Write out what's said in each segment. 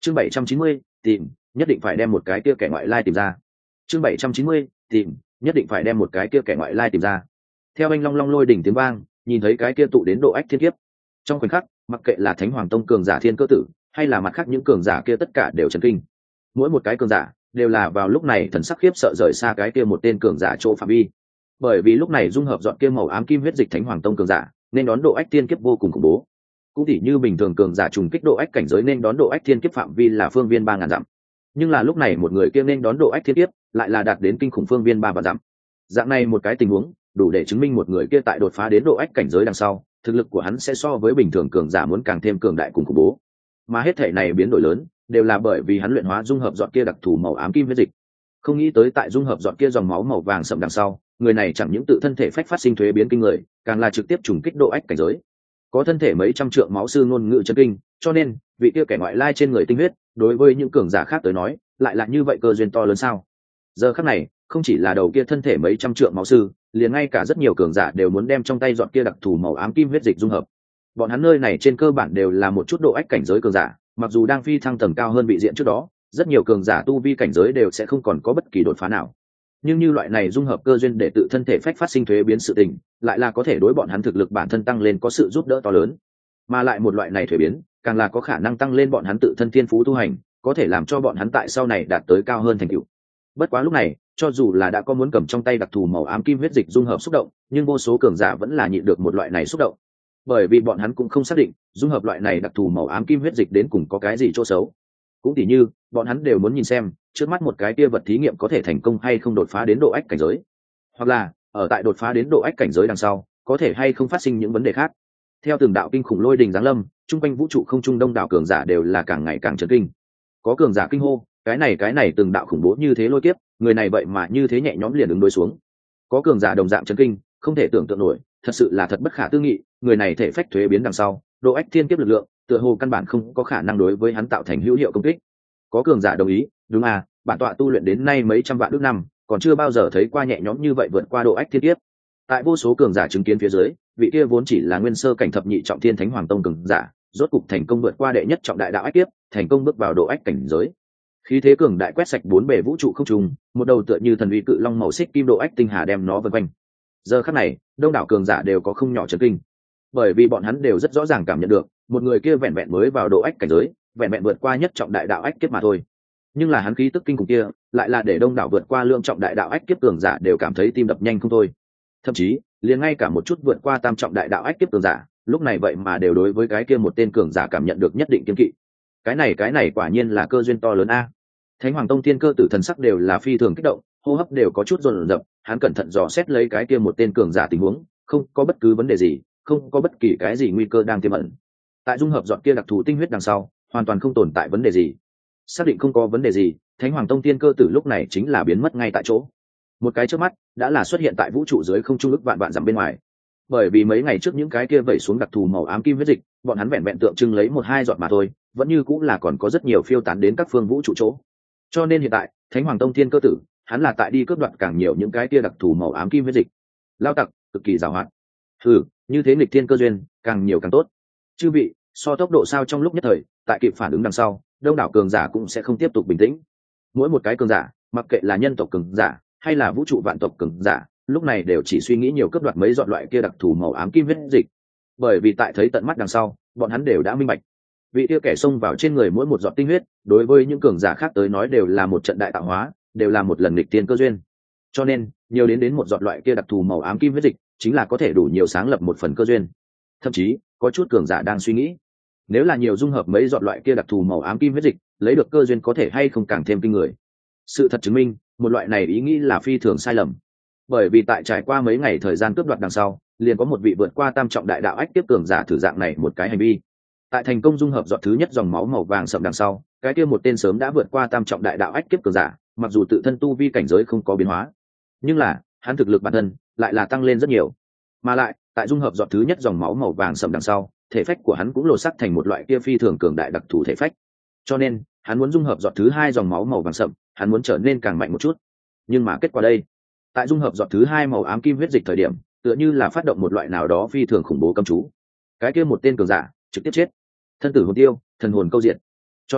Chương 790, tìm, nhất định phải đem một cái kia kẻ ngoại lai tìm ra. Chương 790, tìm, nhất định phải đem một cái kia kẻ ngoại lai tìm ra. Theo anh long long lôi đỉnh tiếng vang, nhìn thấy cái kia tụ đến độ ách thiên kiếp. Trong khoảnh khắc, mặc kệ là Thánh Hoàng Tông cường giả thiên cơ tử, hay là mặt khác những cường giả kia tất cả đều chấn kinh. Mỗi một cái cường giả đều là vào lúc này thần sắc khiếp sợ rời xa cái kia một tên cường giả chỗ phạm vi. Bởi vì lúc này dung hợp dọn kia màu ám kim huyết dịch Thánh Hoàng Tông cường giả, nên đón độ ách thiên kiếp vô cùng khủng bố. Cũng tỉ như bình thường cường giả trùng kích độ ách cảnh giới nên đón độ ách thiên kiếp phạm vi là phương viên 3000 dặm. Nhưng là lúc này một người kia nên đón độ ách thiên kiếp lại là đạt đến kinh khủng phương viên 3 vạn dặm. Dạng này một cái tình huống, đủ để chứng minh một người kia tại đột phá đến độ ách cảnh giới đằng sau, thực lực của hắn sẽ so với bình thường cường giả muốn càng thêm cường đại cùng khủng bố. Mà hết thể này biến đổi lớn, đều là bởi vì hắn luyện hóa dung hợp dọn kia đặc thù màu ám kim huyết dịch. Không nghĩ tới tại dung hợp dọn kia dòng máu màu vàng sậm đằng sau, người này chẳng những tự thân thể phách phát sinh thuế biến kinh người, càng là trực tiếp trùng kích độ ách cảnh giới. Có thân thể mấy trăm trượng máu sư ngôn ngữ chân kinh, cho nên vị kia kẻ ngoại lai trên người tinh huyết, đối với những cường giả khác tới nói, lại là như vậy cơ duyên to lớn sao? Giờ khắc này, không chỉ là đầu kia thân thể mấy trăm trượng máu sư, liền ngay cả rất nhiều cường giả đều muốn đem trong tay dọn kia đặc thù màu ám kim huyết dịch dung hợp. Bọn hắn nơi này trên cơ bản đều là một chút độ ách cảnh giới cường giả, mặc dù đang phi thăng tầng cao hơn vị diện trước đó, rất nhiều cường giả tu vi cảnh giới đều sẽ không còn có bất kỳ đột phá nào. Nhưng như loại này dung hợp cơ duyên để tự thân thể phách phát sinh thuế biến sự tình, lại là có thể đối bọn hắn thực lực bản thân tăng lên có sự giúp đỡ to lớn. Mà lại một loại này thuế biến, càng là có khả năng tăng lên bọn hắn tự thân thiên phú tu hành, có thể làm cho bọn hắn tại sau này đạt tới cao hơn thành tựu. Bất quá lúc này, cho dù là đã có muốn cầm trong tay đặc thù màu ám kim huyết dịch dung hợp xúc động, nhưng vô số cường giả vẫn là nhịn được một loại này xúc động, bởi vì bọn hắn cũng không xác định dung hợp loại này đặc thù màu ám kim huyết dịch đến cùng có cái gì chỗ xấu. Cũng tỉ như bọn hắn đều muốn nhìn xem trước mắt một cái kia vật thí nghiệm có thể thành công hay không đột phá đến độ ách cảnh giới, hoặc là ở tại đột phá đến độ ách cảnh giới đằng sau có thể hay không phát sinh những vấn đề khác. Theo từng đạo kinh khủng lôi đình giáng lâm, trung quanh vũ trụ không trung đông đảo cường giả đều là càng ngày càng chấn kinh. Có cường giả kinh hô, cái này từng đạo khủng bố như thế lôi kiếp, người này vậy mà như thế nhẹ nhõm liền ứng đối xuống. Có cường giả đồng dạng chấn kinh, không thể tưởng tượng nổi, thật sự là thật bất khả tư nghị, người này thể phách thuế biến đằng sau, độ ách thiên kiếp lực lượng, tựa hồ căn bản không có khả năng đối với hắn tạo thành hữu hiệu công kích. Có cường giả đồng ý, đúng à, bản tọa tu luyện đến nay mấy trăm vạn ước năm, còn chưa bao giờ thấy qua nhẹ nhõm như vậy vượt qua độ ách thiên kiếp. Tại vô số cường giả chứng kiến phía dưới, vị kia vốn chỉ là nguyên sơ cảnh thập nhị trọng thiên Thánh Hoàng Tông cường giả, rốt cục thành công vượt qua đệ nhất trọng đại đạo ách kiếp, thành công bước vào độ ách cảnh giới. Khí thế cường đại quét sạch bốn bề vũ trụ không trùng, một đầu tựa như thần uy cự long màu xích kim độ ách tinh hà đem nó vây quanh. Giờ khắc này, đông đảo cường giả đều có không nhỏ chấn kinh, bởi vì bọn hắn đều rất rõ ràng cảm nhận được, một người kia vẹn vẹn mới vào độ ách cảnh giới, vẹn vẹn vượt qua nhất trọng đại đạo ách kiếp mà thôi. Nhưng là hắn khí tức kinh khủng kia, lại là để đông đảo vượt qua lượng trọng đại đạo ách kiếp cường giả đều cảm thấy tim đập nhanh không thôi. Thậm chí, liền ngay cả một chút vượt qua tam trọng đại đạo ách kiếp cường giả, lúc này vậy mà đều đối với cái kia một tên cường giả cảm nhận được nhất định kiên kỵ. Cái này quả nhiên là cơ duyên to lớn a. Thánh Hoàng Tông tiên cơ tử thần sắc đều là phi thường kích động, hô hấp đều có chút run rẩy, hắn cẩn thận dò xét lấy cái kia một tên cường giả tình huống, không có bất cứ vấn đề gì, không có bất kỳ cái gì nguy cơ đang tiềm ẩn. Tại dung hợp dọn kia đặc thù tinh huyết đằng sau, hoàn toàn không tồn tại vấn đề gì. Xác định không có vấn đề gì, Thánh Hoàng Tông tiên cơ tử lúc này chính là biến mất ngay tại chỗ. Một cái chớp mắt, đã là xuất hiện tại vũ trụ dưới không trung ức vạn vạn dặm bên ngoài. Bởi vì mấy ngày trước những cái kia vẩy xuống đặc thù màu ám kim huyết dịch, bọn hắn vẹn vẹn tượng trưng lấy một hai giọt mà thôi, vẫn như cũng là còn có rất nhiều phiêu tán đến các phương vũ trụ chỗ. Cho nên hiện tại, Thánh Hoàng Tông tiên cơ tử, hắn là tại đi cướp đoạt càng nhiều những cái kia đặc thù màu ám kim huyết dịch. Lao tặc, cực kỳ giàu hoạt. Như thế nghịch thiên cơ duyên, càng nhiều càng tốt. Chư vị, so tốc độ sao trong lúc nhất thời, tại kịp phản ứng đằng sau, đông đảo cường giả cũng sẽ không tiếp tục bình tĩnh. Mỗi một cái cường giả, mặc kệ là nhân tộc cường giả hay là vũ trụ vạn tộc cường giả, lúc này đều chỉ suy nghĩ nhiều cướp đoạt mấy giọt loại kia đặc thù màu ám kim huyết dịch. Bởi vì tại thấy tận mắt đằng sau, bọn hắn đều đã minh bạch, vị kia kẻ xông vào trên người mỗi một giọt tinh huyết, đối với những cường giả khác tới nói đều là một trận đại tạo hóa, đều là một lần nghịch thiên cơ duyên. Cho nên, nhiều đến một giọt loại kia đặc thù màu ám kim huyết dịch, chính là có thể đủ nhiều sáng lập một phần cơ duyên. Thậm chí, có chút cường giả đang suy nghĩ, nếu là nhiều dung hợp mấy giọt loại kia đặc thù màu ám kim huyết dịch, lấy được cơ duyên có thể hay không càng thêm kinh người. Sự thật chứng minh, một loại này ý nghĩ là phi thường sai lầm. Bởi vì tại trải qua mấy ngày thời gian cướp đoạt đằng sau, liền có một vị vượt qua tam trọng đại đạo ách tiếp cường giả thử dạng này một cái hành vi. Tại thành công dung hợp giọt thứ nhất dòng máu màu vàng sậm đằng sau, cái kia một tên sớm đã vượt qua tam trọng đại đạo ách kiếp cường giả, mặc dù tự thân tu vi cảnh giới không có biến hóa, nhưng là hắn thực lực bản thân lại là tăng lên rất nhiều. Mà lại, tại dung hợp giọt thứ nhất dòng máu màu vàng sậm đằng sau, thể phách của hắn cũng lột xác thành một loại kia phi thường cường đại đặc thù thể phách. Cho nên, hắn muốn dung hợp giọt thứ hai dòng máu màu vàng sậm, hắn muốn trở nên càng mạnh một chút. Nhưng mà kết quả đây, tại dung hợp giọt thứ hai màu ám kim huyết dịch thời điểm, tựa như là phát động một loại nào đó phi thường khủng bố cấm chú. Cái kia một tên cường giả trực tiếp chết, thân tử hồn tiêu, thần hồn câu diệt. Cho nên,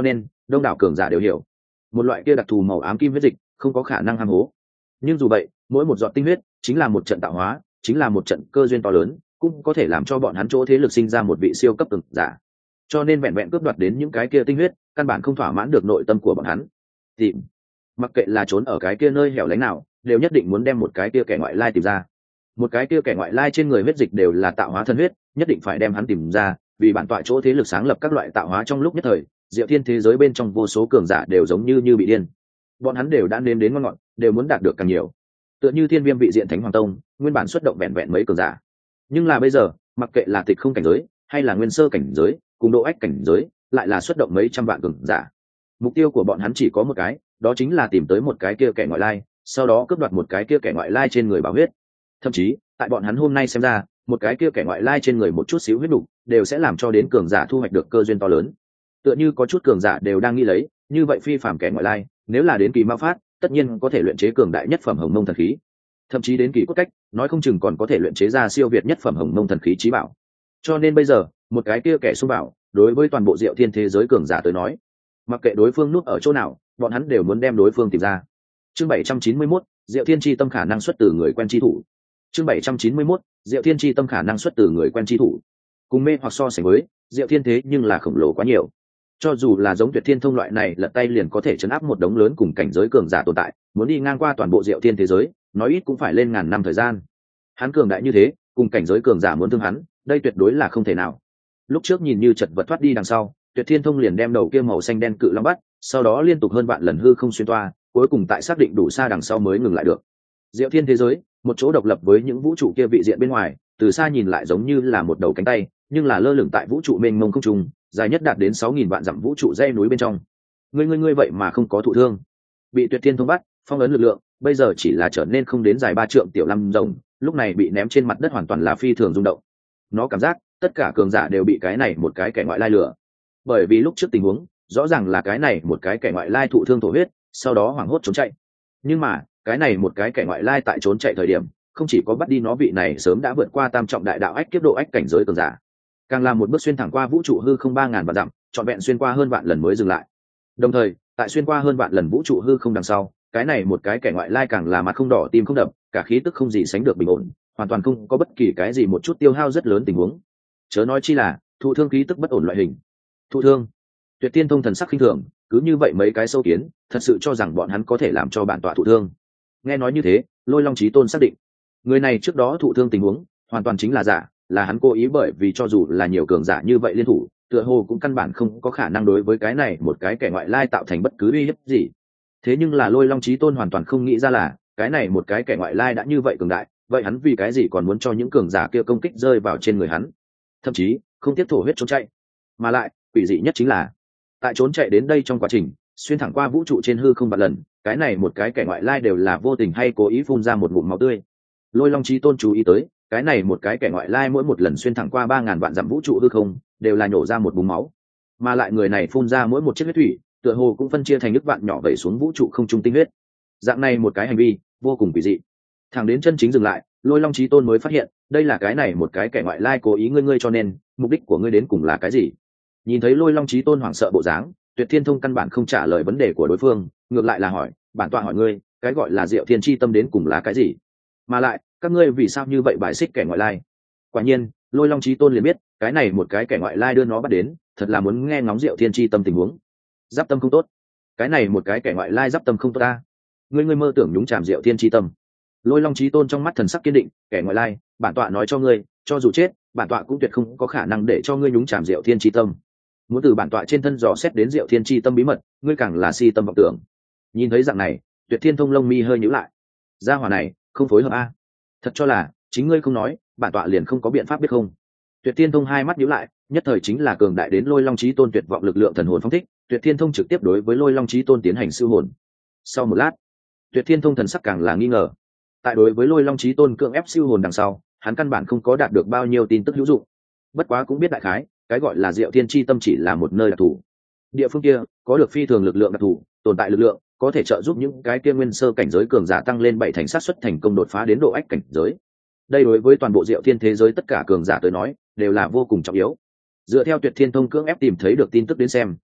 đông đảo cường giả đều hiểu một loại kia đặc thù màu ám kim huyết dịch không có khả năng ham hố, nhưng dù vậy mỗi một giọt tinh huyết chính là một trận tạo hóa, chính là một trận cơ duyên to lớn, cũng có thể làm cho bọn hắn chỗ thế lực sinh ra một vị siêu cấp cường giả. Cho nên vẹn vẹn cướp đoạt đến những cái kia tinh huyết căn bản không thỏa mãn được nội tâm của bọn hắn. Tìm, mặc kệ là trốn ở cái kia nơi hẻo lánh nào, đều nhất định muốn đem một cái kia kẻ ngoại lai tìm ra. Một cái kia kẻ ngoại lai trên người huyết dịch đều là tạo hóa thân huyết, nhất định phải đem hắn tìm ra, vì bản tọa chỗ thế lực sáng lập các loại tạo hóa trong lúc nhất thời, Diệu Thiên thế giới bên trong vô số cường giả đều giống như bị điên. Bọn hắn đều đã nếm đến ngon ngọt, đều muốn đạt được càng nhiều. Tựa như Thiên Viêm vị diện Thánh Hoàng Tông, nguyên bản xuất động vẹn vẹn mấy cường giả, nhưng là bây giờ, mặc kệ là tịch không cảnh giới, hay là nguyên sơ cảnh giới, cùng độ ách cảnh giới, lại là xuất động mấy trăm vạn cường giả. Mục tiêu của bọn hắn chỉ có một cái, đó chính là tìm tới một cái kia kẻ ngoại lai, sau đó cướp đoạt một cái kia kẻ ngoại lai trên người bảo huyết. Thậm chí, tại bọn hắn hôm nay xem ra, một cái kia kẻ ngoại lai trên người một chút xíu huyết đủ, đều sẽ làm cho đến cường giả thu hoạch được cơ duyên to lớn. Tựa như có chút cường giả đều đang nghĩ lấy, như vậy phi phàm kẻ ngoại lai, nếu là đến kỳ ma phát, tất nhiên có thể luyện chế cường đại nhất phẩm hồng mông thần khí. Thậm chí đến kỳ cốt cách, nói không chừng còn có thể luyện chế ra siêu việt nhất phẩm hồng mông thần khí chí bảo. Cho nên bây giờ, một cái kia kẻ xung bảo, đối với toàn bộ Diệu Thiên thế giới cường giả tới nói, mặc kệ đối phương núp ở chỗ nào, bọn hắn đều muốn đem đối phương tìm ra. Chương 791, Diệu Thiên chi tâm khả năng xuất từ người quen chi thủ. Chương 791, Diệu Thiên chi tâm khả năng xuất từ người quen chi thủ. Cùng mê hoặc so sánh với, Diệu Thiên thế nhưng là khổng lồ quá nhiều. Cho dù là giống Tuyệt Thiên Thông loại này lật tay liền có thể chấn áp một đống lớn cùng cảnh giới cường giả tồn tại, muốn đi ngang qua toàn bộ Diệu Thiên thế giới, nói ít cũng phải lên ngàn năm thời gian. Hắn cường đại như thế, cùng cảnh giới cường giả muốn thương hắn, đây tuyệt đối là không thể nào. Lúc trước nhìn như chật vật thoát đi đằng sau, Tuyệt Thiên Thông liền đem đầu kia màu xanh đen cự long bắt, sau đó liên tục hơn vạn lần hư không xuyên toa, cuối cùng tại xác định đủ xa đằng sau mới ngừng lại được. Diệu Thiên thế giới, một chỗ độc lập với những vũ trụ kia vị diện bên ngoài, từ xa nhìn lại giống như là một đầu cánh tay, nhưng là lơ lửng tại vũ trụ mênh mông không trung, dài nhất đạt đến 6.000 vạn dặm vũ trụ dãy núi bên trong. Ngươi vậy mà không có thụ thương. Bị Tuyệt Thiên Thông bắt, phong ấn lực lượng, bây giờ chỉ là trở nên không đến dài 3 trượng tiểu lâm rồng, lúc này bị ném trên mặt đất hoàn toàn là phi thường rung động. Nó cảm giác, tất cả cường giả đều bị cái này một cái kẻ ngoại lai lừa. Bởi vì lúc trước tình huống, rõ ràng là cái này một cái kẻ ngoại lai thụ thương thổ huyết, sau đó hoảng hốt trốn chạy. Nhưng mà, cái này một cái kẻ ngoại lai tại trốn chạy thời điểm, không chỉ có bắt đi nó vị này sớm đã vượt qua tam trọng đại đạo ách kiếp độ ách cảnh giới cường giả, càng làm một bước xuyên thẳng qua vũ trụ hư không 3.000 vạn dặm, trọn vẹn xuyên qua hơn vạn lần mới dừng lại. Đồng thời, tại xuyên qua hơn vạn lần vũ trụ hư không đằng sau, cái này một cái kẻ ngoại lai càng là mặt không đỏ tim không đập, cả khí tức không gì sánh được bình ổn, hoàn toàn không có bất kỳ cái gì một chút tiêu hao rất lớn tình huống. Chớ nói chi là thụ thương khí tức bất ổn loại hình. Thụ thương. Tuyệt Thiên Thông thần sắc khinh thường, cứ như vậy mấy cái sâu kiến, thật sự cho rằng bọn hắn có thể làm cho bản tọa thụ thương. Nghe nói như thế, Lôi Long Chí Tôn xác định, người này trước đó thụ thương tình huống, hoàn toàn chính là giả, là hắn cố ý, bởi vì cho dù là nhiều cường giả như vậy liên thủ, tựa hồ cũng căn bản không có khả năng đối với cái này một cái kẻ ngoại lai tạo thành bất cứ uy hiếp gì. Thế nhưng là Lôi Long Chí Tôn hoàn toàn không nghĩ ra là, cái này một cái kẻ ngoại lai đã như vậy cường đại, vậy hắn vì cái gì còn muốn cho những cường giả kia công kích rơi vào trên người hắn, thậm chí không tiếp thổ huyết trốn chạy. Mà lại, quỷ dị nhất chính là, tại trốn chạy đến đây trong quá trình, xuyên thẳng qua vũ trụ trên hư không vạn lần, cái này một cái kẻ ngoại lai đều là vô tình hay cố ý phun ra một ngụm máu tươi. Lôi Long Chí Tôn chú ý tới, cái này một cái kẻ ngoại lai mỗi một lần xuyên thẳng qua 3.000 vạn dặm vũ trụ hư không, đều là nhổ ra một búng máu, mà lại người này phun ra mỗi một chiếc huyết thủy, tựa hồ cũng phân chia thành nước vạn nhỏ vẩy xuống vũ trụ không trung tinh huyết. Dạng này một cái hành vi vô cùng quỷ dị. Thẳng đến chân chính dừng lại, Lôi Long Chí Tôn mới phát hiện, đây là cái này một cái kẻ ngoại lai cố ý ngươi cho nên, mục đích của ngươi đến cùng là cái gì? Nhìn thấy Lôi Long Chí Tôn hoảng sợ bộ dáng, Tuyệt Thiên Thông căn bản không trả lời vấn đề của đối phương, ngược lại là hỏi, bản tọa hỏi ngươi, cái gọi là Diệu Thiên chi tâm đến cùng là cái gì? Mà lại, các ngươi vì sao như vậy bài xích kẻ ngoại lai? Quả nhiên, Lôi Long Chí Tôn liền biết, cái này một cái kẻ ngoại lai đưa nó bắt đến, thật là muốn nghe ngóng Diệu Thiên chi tâm tình huống. Giáp tâm không tốt. Cái này một cái kẻ ngoại lai giáp tâm không tốt ta. Ngươi mơ tưởng nhúng chàm Diệu Thiên chi tâm. Lôi Long Chí Tôn trong mắt thần sắc kiên định, kẻ ngoại lai, bản tọa nói cho ngươi, cho dù chết, bản tọa cũng tuyệt không có khả năng để cho ngươi nhúng chàm Diệu Thiên chi tâm. Muốn từ bản tọa trên thân dò xét đến Diệu Thiên chi tâm bí mật, ngươi càng là si tâm vọng tưởng. Nhìn thấy dạng này, Tuyệt Thiên Thông lông mi hơi nhíu lại. Gia hỏa này, không phối hợp a. Thật cho là chính ngươi không nói, bản tọa liền không có biện pháp biết không? Tuyệt Thiên Thông hai mắt nhíu lại, nhất thời chính là cường đại đến Lôi Long Chí Tôn tuyệt vọng lực lượng thần hồn phóng thích, Tuyệt Thiên Thông trực tiếp đối với Lôi Long Chí Tôn tiến hành siêu hồn. Sau một lát, Tuyệt Thiên Thông thần sắc càng là nghi ngờ. Tại đối với Lôi Long Chí Tôn cưỡng ép siêu hồn đằng sau, hắn căn bản không có đạt được bao nhiêu tin tức hữu dụng. Bất quá cũng biết đại khái, cái gọi là Diệu Thiên chi tâm chỉ là một nơi đặc thù. Địa phương kia có được phi thường lực lượng đặc thù, tồn tại lực lượng có thể trợ giúp những cái kia nguyên sơ cảnh giới cường giả tăng lên 7 thành sát suất thành công đột phá đến độ ách cảnh giới. Đây đối với toàn bộ Diệu Thiên thế giới tất cả cường giả tới nói đều là vô cùng trọng yếu. Dựa theo Tuyệt Thiên Thông cưỡng ép tìm thấy được tin tức đến xem,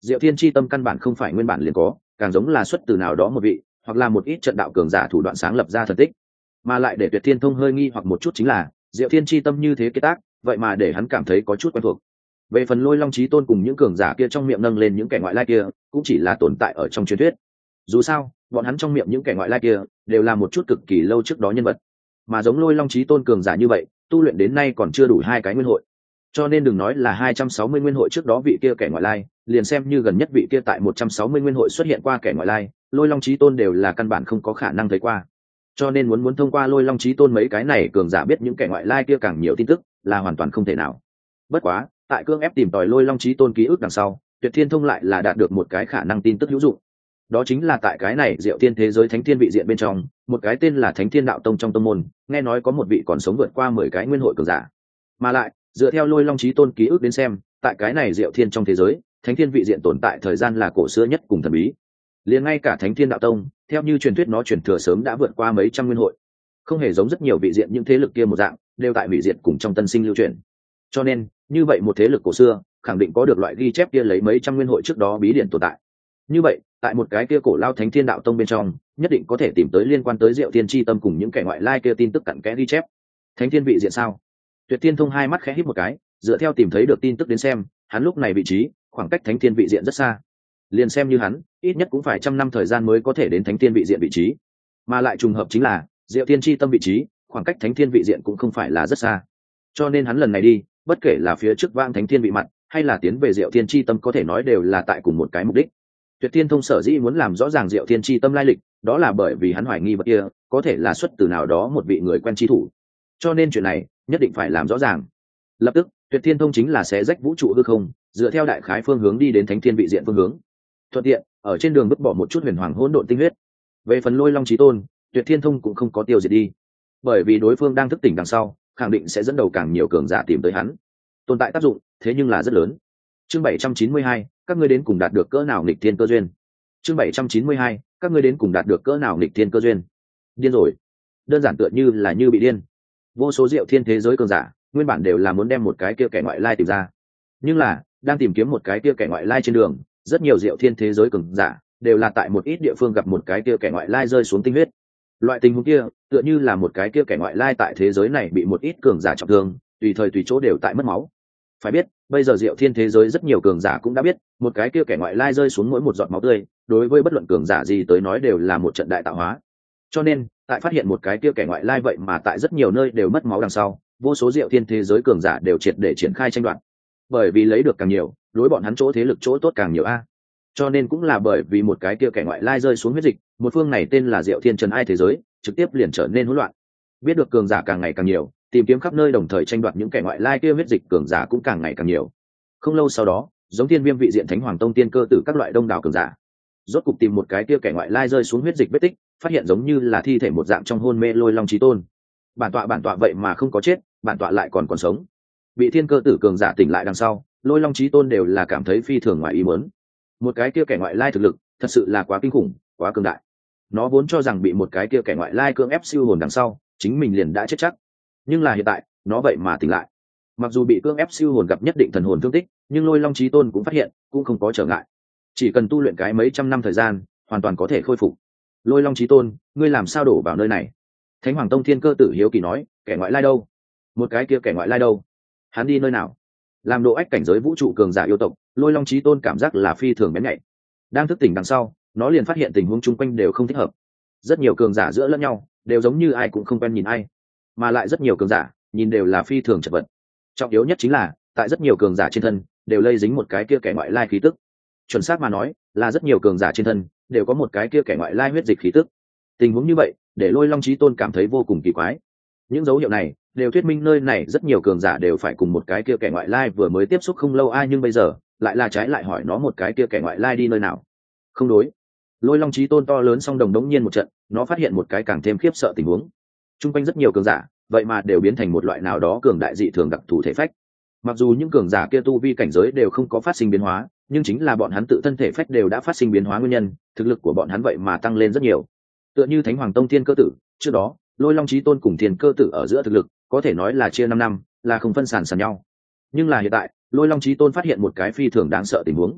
Diệu Thiên chi tâm căn bản không phải nguyên bản liền có, càng giống là xuất từ nào đó một vị, hoặc là một ít trận đạo cường giả thủ đoạn sáng lập ra thần tích. Mà lại để Tuyệt Thiên Thông hơi nghi hoặc một chút chính là, Diệu Thiên chi tâm như thế kết tác, vậy mà để hắn cảm thấy có chút quen thuộc. Về phần Lôi Long Chí Tôn cùng những cường giả kia trong miệng nâng lên những kẻ ngoại lai kia, cũng chỉ là tồn tại ở trong truyền thuyết. Dù sao, bọn hắn trong miệng những kẻ ngoại lai kia đều là một chút cực kỳ lâu trước đó nhân vật, mà giống Lôi Long Chí Tôn cường giả như vậy, tu luyện đến nay còn chưa đủ 2 cái nguyên hội. Cho nên đừng nói là 260 nguyên hội trước đó vị kia kẻ ngoại lai, liền xem như gần nhất vị kia tại 160 nguyên hội xuất hiện qua kẻ ngoại lai, Lôi Long Chí Tôn đều là căn bản không có khả năng thấy qua. Cho nên muốn thông qua Lôi Long Chí Tôn mấy cái này cường giả biết những kẻ ngoại lai kia càng nhiều tin tức là hoàn toàn không thể nào. Bất quá, tại cương ép tìm tòi Lôi Long Chí Tôn ký ức đằng sau, Tuyệt Thiên Thông lại là đạt được một cái khả năng tin tức hữu dụng. Đó chính là tại cái này Diệu Thiên thế giới Thánh Thiên vị diện bên trong, một cái tên là Thánh Thiên Đạo Tông trong tông môn, nghe nói có một vị còn sống vượt qua 10 cái nguyên hội cường giả. Mà lại, dựa theo Lôi Long Chí Tôn ký ức đến xem, tại cái này Diệu Thiên trong thế giới, Thánh Thiên vị diện tồn tại thời gian là cổ xưa nhất cùng thần bí. Liền ngay cả Thánh Thiên Đạo Tông, theo như truyền thuyết nó truyền thừa sớm đã vượt qua mấy trăm nguyên hội. Không hề giống rất nhiều vị diện những thế lực kia một dạng, đều tại vị diện cùng trong tân sinh lưu truyền. Cho nên, như vậy một thế lực cổ xưa, khẳng định có được loại ghi chép kia lấy mấy trăm nguyên hội trước đó bí điển tồn tại. Như vậy, tại một cái kia cổ lao Thánh Thiên Đạo Tông bên trong, nhất định có thể tìm tới liên quan tới Diệu Thiên chi tâm cùng những kẻ ngoại lai kia tin tức cặn kẽ ghi chép. Thánh Thiên vị diện sao? Tuyệt Thiên Thông hai mắt khẽ híp một cái, dựa theo tìm thấy được tin tức đến xem, hắn lúc này vị trí, khoảng cách Thánh Thiên vị diện rất xa. Liền xem như hắn, ít nhất cũng phải 100 năm thời gian mới có thể đến Thánh Thiên vị diện vị trí. Mà lại trùng hợp chính là, Diệu Thiên chi tâm vị trí, khoảng cách Thánh Thiên vị diện cũng không phải là rất xa. Cho nên hắn lần này đi, bất kể là phía trước vang Thánh Thiên vị mặt, hay là tiến về Diệu Thiên chi tâm có thể nói đều là tại cùng một cái mục đích. Tuyệt Thiên Thông sở dĩ muốn làm rõ ràng Diệu Thiên chi tâm lai lịch, đó là bởi vì hắn hoài nghi vật kia có thể là xuất từ nào đó một vị người quen chi thủ. Cho nên chuyện này nhất định phải làm rõ ràng. Lập tức, Tuyệt Thiên Thông chính là xé rách vũ trụ hư không, dựa theo đại khái phương hướng đi đến Thánh Thiên vị diện phương hướng. Thuận tiện, ở trên đường vứt bỏ một chút huyền hoàng hỗn độn tinh huyết. Về phần Lôi Long Chí Tôn, Tuyệt Thiên Thông cũng không có tiêu diệt đi, bởi vì đối phương đang thức tỉnh đằng sau, khẳng định sẽ dẫn đầu càng nhiều cường giả tìm tới hắn. Tồn tại tác dụng, thế nhưng là rất lớn. Chương 792, các ngươi đến cùng đạt được cỡ nào nghịch thiên cơ duyên. Chương 792, các ngươi đến cùng đạt được cỡ nào nghịch thiên cơ duyên. Điên rồi. Đơn giản tựa như là như bị điên. Vô số Diệu Thiên thế giới cường giả, nguyên bản đều là muốn đem một cái kia kẻ ngoại lai tìm ra. Nhưng là, đang tìm kiếm một cái kia kẻ ngoại lai trên đường, rất nhiều Diệu Thiên thế giới cường giả đều là tại một ít địa phương gặp một cái kia kẻ ngoại lai rơi xuống tinh huyết. Loại tình huống kia, tựa như là một cái kia kẻ ngoại lai tại thế giới này bị một ít cường giả trọng thương, tùy thời tùy chỗ đều tại mất máu. Phải biết, bây giờ Diệu Thiên thế giới rất nhiều cường giả cũng đã biết, một cái kia kẻ ngoại lai rơi xuống mỗi một giọt máu tươi, đối với bất luận cường giả gì tới nói đều là một trận đại tạo hóa. Cho nên, tại phát hiện một cái kia kẻ ngoại lai vậy mà tại rất nhiều nơi đều mất máu đằng sau, vô số Diệu Thiên thế giới cường giả đều triệt để triển khai tranh đoạt. Bởi vì lấy được càng nhiều, đối bọn hắn chỗ thế lực chỗ tốt càng nhiều a. Cho nên cũng là bởi vì một cái kia kẻ ngoại lai rơi xuống huyết dịch, một phương này tên là Diệu Thiên Trần Ai thế giới, trực tiếp liền trở nên hỗn loạn. Biết được cường giả càng ngày càng nhiều, tìm kiếm khắp nơi đồng thời tranh đoạt những kẻ ngoại lai kia huyết dịch cường giả cũng càng ngày càng nhiều. Không lâu sau đó, giống Thiên Viêm vị diện Thánh Hoàng Tông tiên cơ tử các loại đông đảo cường giả, rốt cục tìm một cái kia kẻ ngoại lai rơi xuống huyết dịch vết tích, phát hiện giống như là thi thể một dạng trong hôn mê Lôi Long Chí Tôn. Bản tọa vậy mà không có chết, bản tọa lại còn sống. Bị thiên cơ tử cường giả tỉnh lại đằng sau, Lôi Long Chí Tôn đều là cảm thấy phi thường ngoài ý muốn. Một cái kia kẻ ngoại lai thực lực, thật sự là quá kinh khủng, quá cường đại. Nó vốn cho rằng bị một cái kia kẻ ngoại lai cưỡng ép siêu hồn đằng sau, chính mình liền đã chết chắc. Nhưng là hiện tại, nó vậy mà tỉnh lại. Mặc dù bị cưỡng ép siêu hồn gặp nhất định thần hồn thương tích, nhưng Lôi Long Chí Tôn cũng phát hiện, cũng không có trở ngại. Chỉ cần tu luyện cái mấy trăm năm thời gian, hoàn toàn có thể khôi phục. Lôi Long Chí Tôn, ngươi làm sao đổ vào nơi này? Thánh Hoàng Tông thiên cơ tử hiếu kỳ nói, kẻ ngoại lai đâu? Một cái kia kẻ ngoại lai đâu? Hắn đi nơi nào? Làm độ ách cảnh giới vũ trụ cường giả yêu tộc, Lôi Long Chí Tôn cảm giác là phi thường bén nhạy. Đang thức tỉnh đằng sau, nó liền phát hiện tình huống chung quanh đều không thích hợp. Rất nhiều cường giả giữa lẫn nhau, đều giống như ai cũng không quen nhìn ai, mà lại rất nhiều cường giả nhìn đều là phi thường chật vật. Trọng yếu nhất chính là, tại rất nhiều cường giả trên thân đều lây dính một cái kia kẻ ngoại lai khí tức. Chuẩn xác mà nói, là rất nhiều cường giả trên thân đều có một cái kia kẻ ngoại lai huyết dịch khí tức. Tình huống như vậy, để Lôi Long Chí Tôn cảm thấy vô cùng kỳ quái. Những dấu hiệu này đều thuyết minh nơi này rất nhiều cường giả đều phải cùng một cái kia kẻ ngoại lai vừa mới tiếp xúc không lâu ai, nhưng bây giờ lại là trái lại hỏi nó một cái kia kẻ ngoại lai đi nơi nào. Không đối. Lôi Long Chí Tôn to lớn song đồng đống nhiên một trận, nó phát hiện một cái càng thêm khiếp sợ tình huống. Trung quanh rất nhiều cường giả, vậy mà đều biến thành một loại nào đó cường đại dị thường đặc thù thể phách. Mặc dù những cường giả kia tu vi cảnh giới đều không có phát sinh biến hóa, nhưng chính là bọn hắn tự thân thể phách đều đã phát sinh biến hóa nguyên nhân, thực lực của bọn hắn vậy mà tăng lên rất nhiều. Tựa như Thánh Hoàng Tông thiên cơ tử, trước đó, Lôi Long Chí Tôn cùng thiên cơ tử ở giữa thực lực, có thể nói là chia 5 năm, là không phân sàn nhau. Nhưng là hiện tại, Lôi Long Chí Tôn phát hiện một cái phi thường đáng sợ tình huống.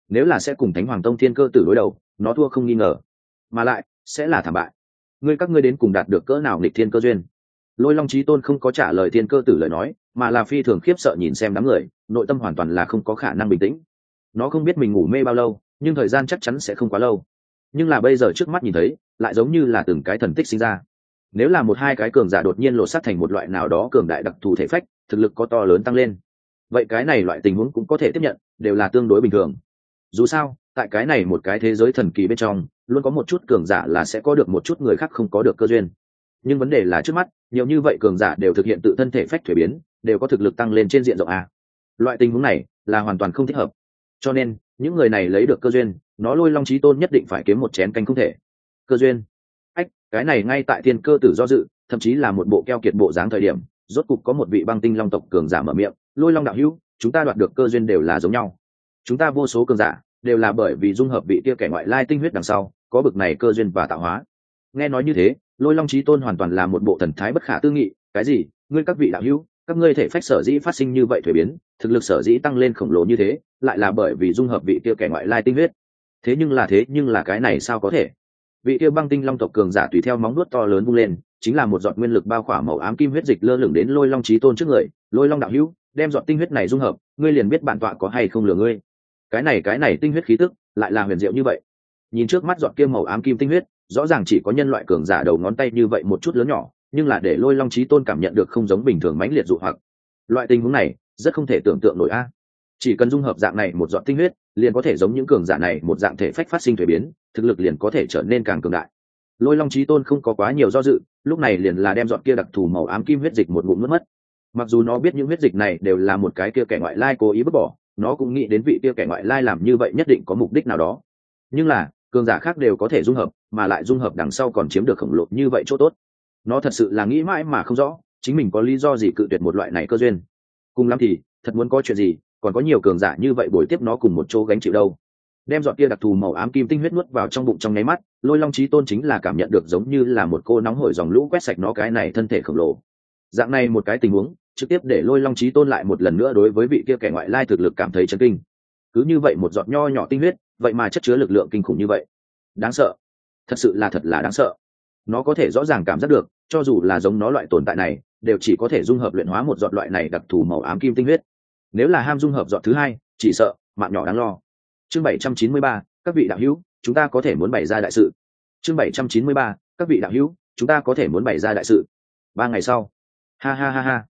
nếu là sẽ cùng thánh hoàng tông thiên cơ tử đối đầu, nó thua không nghi ngờ, mà lại sẽ là thảm bại. Các ngươi đến cùng đạt được cỡ nào nghịch thiên cơ duyên? Lôi Long Chí Tôn không có trả lời thiên cơ tử lời nói, mà là phi thường khiếp sợ nhìn xem đám người, nội tâm hoàn toàn là không có khả năng bình tĩnh. Nó không biết mình ngủ mê bao lâu, nhưng thời gian chắc chắn sẽ không quá lâu. Nhưng là bây giờ trước mắt nhìn thấy, lại giống như là từng cái thần tích sinh ra. Nếu là một hai cái cường giả đột nhiên lộ sát thành một loại nào đó cường đại đặc thù thể phách, thực lực có to lớn tăng lên, vậy cái này loại tình huống cũng có thể tiếp nhận, đều là tương đối bình thường. Dù sao, tại cái này một cái thế giới thần kỳ bên trong, luôn có một chút cường giả là sẽ có được một chút người khác không có được cơ duyên. Nhưng vấn đề là trước mắt, nhiều như vậy cường giả đều thực hiện tự thân thể phách thuế biến, đều có thực lực tăng lên trên diện rộng a. Loại tình huống này là hoàn toàn không thích hợp. Cho nên, những người này lấy được cơ duyên, nó Lôi Long Chí Tôn nhất định phải kiếm một chén canh không thể. Cơ duyên? Cái này ngay tại thiên cơ tử do dự, thậm chí là một bộ keo kiệt bộ dáng thời điểm, rốt cục có một vị băng tinh long tộc cường giả mở miệng, Lôi Long đạo hữu, chúng ta đoạt được cơ duyên đều là giống nhau. Chúng ta vô số cường giả đều là bởi vì dung hợp vị kia kẻ ngoại lai tinh huyết đằng sau, có bực này cơ duyên và tạo hóa. Nghe nói như thế, Lôi Long Chí Tôn hoàn toàn là một bộ thần thái bất khả tư nghị, cái gì? Ngươi các vị đạo hữu, các ngươi thể phách sở dĩ phát sinh như vậy thuế biến, thực lực sở dĩ tăng lên khổng lồ như thế, lại là bởi vì dung hợp vị kia kẻ ngoại lai tinh huyết. Thế nhưng là cái này sao có thể? Vị kia băng tinh long tộc cường giả tùy theo móng vuốt to lớn vung lên, chính là một giọt nguyên lực bao khỏa màu ám kim huyết dịch lơ lửng đến Lôi Long Chí Tôn trước người. Lôi Long đạo hữu, đem giọt tinh huyết này dung hợp, ngươi liền biết bản tọa có hay không lừa ngươi. Cái này tinh huyết khí tức lại là huyền diệu như vậy. Nhìn trước mắt giọt kia màu ám kim tinh huyết, rõ ràng chỉ có nhân loại cường giả đầu ngón tay như vậy một chút lớn nhỏ, nhưng là để Lôi Long Chí Tôn cảm nhận được không giống bình thường mãnh liệt dụ hoặc. Loại tình huống này rất không thể tưởng tượng nổi a. Chỉ cần dung hợp dạng này một giọt tinh huyết, liền có thể giống những cường giả này một dạng thể phách phát sinh thuế biến, thực lực liền có thể trở nên càng cường đại. Lôi Long Chí Tôn không có quá nhiều do dự, lúc này liền là đem giọt kia đặc thù màu ám kim huyết dịch một ngụm nuốt mất. Mặc dù nó biết những huyết dịch này đều là một cái kia kẻ ngoại lai cố ý vứt bỏ, nó cũng nghĩ đến vị kia kẻ ngoại lai làm như vậy nhất định có mục đích nào đó. Nhưng là, cường giả khác đều có thể dung hợp, mà lại dung hợp đằng sau còn chiếm được khổng lồ như vậy chỗ tốt. Nó thật sự là nghĩ mãi mà không rõ, chính mình có lý do gì cự tuyệt một loại này cơ duyên. Cùng lắm thì, thật muốn có chuyện gì, còn có nhiều cường giả như vậy bồi tiếp nó cùng một chỗ gánh chịu đâu. Đem giọt kia đặc thù màu ám kim tinh huyết nuốt vào trong bụng trong nháy mắt, Lôi Long Chí Tôn chính là cảm nhận được giống như là một cô nóng hổi dòng lũ quét sạch nó cái này thân thể khổng lồ. Dạng này một cái tình huống, trực tiếp để Lôi Long Chí Tôn lại một lần nữa đối với vị kia kẻ ngoại lai thực lực cảm thấy chấn kinh. Cứ như vậy một giọt nho nhỏ tinh huyết, vậy mà chất chứa lực lượng kinh khủng như vậy. Đáng sợ. Thật là đáng sợ. Nó có thể rõ ràng cảm giác được, cho dù là giống nó loại tồn tại này, đều chỉ có thể dung hợp luyện hóa một giọt loại này đặc thù màu ám kim tinh huyết. Nếu là ham dung hợp giọt thứ hai, chỉ sợ mạng nhỏ đáng lo. Chương 793, các vị đạo hữu, chúng ta có thể muốn bày ra đại sự. Chương 793, các vị đạo hữu, chúng ta có thể muốn bày ra đại sự. 3 ngày sau. Ha ha ha ha.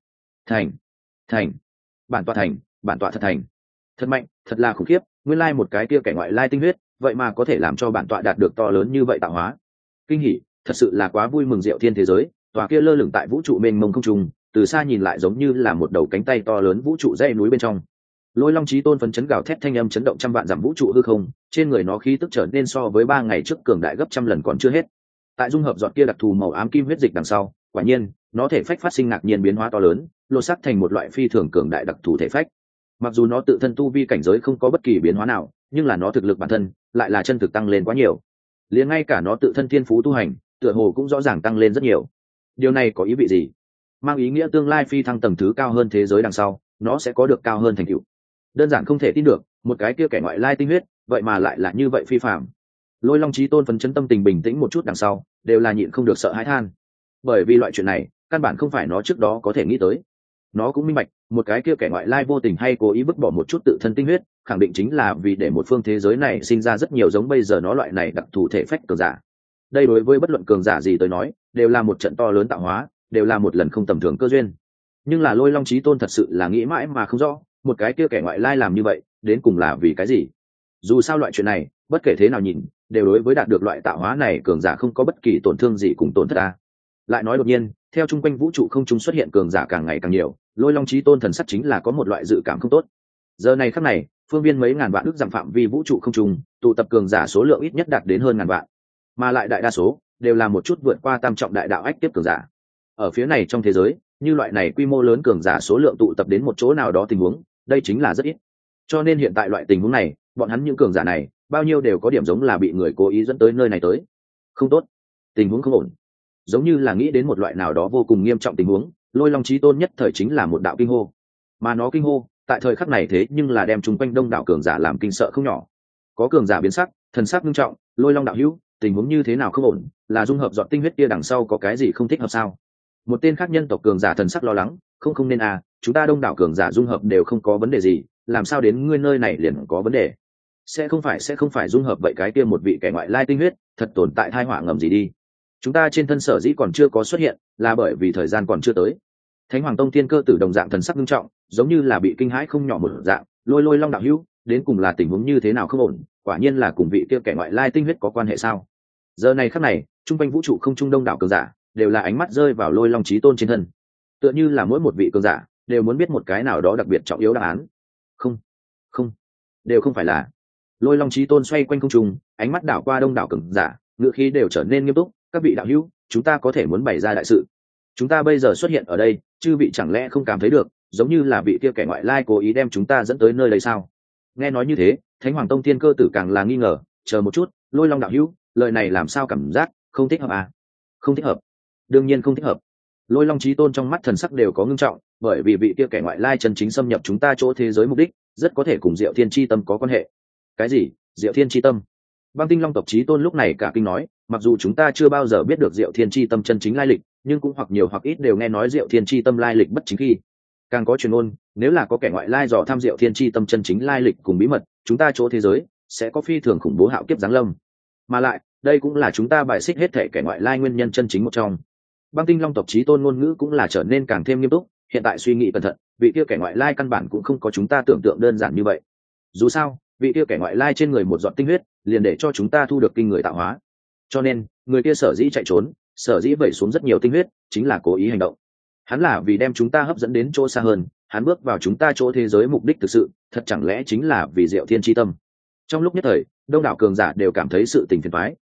Thành. Bản tọa thật thành. Thật mạnh, thật là khủng khiếp, nguyên lai một cái kia kẻ ngoại lai tinh huyết, vậy mà có thể làm cho bản tọa đạt được to lớn như vậy tạo hóa. Kinh hỉ, thật sự là quá vui mừng diệu thiên thế giới, tòa kia lơ lửng tại vũ trụ mênh mông không trung, từ xa nhìn lại giống như là một đầu cánh tay to lớn vũ trụ dãy núi bên trong. Lôi Long Chí Tôn phấn chấn gào thét thanh âm chấn động trăm vạn dặm vũ trụ hư không, trên người nó khí tức trở nên so với 3 ngày trước cường đại gấp trăm lần còn chưa hết. Tại dung hợp giọt kia đặc thù màu ám kim huyết dịch đằng sau, quả nhiên, nó thể phách phát sinh ngạc nhiên biến hóa to lớn, lột xác thành một loại phi thường cường đại đặc thù thể phách. Mặc dù nó tự thân tu vi cảnh giới không có bất kỳ biến hóa nào, nhưng là nó thực lực bản thân lại là chân thực tăng lên quá nhiều. Liền ngay cả nó tự thân thiên phú tu hành, tựa hồ cũng rõ ràng tăng lên rất nhiều. Điều này có ý vị gì? Mang ý nghĩa tương lai phi thăng tầng thứ cao hơn thế giới đằng sau, nó sẽ có được cao hơn thành tựu. Đơn giản không thể tin được, một cái kia kẻ ngoại lai tinh huyết, vậy mà lại là như vậy phi phàm. Lôi Long Chí Tôn phấn chấn tâm tình bình tĩnh một chút đằng sau, đều là nhịn không được sợ hãi than. Bởi vì loại chuyện này, căn bản không phải nó trước đó có thể nghĩ tới. Nó cũng minh bạch, một cái kia kẻ ngoại lai vô tình hay cố ý vứt bỏ một chút tự thân tinh huyết, khẳng định chính là vì để một phương thế giới này sinh ra rất nhiều giống bây giờ nó loại này đặc thù thể phách cường giả. Đây đối với bất luận cường giả gì tới nói, đều là một trận to lớn tạo hóa, đều là một lần không tầm thường cơ duyên. Nhưng là Lôi Long Chí Tôn thật sự là nghĩ mãi mà không rõ, một cái kia kẻ ngoại lai làm như vậy, đến cùng là vì cái gì? Dù sao loại chuyện này, bất kể thế nào nhìn, đều đối với đạt được loại tạo hóa này cường giả không có bất kỳ tổn thương gì cùng tổn thất a. Lại nói đột nhiên, theo chung quanh vũ trụ không trung xuất hiện cường giả càng ngày càng nhiều, Lôi Long Chí Tôn thần sắc chính là có một loại dự cảm không tốt. Giờ này khắc này, phương viên mấy ngàn vạn ước dặm phạm vi vũ trụ không trung, tụ tập cường giả số lượng ít nhất đạt đến hơn ngàn vạn, mà lại đại đa số đều là một chút vượt qua tam trọng đại đạo ách tiếp cường giả. Ở phía này trong thế giới, như loại này quy mô lớn cường giả số lượng tụ tập đến một chỗ nào đó tình huống, đây chính là rất ít. Cho nên hiện tại loại tình huống này, bọn hắn những cường giả này, bao nhiêu đều có điểm giống là bị người cố ý dẫn tới nơi này tới. Không tốt, tình huống không ổn. Giống như là nghĩ đến một loại nào đó vô cùng nghiêm trọng tình huống, Lôi Long Chí Tôn nhất thời chính là một đạo kinh hô. Mà nó kinh hô, tại thời khắc này thế nhưng là đem chung quanh đông đảo cường giả làm kinh sợ không nhỏ. Có cường giả biến sắc, thần sắc nghiêm trọng, Lôi Long đạo hữu, tình huống như thế nào không ổn, là dung hợp dọn tinh huyết kia đằng sau có cái gì không thích hợp sao? Một tên khác nhân tộc cường giả thần sắc lo lắng, không nên à, chúng ta đông đảo cường giả dung hợp đều không có vấn đề gì, làm sao đến ngươi nơi này liền có vấn đề? Sẽ không phải dung hợp vậy cái kia một vị kẻ ngoại lai tinh huyết, thật tồn tại tai họa ngầm gì đi. Chúng ta trên thân sở dĩ còn chưa có xuất hiện, là bởi vì thời gian còn chưa tới. Thánh Hoàng Tông Thiên Cơ Tử đồng dạng thần sắc nghiêm trọng, giống như là bị kinh hãi không nhỏ một dạng, Lôi Long đạo hữu, đến cùng là tình huống như thế nào không ổn, quả nhiên là cùng vị kia kẻ ngoại lai tinh huyết có quan hệ sao? Giờ này khắc này, trung quanh vũ trụ không trung đông đảo cường giả, đều là ánh mắt rơi vào Lôi Long Chí Tôn trên thân. Tựa như là mỗi một vị cường giả đều muốn biết một cái nào đó đặc biệt trọng yếu đáp án. Không, đều không phải là. Lôi Long Chí Tôn xoay quanh không trung, ánh mắt đảo qua đông đảo cường giả, ngựa khí đều trở nên nghiêm túc, các vị đạo hữu, chúng ta có thể muốn bày ra đại sự. Chúng ta bây giờ xuất hiện ở đây, chư vị chẳng lẽ không cảm thấy được, giống như là vị kia kẻ ngoại lai cố ý đem chúng ta dẫn tới nơi đây sao? Nghe nói như thế, Thánh Hoàng Tông Thiên Cơ Tử càng là nghi ngờ, chờ một chút, Lôi Long đạo hữu, lời này làm sao cảm giác không thích hợp à? Không thích hợp, đương nhiên không thích hợp. Lôi Long Chí Tôn trong mắt thần sắc đều có ngưng trọng, bởi vì vị kia kẻ ngoại lai chân chính xâm nhập chúng ta chỗ thế giới mục đích, rất có thể cùng Diệu Thiên Chi Tâm có quan hệ. Cái gì? Diệu Thiên Chi Tâm? Băng Tinh Long tộc Chí Tôn lúc này cả kinh nói, mặc dù chúng ta chưa bao giờ biết được Diệu Thiên Chi Tâm chân chính lai lịch, nhưng cũng hoặc nhiều hoặc ít đều nghe nói Diệu Thiên Chi Tâm lai lịch bất chính khi. Càng có truyền ngôn, nếu là có kẻ ngoại lai dò tham Diệu Thiên Chi Tâm chân chính lai lịch cùng bí mật, chúng ta chỗ thế giới sẽ có phi thường khủng bố hạo kiếp giáng lâm. Mà lại, đây cũng là chúng ta bài xích hết thể kẻ ngoại lai nguyên nhân chân chính một trong. Băng Tinh Long tộc Chí Tôn ngôn ngữ cũng là trở nên càng thêm nghiêm túc, hiện tại suy nghĩ cẩn thận, vị kia kẻ ngoại lai căn bản cũng không có chúng ta tưởng tượng đơn giản như vậy. Dù sao, vị kia kẻ ngoại lai trên người một giọt tinh huyết, liền để cho chúng ta thu được kinh người tạo hóa. Cho nên, người kia sở dĩ chạy trốn, sở dĩ vẩy xuống rất nhiều tinh huyết, chính là cố ý hành động. Hắn là vì đem chúng ta hấp dẫn đến chỗ xa hơn, hắn bước vào chúng ta chỗ thế giới mục đích thực sự, thật chẳng lẽ chính là vì Diệu Thiên Chi Tâm. Trong lúc nhất thời, đông đảo cường giả đều cảm thấy sự tình phiền toái.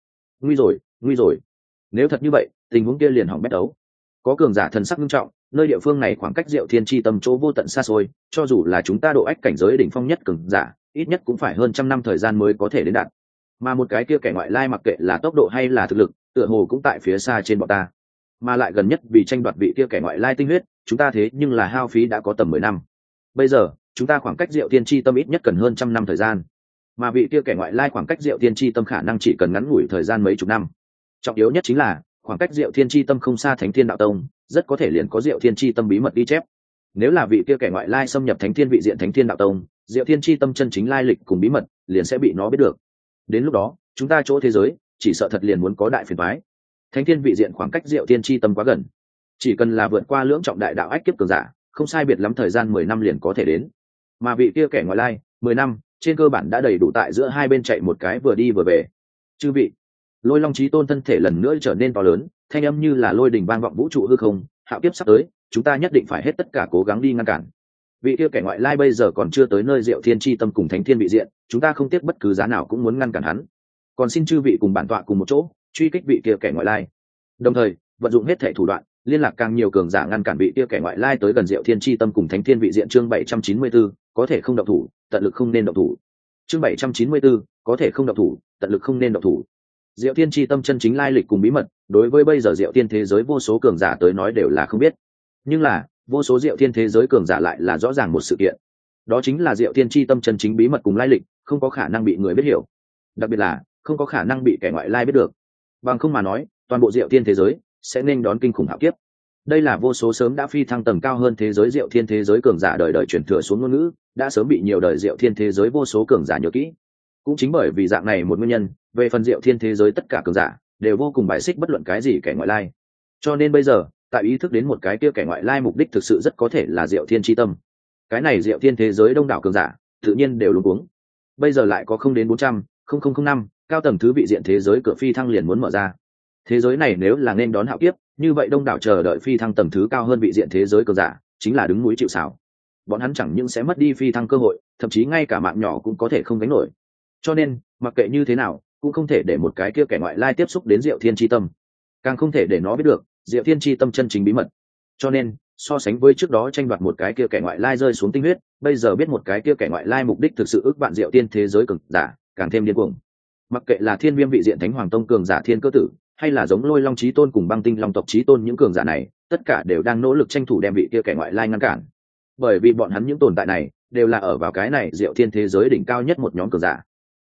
Nguy rồi. Nếu thật như vậy, tình huống kia liền hỏng bét đấu. Có cường giả thần sắc nghiêm trọng, nơi địa phương này khoảng cách Diệu Thiên Chi Tâm chỗ vô tận xa xôi, cho dù là chúng ta độ ách cảnh giới đỉnh phong nhất cường giả, ít nhất cũng phải hơn trăm năm thời gian mới có thể đến đạt. Mà một cái kia kẻ ngoại lai mặc kệ là tốc độ hay là thực lực, tựa hồ cũng tại phía xa trên bọn ta. Mà lại gần nhất vì tranh đoạt vị kia kẻ ngoại lai tinh huyết, chúng ta thế nhưng là hao phí đã có tầm 10 năm. Bây giờ, chúng ta khoảng cách Diệu Thiên Chi Tâm ít nhất cần hơn trăm năm thời gian. Mà vị kia kẻ ngoại lai khoảng cách Diệu Thiên Chi Tâm khả năng chỉ cần ngắn ngủi thời gian mấy chục năm. Trọng yếu nhất chính là, khoảng cách Diệu Thiên Chi Tâm không xa Thánh Thiên Đạo Tông, rất có thể liền có Diệu Thiên Chi Tâm bí mật ghi chép. Nếu là vị kia kẻ ngoại lai xâm nhập Thánh Thiên vị diện Thánh Thiên Đạo Tông, Diệu Thiên Chi Tâm chân chính lai lịch cùng bí mật liền sẽ bị nó biết được. Đến lúc đó, chúng ta chỗ thế giới chỉ sợ thật liền muốn có đại phiền toái. Thánh Thiên vị diện khoảng cách Diệu Thiên Chi Tâm quá gần, chỉ cần là vượt qua lưỡng trọng đại đạo ách kiếp cường giả, không sai biệt lắm thời gian 10 năm liền có thể đến. Mà vị kia kẻ ngoại lai, 10 năm, trên cơ bản đã đầy đủ tại giữa hai bên chạy một cái vừa đi vừa về. Chư vị, Lôi Long Chí Tôn thân thể lần nữa trở nên to lớn, thanh âm như là lôi đình vang vọng vũ trụ hư không, hạo kiếp sắp tới, chúng ta nhất định phải hết tất cả cố gắng đi ngăn cản. Vị kia kẻ ngoại lai bây giờ còn chưa tới nơi Diệu Thiên Chi Tâm cùng Thánh Thiên vị diện, chúng ta không tiếc bất cứ giá nào cũng muốn ngăn cản hắn. Còn xin chư vị cùng bản tọa cùng một chỗ, truy kích vị kia kẻ ngoại lai. Đồng thời, vận dụng hết thể thủ đoạn, liên lạc càng nhiều cường giả ngăn cản vị kia kẻ ngoại lai tới gần Diệu Thiên Chi Tâm cùng Thánh Thiên vị diện. Chương 794, có thể không động thủ, tận lực không nên động thủ. Chương 794, có thể không động thủ, tận lực không nên động thủ. Diệu Thiên Chi Tâm chân chính lai lịch cùng bí mật, đối với bây giờ Diệu Thiên thế giới vô số cường giả tới nói đều là không biết. Nhưng là, vô số Diệu Thiên thế giới cường giả lại là rõ ràng một sự kiện. Đó chính là Diệu Thiên Chi Tâm chân chính bí mật cùng lai lịch, không có khả năng bị người biết hiểu. Đặc biệt là, không có khả năng bị kẻ ngoại lai biết được. Bằng không mà nói, toàn bộ Diệu Thiên thế giới sẽ nên đón kinh khủng hạo kiếp. Đây là vô số sớm đã phi thăng tầng cao hơn thế giới Diệu Thiên thế giới cường giả đời đời truyền thừa xuống ngôn ngữ, đã sớm bị nhiều đời Diệu Thiên thế giới vô số cường giả nhớ kỹ. Cũng chính bởi vì dạng này một nguyên nhân, về phần Diệu Thiên thế giới tất cả cường giả đều vô cùng bài xích bất luận cái gì kẻ ngoại lai. Cho nên bây giờ, tại ý thức đến một cái kia kẻ ngoại lai mục đích thực sự rất có thể là Diệu Thiên Chi Tâm. Cái này Diệu Thiên thế giới đông đảo cường giả, tự nhiên đều luống cuống. Bây giờ lại có không đến 400, 0005, cao tầng thứ vị diện thế giới cửa phi thăng liền muốn mở ra. Thế giới này nếu là nên đón hạo kiếp, như vậy đông đảo chờ đợi phi thăng tầng thứ cao hơn vị diện thế giới cường giả, chính là đứng núi chịu sào. Bọn hắn chẳng những sẽ mất đi phi thăng cơ hội, thậm chí ngay cả mạng nhỏ cũng có thể không gánh nổi. Cho nên, mặc kệ như thế nào, cũng không thể để một cái kia kẻ ngoại lai tiếp xúc đến Diệu Thiên Chi Tâm, càng không thể để nó biết được Diệu Thiên Chi Tâm chân chính bí mật. Cho nên, so sánh với trước đó tranh đoạt một cái kia kẻ ngoại lai rơi xuống tinh huyết, bây giờ biết một cái kia kẻ ngoại lai mục đích thực sự ước vạn Diệu Thiên thế giới cường giả, càng thêm điên cuồng. Mặc kệ là Thiên Viêm vị diện Thánh Hoàng Tông cường giả Thiên Cơ Tử, hay là giống Lôi Long Chí Tôn cùng Băng Tinh Long tộc Chí Tôn những cường giả này, tất cả đều đang nỗ lực tranh thủ đem vị kia kẻ ngoại lai ngăn cản. Bởi vì bọn hắn những tồn tại này đều là ở vào cái này Diệu Thiên thế giới đỉnh cao nhất một nhóm cường giả.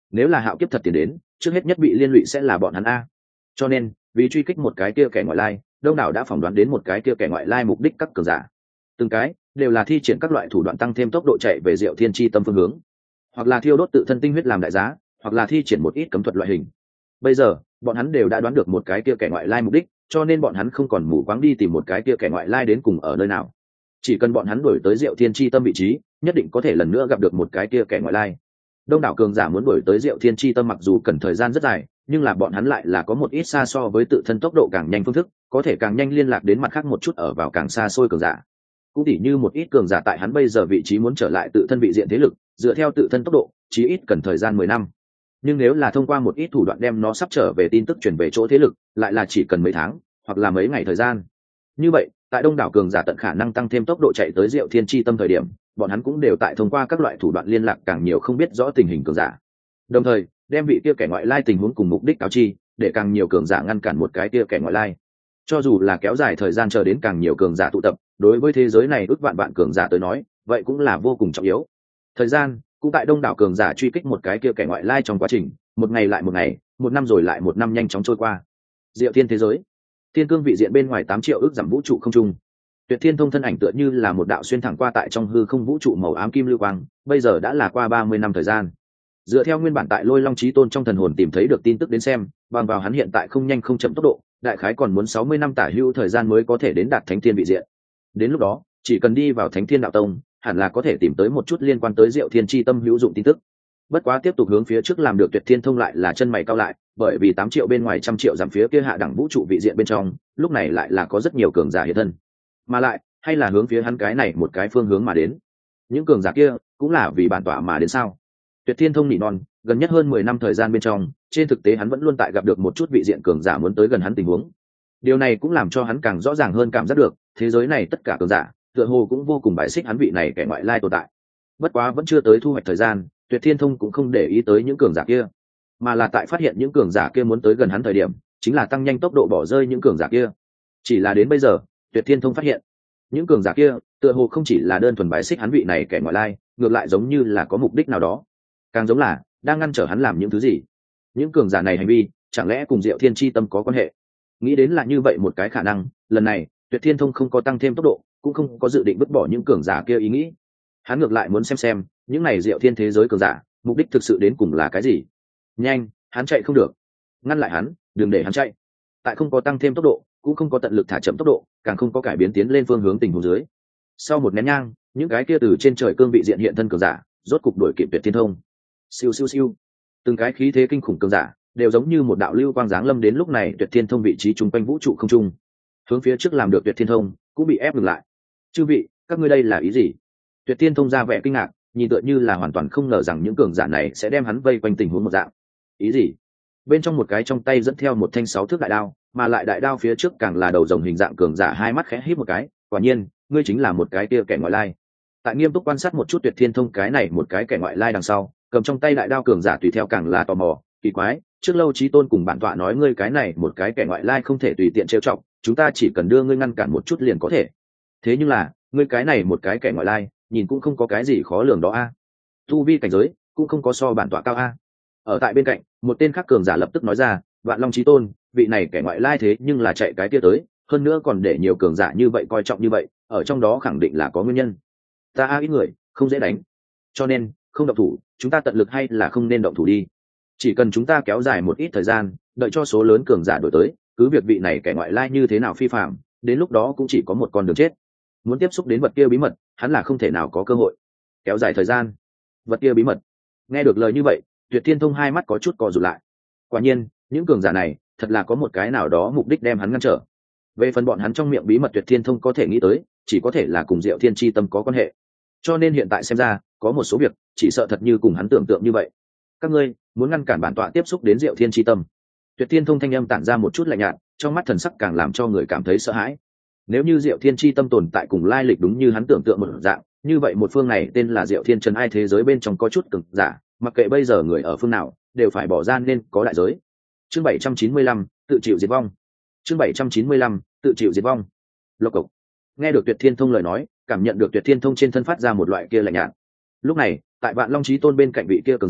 nếu là hạo kiếp thật tiền đến, trước hết nhất bị liên lụy sẽ là bọn hắn a. Cho nên vì truy kích một cái kia kẻ ngoại lai, đông đảo đã phỏng đoán đến một cái kia kẻ ngoại lai mục đích các cường giả, từng cái đều là thi triển các loại thủ đoạn tăng thêm tốc độ chạy về Diệu Thiên Chi Tâm phương hướng, hoặc là thiêu đốt tự thân tinh huyết làm đại giá, hoặc là thi triển một ít cấm thuật loại hình. Bây giờ bọn hắn đều đã đoán được một cái kia kẻ ngoại lai mục đích, cho nên bọn hắn không còn mù quáng đi tìm một cái kia kẻ ngoại lai đến cùng ở nơi nào. Chỉ cần bọn hắn đuổi tới Diệu Thiên Chi Tâm vị trí, nhất định có thể lần nữa gặp được một cái kia kẻ ngoại lai. Đông đảo cường giả muốn đuổi tới Diệu Thiên Chi Tâm mặc dù cần thời gian rất dài, nhưng là bọn hắn lại là có một ít xa so với tự thân tốc độ càng nhanh phương thức, có thể càng nhanh liên lạc đến mặt khác một chút ở vào càng xa xôi cường giả. Cũng tỉ như một ít cường giả tại hắn bây giờ vị trí muốn trở lại tự thân vị diện thế lực, dựa theo tự thân tốc độ, chí ít cần thời gian 10 năm. Nhưng nếu là thông qua một ít thủ đoạn đem nó sắp trở về tin tức chuyển về chỗ thế lực, lại là chỉ cần mấy tháng hoặc là mấy ngày thời gian. Như vậy, tại đông đảo cường giả tận khả năng tăng thêm tốc độ chạy tới Diệu Thiên Chi Tâm thời điểm, bọn hắn cũng đều tại thông qua các loại thủ đoạn liên lạc càng nhiều không biết rõ tình hình cường giả. Đồng thời, đem vị kia kẻ ngoại lai tình huống cùng mục đích cáo chi, để càng nhiều cường giả ngăn cản một cái kia kẻ ngoại lai. Cho dù là kéo dài thời gian chờ đến càng nhiều cường giả tụ tập, đối với thế giới này ước vạn vạn cường giả tới nói, vậy cũng là vô cùng trọng yếu. Thời gian cũng tại đông đảo cường giả truy kích một cái kia kẻ ngoại lai trong quá trình, một ngày lại một ngày, một năm rồi lại một năm nhanh chóng trôi qua. Diệu Thiên thế giới, thiên cương vị diện bên ngoài 8 triệu ước dặm vũ trụ không trung, Tuyệt Thiên Thông thân ảnh tựa như là một đạo xuyên thẳng qua tại trong hư không vũ trụ màu ám kim lưu quang, bây giờ đã là qua 30 năm thời gian. Dựa theo nguyên bản tại Lôi Long Chí Tôn trong thần hồn tìm thấy được tin tức đến xem, bằng vào hắn hiện tại không nhanh không chậm tốc độ, đại khái còn muốn 60 năm tả hữu thời gian mới có thể đến đạt Thánh Thiên vị diện. Đến lúc đó, chỉ cần đi vào Thánh Thiên đạo tông, hẳn là có thể tìm tới một chút liên quan tới Diệu Thiên Chi Tâm hữu dụng tin tức. Bất quá tiếp tục hướng phía trước làm được Tuyệt Thiên Thông lại là chân mày cau lại, bởi vì 8 triệu bên ngoài trăm triệu giảm phía kia hạ đẳng vũ trụ vị diện bên trong, lúc này lại là có rất nhiều cường giả hiện thân. Mà lại, hay là hướng phía hắn cái này một cái phương hướng mà đến. Những cường giả kia cũng là vì bản tọa mà đến sao? Tuyệt Thiên Thông nỉ non, gần nhất hơn 10 năm thời gian bên trong, trên thực tế hắn vẫn luôn tại gặp được một chút vị diện cường giả muốn tới gần hắn tình huống. Điều này cũng làm cho hắn càng rõ ràng hơn cảm giác được, thế giới này tất cả cường giả, tựa hồ cũng vô cùng bài xích hắn vị này kẻ ngoại lai tồn tại. Bất quá vẫn chưa tới thu hoạch thời gian, Tuyệt Thiên Thông cũng không để ý tới những cường giả kia, mà là tại phát hiện những cường giả kia muốn tới gần hắn thời điểm, chính là tăng nhanh tốc độ bỏ rơi những cường giả kia. Chỉ là đến bây giờ, Tuyệt Thiên Thông phát hiện, những cường giả kia tựa hồ không chỉ là đơn thuần bài xích hắn vị này kẻ ngoại lai, ngược lại giống như là có mục đích nào đó, càng giống là đang ngăn trở hắn làm những thứ gì. Những cường giả này hành vi chẳng lẽ cùng Diệu Thiên Chi Tâm có quan hệ? Nghĩ đến là như vậy một cái khả năng, lần này Tuyệt Thiên Thông không có tăng thêm tốc độ, cũng không có dự định vứt bỏ những cường giả kia ý nghĩ. Hắn ngược lại muốn xem những này Diệu Thiên thế giới cường giả mục đích thực sự đến cùng là cái gì. Nhanh, hắn chạy không được, ngăn lại hắn, đừng để hắn chạy. Tại không có tăng thêm tốc độ, cũng không có tận lực thả chậm tốc độ, càng không có cải biến tiến lên phương hướng tình huống dưới. Sau một nén nhang, những cái kia từ trên trời cương vị diện hiện thân cường giả rốt cục đuổi kịp Tuyệt Thiên Thông. Siêu siêu siêu, từng cái khí thế kinh khủng cường giả đều giống như một đạo lưu quang giáng lâm đến lúc này Tuyệt Thiên Thông vị trí trung quanh vũ trụ không trung, hướng phía trước làm được Tuyệt Thiên Thông cũng bị ép ngừng lại. Chư vị, các ngươi đây là ý gì? Tuyệt Thiên Thông ra vẻ kinh ngạc, nhìn tựa như là hoàn toàn không ngờ rằng những cường giả này sẽ đem hắn vây quanh tình huống một dạng. Ý gì? Bên trong một cái trong tay dẫn theo một thanh 6 thước đại đao, mà lại đại đao phía trước càng là đầu rồng hình dạng cường giả hai mắt khẽ híp một cái, quả nhiên, ngươi chính là một cái kia kẻ ngoại lai. Tại nghiêm túc quan sát một chút Tuyệt Thiên Thông cái này một cái kẻ ngoại lai đằng sau, cầm trong tay đại đao cường giả tùy theo càng là tò mò, kỳ quái, trước lâu Chí Tôn cùng bản tọa nói ngươi cái này một cái kẻ ngoại lai không thể tùy tiện trêu chọc, chúng ta chỉ cần đưa ngươi ngăn cản một chút liền có thể. Thế nhưng là, ngươi cái này một cái kẻ ngoại lai, nhìn cũng không có cái gì khó lường đó a. Tu vi cảnh giới cũng không có so bản tọa cao a. Ở tại bên cạnh, một tên khác cường giả lập tức nói ra, Vạn Long Chí Tôn, vị này kẻ ngoại lai thế nhưng là chạy cái kia tới, hơn nữa còn để nhiều cường giả như vậy coi trọng như vậy, ở trong đó khẳng định là có nguyên nhân. Ta ít người, không dễ đánh, cho nên không động thủ, chúng ta tận lực hay là không nên động thủ đi. Chỉ cần chúng ta kéo dài một ít thời gian, đợi cho số lớn cường giả đổi tới, cứ việc vị này kẻ ngoại lai như thế nào phi phạm, đến lúc đó cũng chỉ có một con đường chết. Muốn tiếp xúc đến vật kia bí mật, hắn là không thể nào có cơ hội. Kéo dài thời gian, vật kia bí mật. Nghe được lời như vậy, Tuyệt Thiên Thông hai mắt có chút co rụt lại. Quả nhiên, những cường giả này thật là có một cái nào đó mục đích đem hắn ngăn trở. Về phần bọn hắn trong miệng bí mật Tuyệt Thiên Thông có thể nghĩ tới, chỉ có thể là cùng Diệu Thiên Chi Tâm có quan hệ. Cho nên hiện tại xem ra, có một số việc chỉ sợ thật như cùng hắn tưởng tượng như vậy. Các ngươi muốn ngăn cản bản tọa tiếp xúc đến Diệu Thiên Chi Tâm. Tuyệt Thiên Thông thanh âm tản ra một chút lạnh nhạt, trong mắt thần sắc càng làm cho người cảm thấy sợ hãi. Nếu như Diệu Thiên Chi Tâm tồn tại cùng lai lịch đúng như hắn tưởng tượng một dạng, như vậy một phương này tên là Diệu Thiên Trần Ai thế giới bên trong có chút cường giả, mặc kệ bây giờ người ở phương nào, đều phải bỏ ra nên có đại giới. Chương 795, tự chịu diệt vong. Chương 795, tự chịu diệt vong. Lộc cộc. Nghe được Tuyệt Thiên Thông lời nói, cảm nhận được Tuyệt Thiên Thông trên thân phát ra một loại kia lạnh nhạt. Lúc này, tại Vạn Long Chí Tôn bên cạnh vị kia cường giả,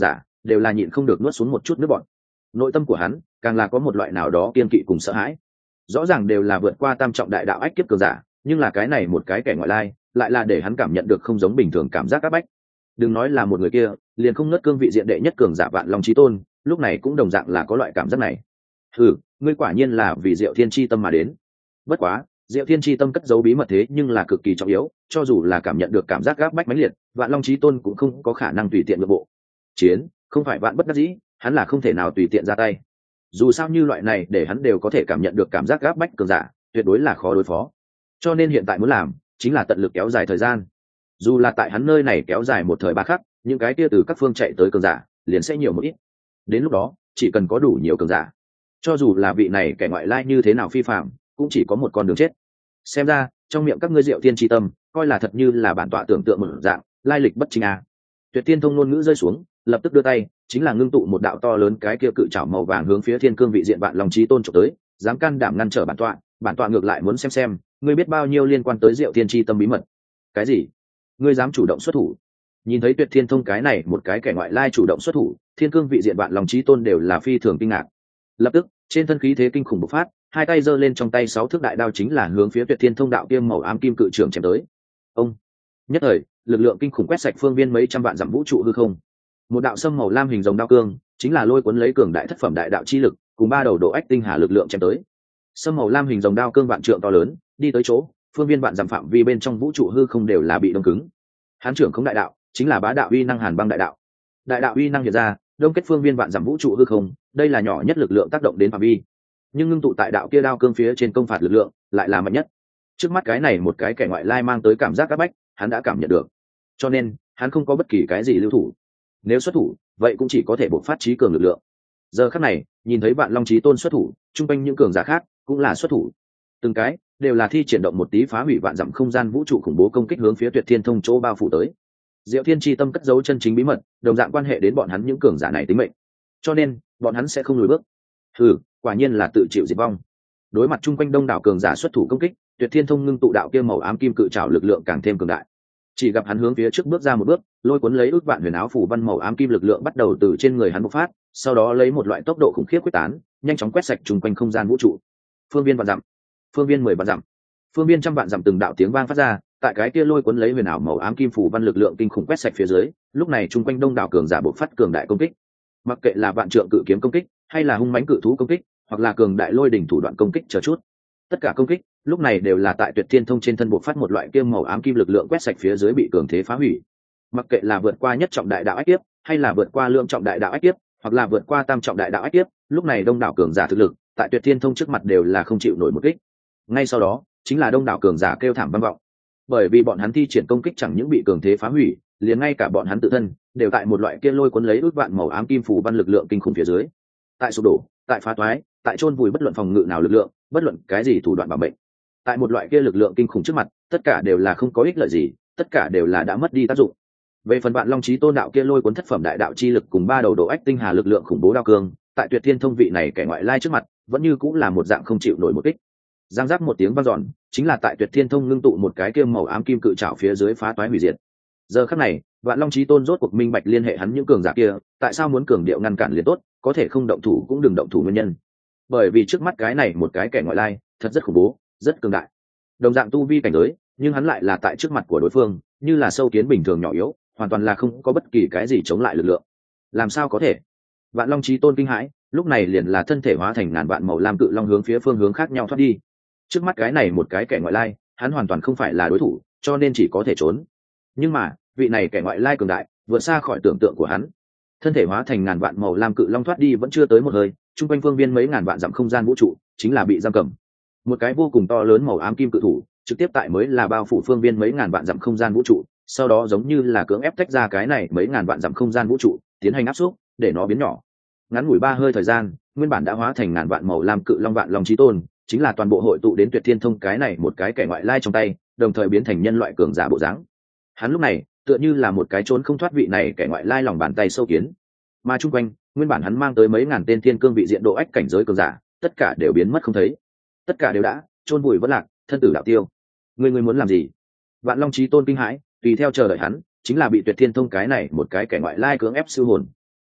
đều là nhịn không được nuốt xuống một chút nước bọt. Nội tâm của hắn càng là có một loại nào đó kiên kỵ cùng sợ hãi. Rõ ràng đều là vượt qua tam trọng đại đạo ách kiếp cường giả, nhưng là cái này một cái kẻ ngoại lai lại là để hắn cảm nhận được không giống bình thường cảm giác áp bách. Đừng nói là một người kia, liền không ngớt cương vị diện đệ nhất cường giả Vạn Long Chí Tôn, lúc này cũng đồng dạng là có loại cảm giác này. Ngươi quả nhiên là vì Diệu Thiên chi tâm mà đến. Bất quá, Diệu Thiên chi tâm cất giấu bí mật thế nhưng là cực kỳ trọng yếu, cho dù là cảm nhận được cảm giác áp bách mãnh liệt, Vạn Long Chí Tôn cũng không có khả năng tùy tiện nhượng bộ. Chiến, không phải vạn bất đắc dĩ, hắn là không thể nào tùy tiện ra tay. Dù sao như loại này để hắn đều có thể cảm nhận được cảm giác áp bách cường giả, tuyệt đối là khó đối phó. Cho nên hiện tại muốn làm chính là tận lực kéo dài thời gian. Dù là tại hắn nơi này kéo dài một thời ba khắc, những cái kia từ các phương chạy tới cường giả liền sẽ nhiều một ít. Đến lúc đó, chỉ cần có đủ nhiều cường giả, cho dù là vị này kẻ ngoại lai như thế nào phi phạm, cũng chỉ có một con đường chết. Xem ra trong miệng các ngươi Diệu Thiên chi tâm coi là thật như là bản tọa tưởng tượng một dạng, lai lịch bất chính à. Tuyệt Thiên Thông ngôn ngữ rơi xuống, lập tức đưa tay chính là ngưng tụ một đạo to lớn cái kia cự trảo màu vàng hướng phía thiên cương vị diện Vạn Long Chí Tôn chụp tới, dám can đảm ngăn trở bản tọa ngược lại muốn xem ngươi biết bao nhiêu liên quan tới Diệu Thiên chi tâm bí mật. Cái gì? Ngươi dám chủ động xuất thủ? Nhìn thấy Tuyệt Thiên Thông cái này một cái kẻ ngoại lai chủ động xuất thủ, thiên cương vị diện Vạn Long Chí Tôn đều là phi thường kinh ngạc. Lập tức trên thân khí thế kinh khủng bộc phát, hai tay giơ lên trong tay 6 thước đại đao chính là hướng phía Tuyệt Thiên Thông đạo kiêm màu ám kim cự trường chém tới. Ông nhất thời lực lượng kinh khủng quét sạch phương viên mấy trăm vạn dặm vũ trụ hư không. Một đạo sâm màu lam hình rồng đao cương chính là lôi cuốn lấy cường đại thất phẩm đại đạo chi lực cùng 3 đầu độ ách tinh hà lực lượng chém tới. Sâm màu lam hình rồng đao cương vạn trượng to lớn, đi tới chỗ phương viên vạn dặm phạm vi bên trong vũ trụ hư không đều là bị đông cứng. Hán trưởng không đại đạo chính là bá đạo uy năng hàn băng đại đạo. Đại đạo uy năng hiện ra, đông kết phương viên vạn dặm vũ trụ hư không, đây là nhỏ nhất lực lượng tác động đến phạm vi. Nhưng ngưng tụ tại đạo kia đao cương phía trên công phạt lực lượng lại là mạnh nhất. Trước mắt cái này một cái kẻ ngoại lai mang tới cảm giác áp bách, hắn đã cảm nhận được. Cho nên, hắn không có bất kỳ cái gì lưu thủ. Nếu xuất thủ, vậy cũng chỉ có thể bộc phát trí cường lực lượng. Giờ khắc này, nhìn thấy Vạn Long Chí Tôn xuất thủ, trung quanh những cường giả khác cũng là xuất thủ. Từng cái đều là thi triển động một tí phá hủy vạn dặm không gian vũ trụ khủng bố công kích hướng phía Tuyệt Thiên Thông chỗ bao phủ tới. Diệu Thiên chi tâm cất giấu chân chính bí mật, đồng dạng quan hệ đến bọn hắn những cường giả này tính mệnh. Cho nên, bọn hắn sẽ không lùi bước. Quả nhiên là tự chịu diệt vong. Đối mặt trung quanh đông đảo cường giả xuất thủ công kích, Tuyệt Thiên Thông ngưng tụ đạo kia màu ám kim cự trảo lực lượng càng thêm cường đại. Chỉ gặp hắn hướng phía trước bước ra một bước, lôi cuốn lấy ước vạn huyền áo phủ văn màu ám kim lực lượng bắt đầu từ trên người hắn bộc phát, sau đó lấy một loại tốc độ khủng khiếp quyết tán, nhanh chóng quét sạch trung quanh không gian vũ trụ. Phương viên vạn dặm, phương viên 10 vạn dặm, phương viên trăm vạn dặm, từng đạo tiếng vang phát ra, tại cái kia lôi cuốn lấy huyền ảo màu ám kim phủ văn lực lượng kinh khủng quét sạch phía dưới, lúc này trung quanh đông đảo cường giả bộc phát cường đại công kích. Mặc kệ là vạn trượng cự kiếm công kích, hay là hung mãnh cự thú công kích, hoặc là cường đại lôi đỉnh thủ đoạn công kích chờ chút, tất cả công kích lúc này đều là tại Tuyệt Thiên Thông trên thân bộc phát một loại kim màu ám kim lực lượng quét sạch phía dưới bị cường thế phá hủy. Mặc kệ là vượt qua nhất trọng đại đạo ách kiếp, hay là vượt qua lượng trọng đại đạo ách kiếp, hoặc là vượt qua tam trọng đại đạo ách kiếp, lúc này đông đảo cường giả thực lực tại Tuyệt Thiên Thông trước mặt đều là không chịu nổi một kích. Ngay sau đó chính là đông đảo cường giả kêu thảm vang vọng, bởi vì bọn hắn thi triển công kích chẳng những bị cường thế phá hủy, liền ngay cả bọn hắn tự thân đều tại một loại kia lôi cuốn lấy ước vạn màu ám kim phù văn lực lượng kinh khủng phía dưới, tại sụp đổ, tại phá toái, tại chôn vùi bất luận phòng ngự nào lực lượng, bất luận cái gì thủ đoạn bảo mệnh. Tại một loại kia lực lượng kinh khủng trước mặt, tất cả đều là không có ích lợi gì, tất cả đều là đã mất đi tác dụng. Về phần Vạn Long Chí Tôn đạo kia lôi cuốn thất phẩm đại đạo chi lực cùng 3 đầu độ ách tinh hà lực lượng khủng bố đao cương, tại Tuyệt Thiên Thông vị này kẻ ngoại lai trước mặt, vẫn như cũng là một dạng không chịu nổi một kích. Giang giác một tiếng vang dọn, chính là tại Tuyệt Thiên Thông ngưng tụ một cái kia màu ám kim cự trảo phía dưới phá toái hủy diệt. Giờ khắc này, Vạn Long Chí Tôn rốt cuộc minh bạch liên hệ hắn những cường giả kia, tại sao muốn cường điệu ngăn cản liền tốt, có thể không động thủ cũng đừng động thủ nguyên nhân. Bởi vì trước mắt cái này một cái kẻ ngoại lai, thật rất khủng bố, rất cường đại. Đồng dạng tu vi cảnh giới, nhưng hắn lại là tại trước mặt của đối phương, như là sâu kiến bình thường nhỏ yếu, hoàn toàn là không có bất kỳ cái gì chống lại lực lượng. Làm sao có thể? Vạn Long Chí Tôn kinh hãi, lúc này liền là thân thể hóa thành ngàn vạn màu lam cự long hướng phía phương hướng khác nhau thoát đi. Trước mắt cái này một cái kẻ ngoại lai, hắn hoàn toàn không phải là đối thủ, cho nên chỉ có thể trốn. Nhưng mà, vị này kẻ ngoại lai cường đại, vượt xa khỏi tưởng tượng của hắn. Thân thể hóa thành ngàn vạn màu lam cự long thoát đi vẫn chưa tới một hơi, trung quanh phương viên mấy ngàn vạn dặm không gian vũ trụ chính là bị giam cầm. Một cái vô cùng to lớn màu ám kim cự thủ, trực tiếp tại mới là bao phủ phương viên mấy ngàn vạn dặm không gian vũ trụ, sau đó giống như là cưỡng ép tách ra cái này mấy ngàn vạn dặm không gian vũ trụ, tiến hành áp xúc, để nó biến nhỏ. Ngắn ngủi 3 hơi thời gian, nguyên bản đã hóa thành ngàn vạn màu lam cự long Vạn Long Chí Tôn, chính là toàn bộ hội tụ đến Tuyệt Thiên Thông cái này một cái kẻ ngoại lai trong tay, đồng thời biến thành nhân loại cường giả bộ dáng. Hắn lúc này, tựa như là một cái trốn không thoát vị này kẻ ngoại lai lòng bàn tay sâu kiến. Mà chung quanh, nguyên bản hắn mang tới mấy ngàn tên thiên cương vị diện độ ách cảnh giới cường giả, tất cả đều biến mất không thấy. Tất cả đều đã chôn vùi vỡ lạc, thân tử đạo tiêu. Ngươi muốn làm gì? Vạn Long Chí Tôn kinh hãi, tùy theo chờ đợi hắn, chính là bị Tuyệt Thiên Thông cái này một cái kẻ ngoại lai cưỡng ép siêu hồn.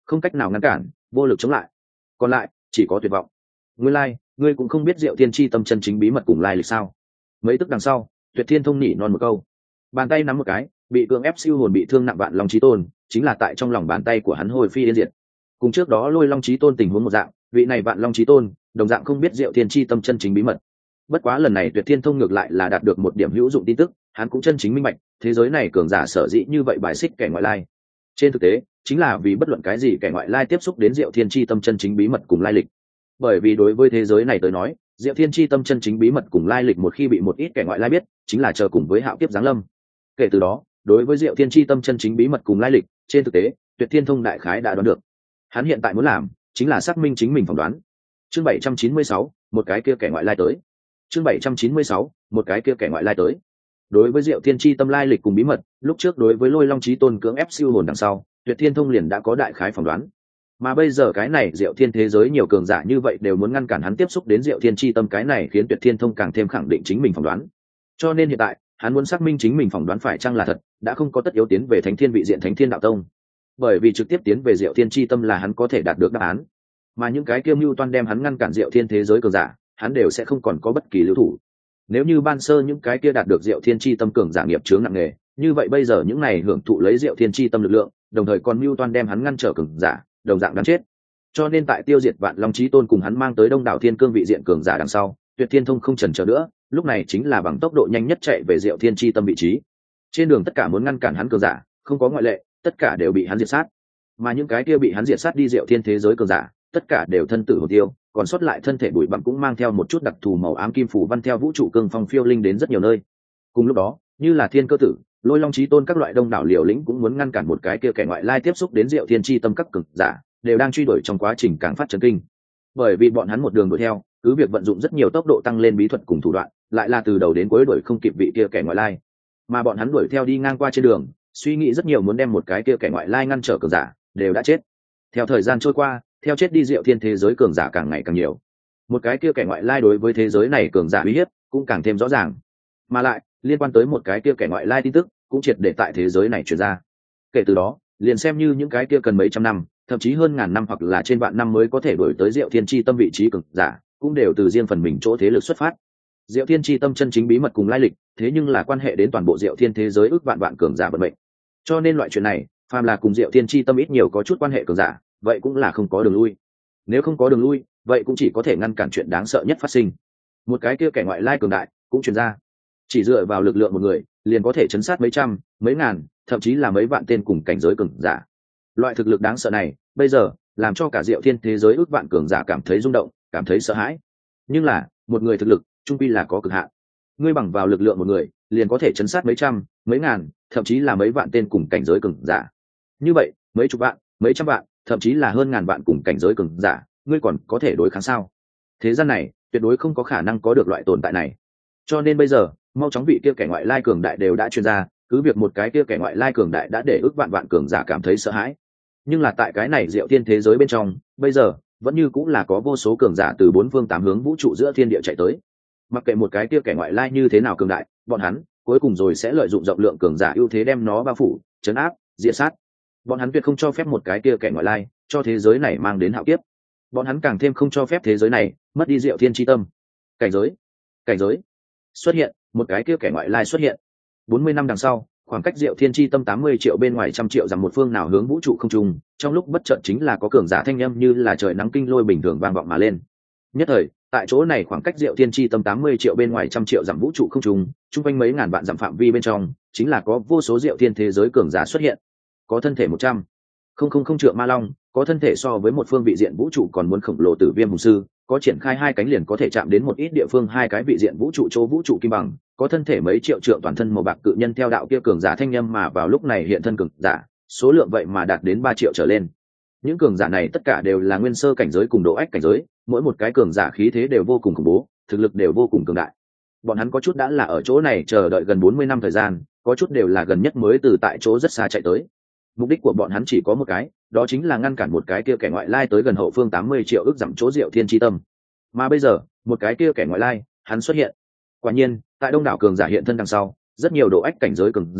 không cách nào ngăn cản, vô lực chống lại, còn lại chỉ có tuyệt vọng. Nguyên lai, ngươi cũng không biết Diệu Thiên chi tâm chân chính bí mật cùng lai lịch sao? Mấy tức đằng sau, Tuyệt Thiên Thông nỉ non một câu, bàn tay nắm một cái, bị cưỡng ép siêu hồn bị thương nặng Vạn Long Chí Tôn, chính là tại trong lòng bàn tay của hắn hồi phi yên diệt. Cùng trước đó Lôi Long Chí Tôn tình huống một dạng, vị này Vạn Long Chí Tôn, đồng dạng không biết Diệu Thiên chi tâm chân chính bí mật. Bất quá lần này Tuyệt Thiên Thông ngược lại là đạt được một điểm hữu dụng tin tức, hắn cũng chân chính minh bạch, thế giới này cường giả sở dĩ như vậy bài xích kẻ ngoại lai. Trên thực tế, chính là vì bất luận cái gì kẻ ngoại lai tiếp xúc đến Diệu Thiên chi tâm chân chính bí mật cùng lai lịch. Bởi vì đối với thế giới này tới nói, Diệu Thiên chi tâm chân chính bí mật cùng lai lịch một khi bị một ít kẻ ngoại lai biết, chính là chờ cùng với hạo kiếp giáng lâm. Kể từ đó, đối với Diệu Thiên chi tâm chân chính bí mật cùng lai lịch, trên thực tế, Tuyệt Thiên Thông đại khái đã đoán được. Hắn hiện tại muốn làm, chính là xác minh chính mình phỏng đoán. Chương 796, một cái kia kẻ ngoại lai tới. Chương 796, một cái kia kẻ ngoại lai tới. Đối với Diệu Thiên chi tâm lai lịch cùng bí mật, lúc trước đối với Lôi Long Chí Tôn cưỡng ép siêu hồn đằng sau, Tuyệt Thiên Thông liền đã có đại khái phỏng đoán. Mà bây giờ cái này Diệu Thiên thế giới nhiều cường giả như vậy đều muốn ngăn cản hắn tiếp xúc đến Diệu Thiên chi tâm, cái này khiến Tuyệt Thiên Thông càng thêm khẳng định chính mình phỏng đoán. Cho nên hiện tại, hắn muốn xác minh chính mình phỏng đoán phải chăng là thật, đã không có tất yếu tiến về Thánh Thiên vị diện Thánh Thiên đạo tông. Bởi vì trực tiếp tiến về Diệu Thiên chi tâm là hắn có thể đạt được đáp án. Mà những cái kiêm mưu toan đem hắn ngăn cản Diệu Thiên thế giới cường giả, hắn đều sẽ không còn có bất kỳ lưu thủ. Nếu như ban sơ những cái kia đạt được Diệu Thiên chi tâm cường giả nghiệp chướng nặng nề, như vậy bây giờ những này hưởng thụ lấy Diệu Thiên chi tâm lực lượng, đồng thời còn mưu toan đem hắn ngăn trở cường giả, đồng dạng đáng chết. Cho nên tại tiêu diệt Vạn Long Chí Tôn cùng hắn mang tới Đông đảo Thiên Cương vị diện cường giả đằng sau, Tuyệt Thiên Thông không chần chờ nữa, lúc này chính là bằng tốc độ nhanh nhất chạy về Diệu Thiên chi tâm vị trí. Trên đường tất cả muốn ngăn cản hắn cường giả, không có ngoại lệ, tất cả đều bị hắn diệt sát. Mà những cái kia bị hắn diệt sát đi Diệu Thiên thế giới cường giả, tất cả đều thân tử hồn tiêu, còn sót lại thân thể bụi bặm cũng mang theo một chút đặc thù màu ám kim phủ văn theo vũ trụ cương phong phiêu linh đến rất nhiều nơi. Cùng lúc đó, như là Thiên Cơ Tử, Lôi Long Chí Tôn các loại đông đảo liều lĩnh cũng muốn ngăn cản một cái kia kẻ ngoại lai tiếp xúc đến Diệu Thiên chi tâm các cường giả, đều đang truy đuổi trong quá trình càng phát chấn kinh. Bởi vì bọn hắn một đường đuổi theo, cứ việc vận dụng rất nhiều tốc độ tăng lên bí thuật cùng thủ đoạn, lại là từ đầu đến cuối đuổi không kịp vị kia kẻ ngoại lai. Mà bọn hắn đuổi theo đi ngang qua trên đường, suy nghĩ rất nhiều muốn đem một cái kia kẻ ngoại lai ngăn trở cường giả, đều đã chết. Theo thời gian trôi qua, theo chết đi Diệu Thiên thế giới cường giả càng ngày càng nhiều. Một cái kia kẻ ngoại lai đối với thế giới này cường giả uy hiếp cũng càng thêm rõ ràng. Mà lại, liên quan tới một cái kia kẻ ngoại lai tin tức, cũng triệt để tại thế giới này truyền ra. Kể từ đó, liền xem như những cái kia cần mấy trăm năm, thậm chí hơn ngàn năm hoặc là trên vạn năm mới có thể đuổi tới Diệu Thiên chi tâm vị trí cường giả, cũng đều từ riêng phần mình chỗ thế lực xuất phát. Diệu Thiên chi tâm chân chính bí mật cùng lai lịch, thế nhưng là quan hệ đến toàn bộ Diệu Thiên thế giới ước vạn vạn cường giả vận mệnh. Cho nên loại chuyện này, phàm là cùng Diệu Thiên chi tâm ít nhiều có chút quan hệ cường giả, vậy cũng là không có đường lui. Nếu không có đường lui, vậy cũng chỉ có thể ngăn cản chuyện đáng sợ nhất phát sinh. Một cái kia kẻ ngoại lai cường đại cũng truyền ra, chỉ dựa vào lực lượng một người, liền có thể chấn sát mấy trăm, mấy ngàn, thậm chí là mấy vạn tên cùng cảnh giới cường giả. Loại thực lực đáng sợ này, bây giờ làm cho cả Diệu Thiên thế giới ước vạn cường giả cảm thấy rung động, cảm thấy sợ hãi. Nhưng là, một người thực lực, chung quy là có cực hạn. Ngươi bằng vào lực lượng một người, liền có thể chấn sát mấy trăm, mấy ngàn, thậm chí là mấy vạn tên cùng cảnh giới cường giả. Như vậy, mấy chục vạn, mấy trăm vạn, thậm chí là hơn ngàn vạn cùng cảnh giới cường giả, ngươi còn có thể đối kháng sao? Thế gian này, tuyệt đối không có khả năng có được loại tồn tại này. Cho nên bây giờ, mau chóng vị kia kẻ ngoại lai cường đại đều đã truyền ra, cứ việc một cái kia kẻ ngoại lai cường đại đã để ước vạn vạn cường giả cảm thấy sợ hãi. Nhưng là tại cái này Diệu Thiên thế giới bên trong, bây giờ vẫn như cũng là có vô số cường giả từ bốn phương tám hướng vũ trụ giữa thiên địa chạy tới. Mặc kệ một cái kia kẻ ngoại lai như thế nào cường đại, bọn hắn cuối cùng rồi sẽ lợi dụng rộng lượng cường giả ưu thế đem nó bao phủ, trấn áp, diệt sát. Bọn hắn tuyệt không cho phép một cái kia kẻ ngoại lai cho thế giới này mang đến hạo kiếp. Bọn hắn càng thêm không cho phép thế giới này mất đi Diệu Thiên chi tâm. Cảnh giới xuất hiện, một cái kia kẻ ngoại lai xuất hiện. 40 năm đằng sau, khoảng cách Diệu Thiên chi tâm 80 triệu bên ngoài trăm triệu rằng một phương nào hướng vũ trụ không trung, trong lúc bất chợt chính là có cường giả thanh âm như là trời nắng kinh lôi bình thường vang vọng mà lên. Nhất thời, tại chỗ này khoảng cách Diệu Thiên chi tâm 80 triệu bên ngoài trăm triệu dặm vũ trụ không trung, chung quanh mấy ngàn vạn dặm phạm vi bên trong, chính là có vô số Diệu Thiên thế giới cường giả xuất hiện. Có thân thể 100,000 trượng ma long, có thân thể so với một phương vị diện vũ trụ còn muốn khổng lồ Tử Viêm hùng sư, có triển khai hai cánh liền có thể chạm đến một ít địa phương hai cái vị diện vũ trụ chỗ vũ trụ kim bằng, có thân thể mấy triệu trượng toàn thân màu bạc cự nhân theo đạo kia cường giả thanh âm mà vào lúc này hiện thân cường giả, số lượng vậy mà đạt đến 3 triệu trở lên. Những cường giả này tất cả đều là nguyên sơ cảnh giới cùng độ ách cảnh giới, mỗi một cái cường giả khí thế đều vô cùng khủng bố, thực lực đều vô cùng cường đại. Bọn hắn có chút đã là ở chỗ này chờ đợi gần 40 năm thời gian, có chút đều là gần nhất mới từ tại chỗ rất xa chạy tới. Mục đích của bọn hắn chỉ có một cái, đó chính là ngăn cản một cái kia kẻ ngoại lai tới gần hậu phương 80 triệu ước dặm chỗ Diệu Thiên chi tâm. Mà bây giờ, một cái kia kẻ ngoại lai, hắn xuất hiện. Quả nhiên, tại đông đảo cường giả hiện thân đằng sau, rất nhiều độ ách cảnh giới cường giả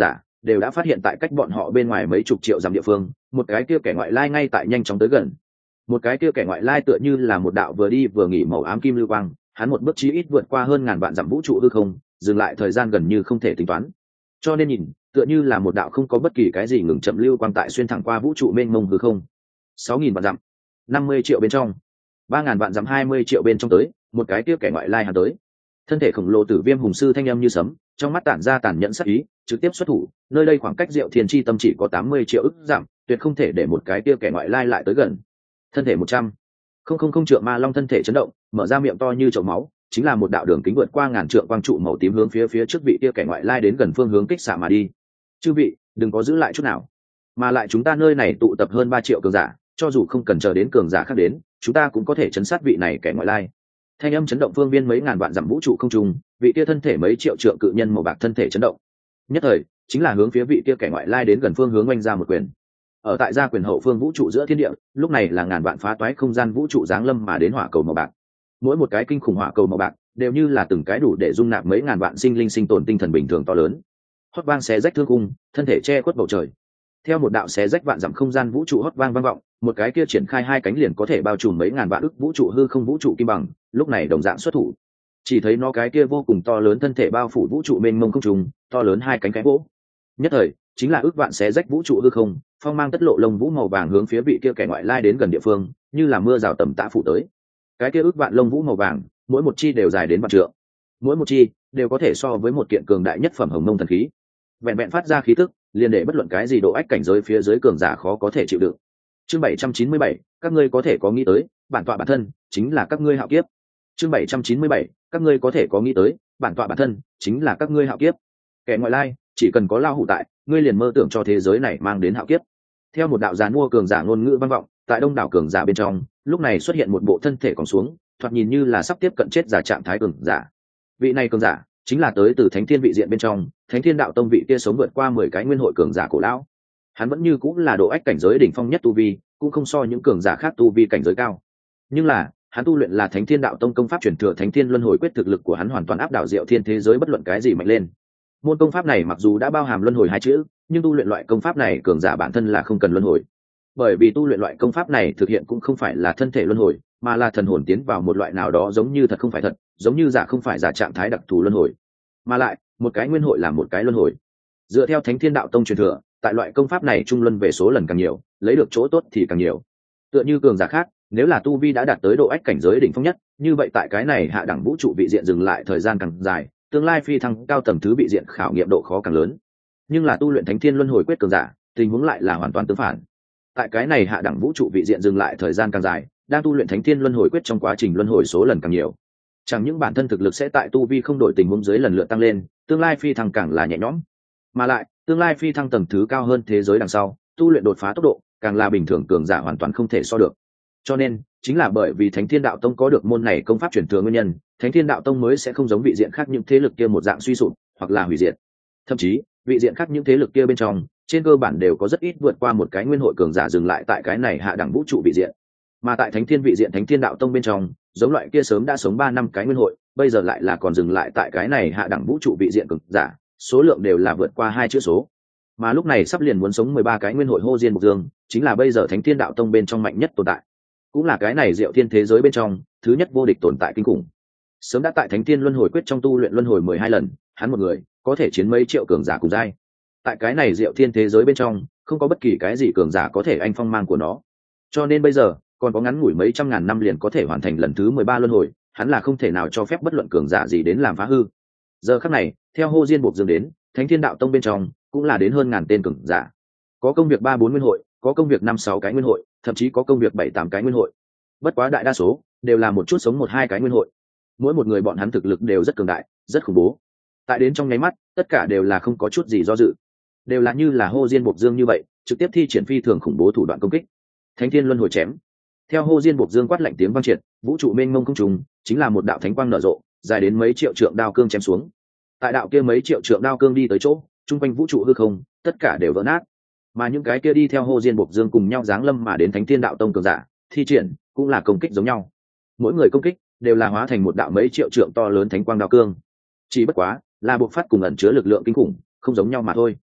đều đã phát hiện tại cách bọn họ bên ngoài mấy chục triệu dặm địa phương, một cái kia kẻ ngoại lai ngay tại nhanh chóng tới gần. Một cái kia kẻ ngoại lai tựa như là một đạo vừa đi vừa nghỉ màu ám kim lưu quang, hắn một bước chí ít vượt qua hơn ngàn vạn dặm vũ trụ hư không, dừng lại thời gian gần như không thể tính toán. Cho nên nhìn, tựa như là một đạo không có bất kỳ cái gì ngừng chậm lưu quang tại xuyên thẳng qua vũ trụ mênh mông hư không. 6.000 vạn dặm, 50 triệu bên trong, 3.000 vạn dặm 20 triệu bên trong tới, một cái kia kẻ ngoại lai hắn tới. Thân thể khổng lồ Tử Viêm hùng sư thanh âm như sấm, trong mắt tản ra tàn nhẫn sát ý, trực tiếp xuất thủ, nơi đây khoảng cách Diệu Thiên chi tâm chỉ có 80 triệu ức dặm, tuyệt không thể để một cái kia kẻ ngoại lai lại tới gần. Thân thể 100, không trượng ma long thân thể chấn động, mở ra miệng to như chậu máu, chính là một đạo đường kính vượt qua ngàn trượng quang trụ màu tím hướng phía trước vị kia kẻ ngoại lai đến gần phương hướng kích xạ mà đi. Chư vị, đừng có giữ lại chút nào. Mà lại chúng ta nơi này tụ tập hơn 3 triệu cường giả, cho dù không cần chờ đến cường giả khác đến, chúng ta cũng có thể chấn sát vị này kẻ ngoại lai. Thanh âm chấn động phương viên mấy ngàn vạn dặm vũ trụ không trùng, vị kia thân thể mấy triệu trượng cự nhân màu bạc thân thể chấn động. Nhất thời, chính là hướng phía vị kia kẻ ngoại lai đến gần phương hướng oanh ra một quyền. Ở tại gia quyền hậu phương vũ trụ giữa thiên địa, lúc này là ngàn vạn phá toái không gian vũ trụ giáng lâm mà đến hỏa cầu màu bạc. Mỗi một cái kinh khủng hỏa cầu màu bạc đều như là từng cái đủ để dung nạp mấy ngàn vạn sinh linh sinh tồn tinh thần bình thường to lớn. Hót vang xé rách thương cung, thân thể che khuất bầu trời. Theo một đạo xé rách vạn dặm không gian vũ trụ hót vang vang vọng, một cái kia triển khai hai cánh liền có thể bao trùm mấy ngàn vạn ức vũ trụ hư không vũ trụ kim bằng, lúc này đồng dạng xuất thủ. Chỉ thấy nó cái kia vô cùng to lớn thân thể bao phủ vũ trụ mênh mông không trùng, to lớn hai cánh cái vỗ. Nhất thời, chính là ước vạn xé rách vũ trụ hư không, phong mang tất lộ lông vũ màu vàng hướng phía vị kia kẻ ngoại lai đến gần địa phương, như là mưa rào tầm tã phủ tới. Cái kia ước vạn lông vũ màu vàng, mỗi một chi đều dài đến vạn trượng, mỗi một chi đều có thể so với một kiện cường đại nhất phẩm hồng mông thần khí. Vẹn vẹn phát ra khí tức, liền để bất luận cái gì độ ách cảnh giới phía dưới cường giả khó có thể chịu đựng. Chương 797, các ngươi có thể có nghĩ tới, bản tọa bản thân chính là các ngươi hạo kiếp. Chương 797, các ngươi có thể có nghĩ tới, bản tọa bản thân chính là các ngươi hạo kiếp. Kẻ ngoại lai, chỉ cần có lao hủ tại, ngươi liền mơ tưởng cho thế giới này mang đến hạo kiếp. Theo một đạo giàn mua cường giả ngôn ngữ vang vọng, tại đông đảo cường giả bên trong, lúc này xuất hiện một bộ thân thể còn xuống, thoạt nhìn như là sắp tiếp cận chết giả trạng thái cường giả. Vị này cường giả chính là tới từ Thánh Thiên vị diện bên trong, Thánh Thiên đạo tông vị kia sống vượt qua 10 cái nguyên hội cường giả cổ lão. Hắn vẫn như cũng là độ ách cảnh giới đỉnh phong nhất tu vi, cũng không so những cường giả khác tu vi cảnh giới cao. Nhưng là, hắn tu luyện là Thánh Thiên đạo tông công pháp truyền thừa Thánh Thiên luân hồi quyết, thực lực của hắn hoàn toàn áp đảo Diệu Thiên thế giới bất luận cái gì mạnh lên. Môn công pháp này mặc dù đã bao hàm luân hồi hai chữ, nhưng tu luyện loại công pháp này cường giả bản thân là không cần luân hồi. Bởi vì tu luyện loại công pháp này thực hiện cũng không phải là thân thể luân hồi, mà là thần hồn tiến vào một loại nào đó giống như thật không phải thật, giống như giả không phải giả trạng thái đặc thù luân hồi. Mà lại, một cái nguyên hội là một cái luân hồi. Dựa theo Thánh Thiên đạo tông truyền thừa, tại loại công pháp này trung luân về số lần càng nhiều, lấy được chỗ tốt thì càng nhiều. Tựa như cường giả khác, nếu là tu vi đã đạt tới độ ách cảnh giới đỉnh phong nhất, như vậy tại cái này hạ đẳng vũ trụ vị diện dừng lại thời gian càng dài, tương lai phi thăng cao tầng thứ vị diện khảo nghiệm độ khó càng lớn. Nhưng là tu luyện Thánh Thiên luân hồi quyết cường giả, tình huống lại là hoàn toàn tương phản. Tại cái này hạ đẳng vũ trụ vị diện dừng lại thời gian càng dài, đang tu luyện Thánh Thiên luân hồi quyết trong quá trình luân hồi số lần càng nhiều. Chẳng những bản thân thực lực sẽ tại tu vi không đổi tình huống dưới lần lượt tăng lên, tương lai phi thăng càng là nhẹ nhõm. Mà lại, tương lai phi thăng tầng thứ cao hơn thế giới đằng sau, tu luyện đột phá tốc độ càng là bình thường cường giả hoàn toàn không thể so được. Cho nên, chính là bởi vì Thánh Thiên đạo tông có được môn này công pháp truyền thừa nguyên nhân, Thánh Thiên đạo tông mới sẽ không giống vị diện khác những thế lực kia một dạng suy sụp hoặc là hủy diệt. Thậm chí, vị diện khác những thế lực kia bên trong, trên cơ bản đều có rất ít vượt qua một cái nguyên hội cường giả dừng lại tại cái này hạ đẳng vũ trụ vị diện. Mà tại Thánh Thiên vị diện Thánh Thiên đạo tông bên trong, giống loại kia sớm đã sống 3 năm cái nguyên hội, bây giờ lại là còn dừng lại tại cái này hạ đẳng vũ trụ vị diện cường giả, số lượng đều là vượt qua 2 chữ số. Mà lúc này sắp liền muốn sống 13 cái nguyên hội Hô Diên Mục Dương, chính là bây giờ Thánh Thiên đạo tông bên trong mạnh nhất tồn tại. Cũng là cái này Diệu Thiên thế giới bên trong, thứ nhất vô địch tồn tại kinh khủng. Sớm đã tại Thánh Thiên luân hồi quyết trong tu luyện luân hồi 12 lần, hắn một người có thể chiến mấy triệu cường giả cùng giai. Tại cái này Diệu Thiên thế giới bên trong, không có bất kỳ cái gì cường giả có thể anh phong mang của nó. Cho nên bây giờ, còn có ngắn ngủi mấy trăm ngàn năm liền có thể hoàn thành lần thứ 13 luân hồi, hắn là không thể nào cho phép bất luận cường giả gì đến làm phá hư. Giờ khắc này, theo Hô Diên Mục Dương đến, Thánh Thiên đạo tông bên trong cũng là đến hơn ngàn tên cường giả. Có công việc 3-4 nguyên hội, có công việc 5-6 cái nguyên hội, thậm chí có công việc 7-8 cái nguyên hội. Bất quá đại đa số đều là một chút sống 1-2 cái nguyên hội. Mỗi một người bọn hắn thực lực đều rất cường đại, rất khủng bố. Tại đến trong nháy mắt, tất cả đều là không có chút gì do dự, đều là như là Hô Diên Mục Dương như vậy, trực tiếp thi triển phi thường khủng bố thủ đoạn công kích. Thánh Thiên luân hồi chém. Theo Hô Diên Mục Dương quát lạnh tiếng vang triệt, vũ trụ mênh mông không trùng, chính là một đạo thánh quang nở rộ, dài đến mấy triệu trượng đao cương chém xuống. Tại đạo kia mấy triệu trượng đao cương đi tới chỗ, trung quanh vũ trụ hư không, tất cả đều vỡ nát. Mà những cái kia đi theo Hô Diên Mục Dương cùng nhau giáng lâm mà đến Thánh Thiên đạo tông cường giả, thi triển cũng là công kích giống nhau. Mỗi người công kích đều là hóa thành một đạo mấy triệu trượng to lớn thánh quang đao cương. Chỉ bất quá, là buộc phát cùng ẩn chứa lực lượng kinh khủng, không giống nhau mà thôi.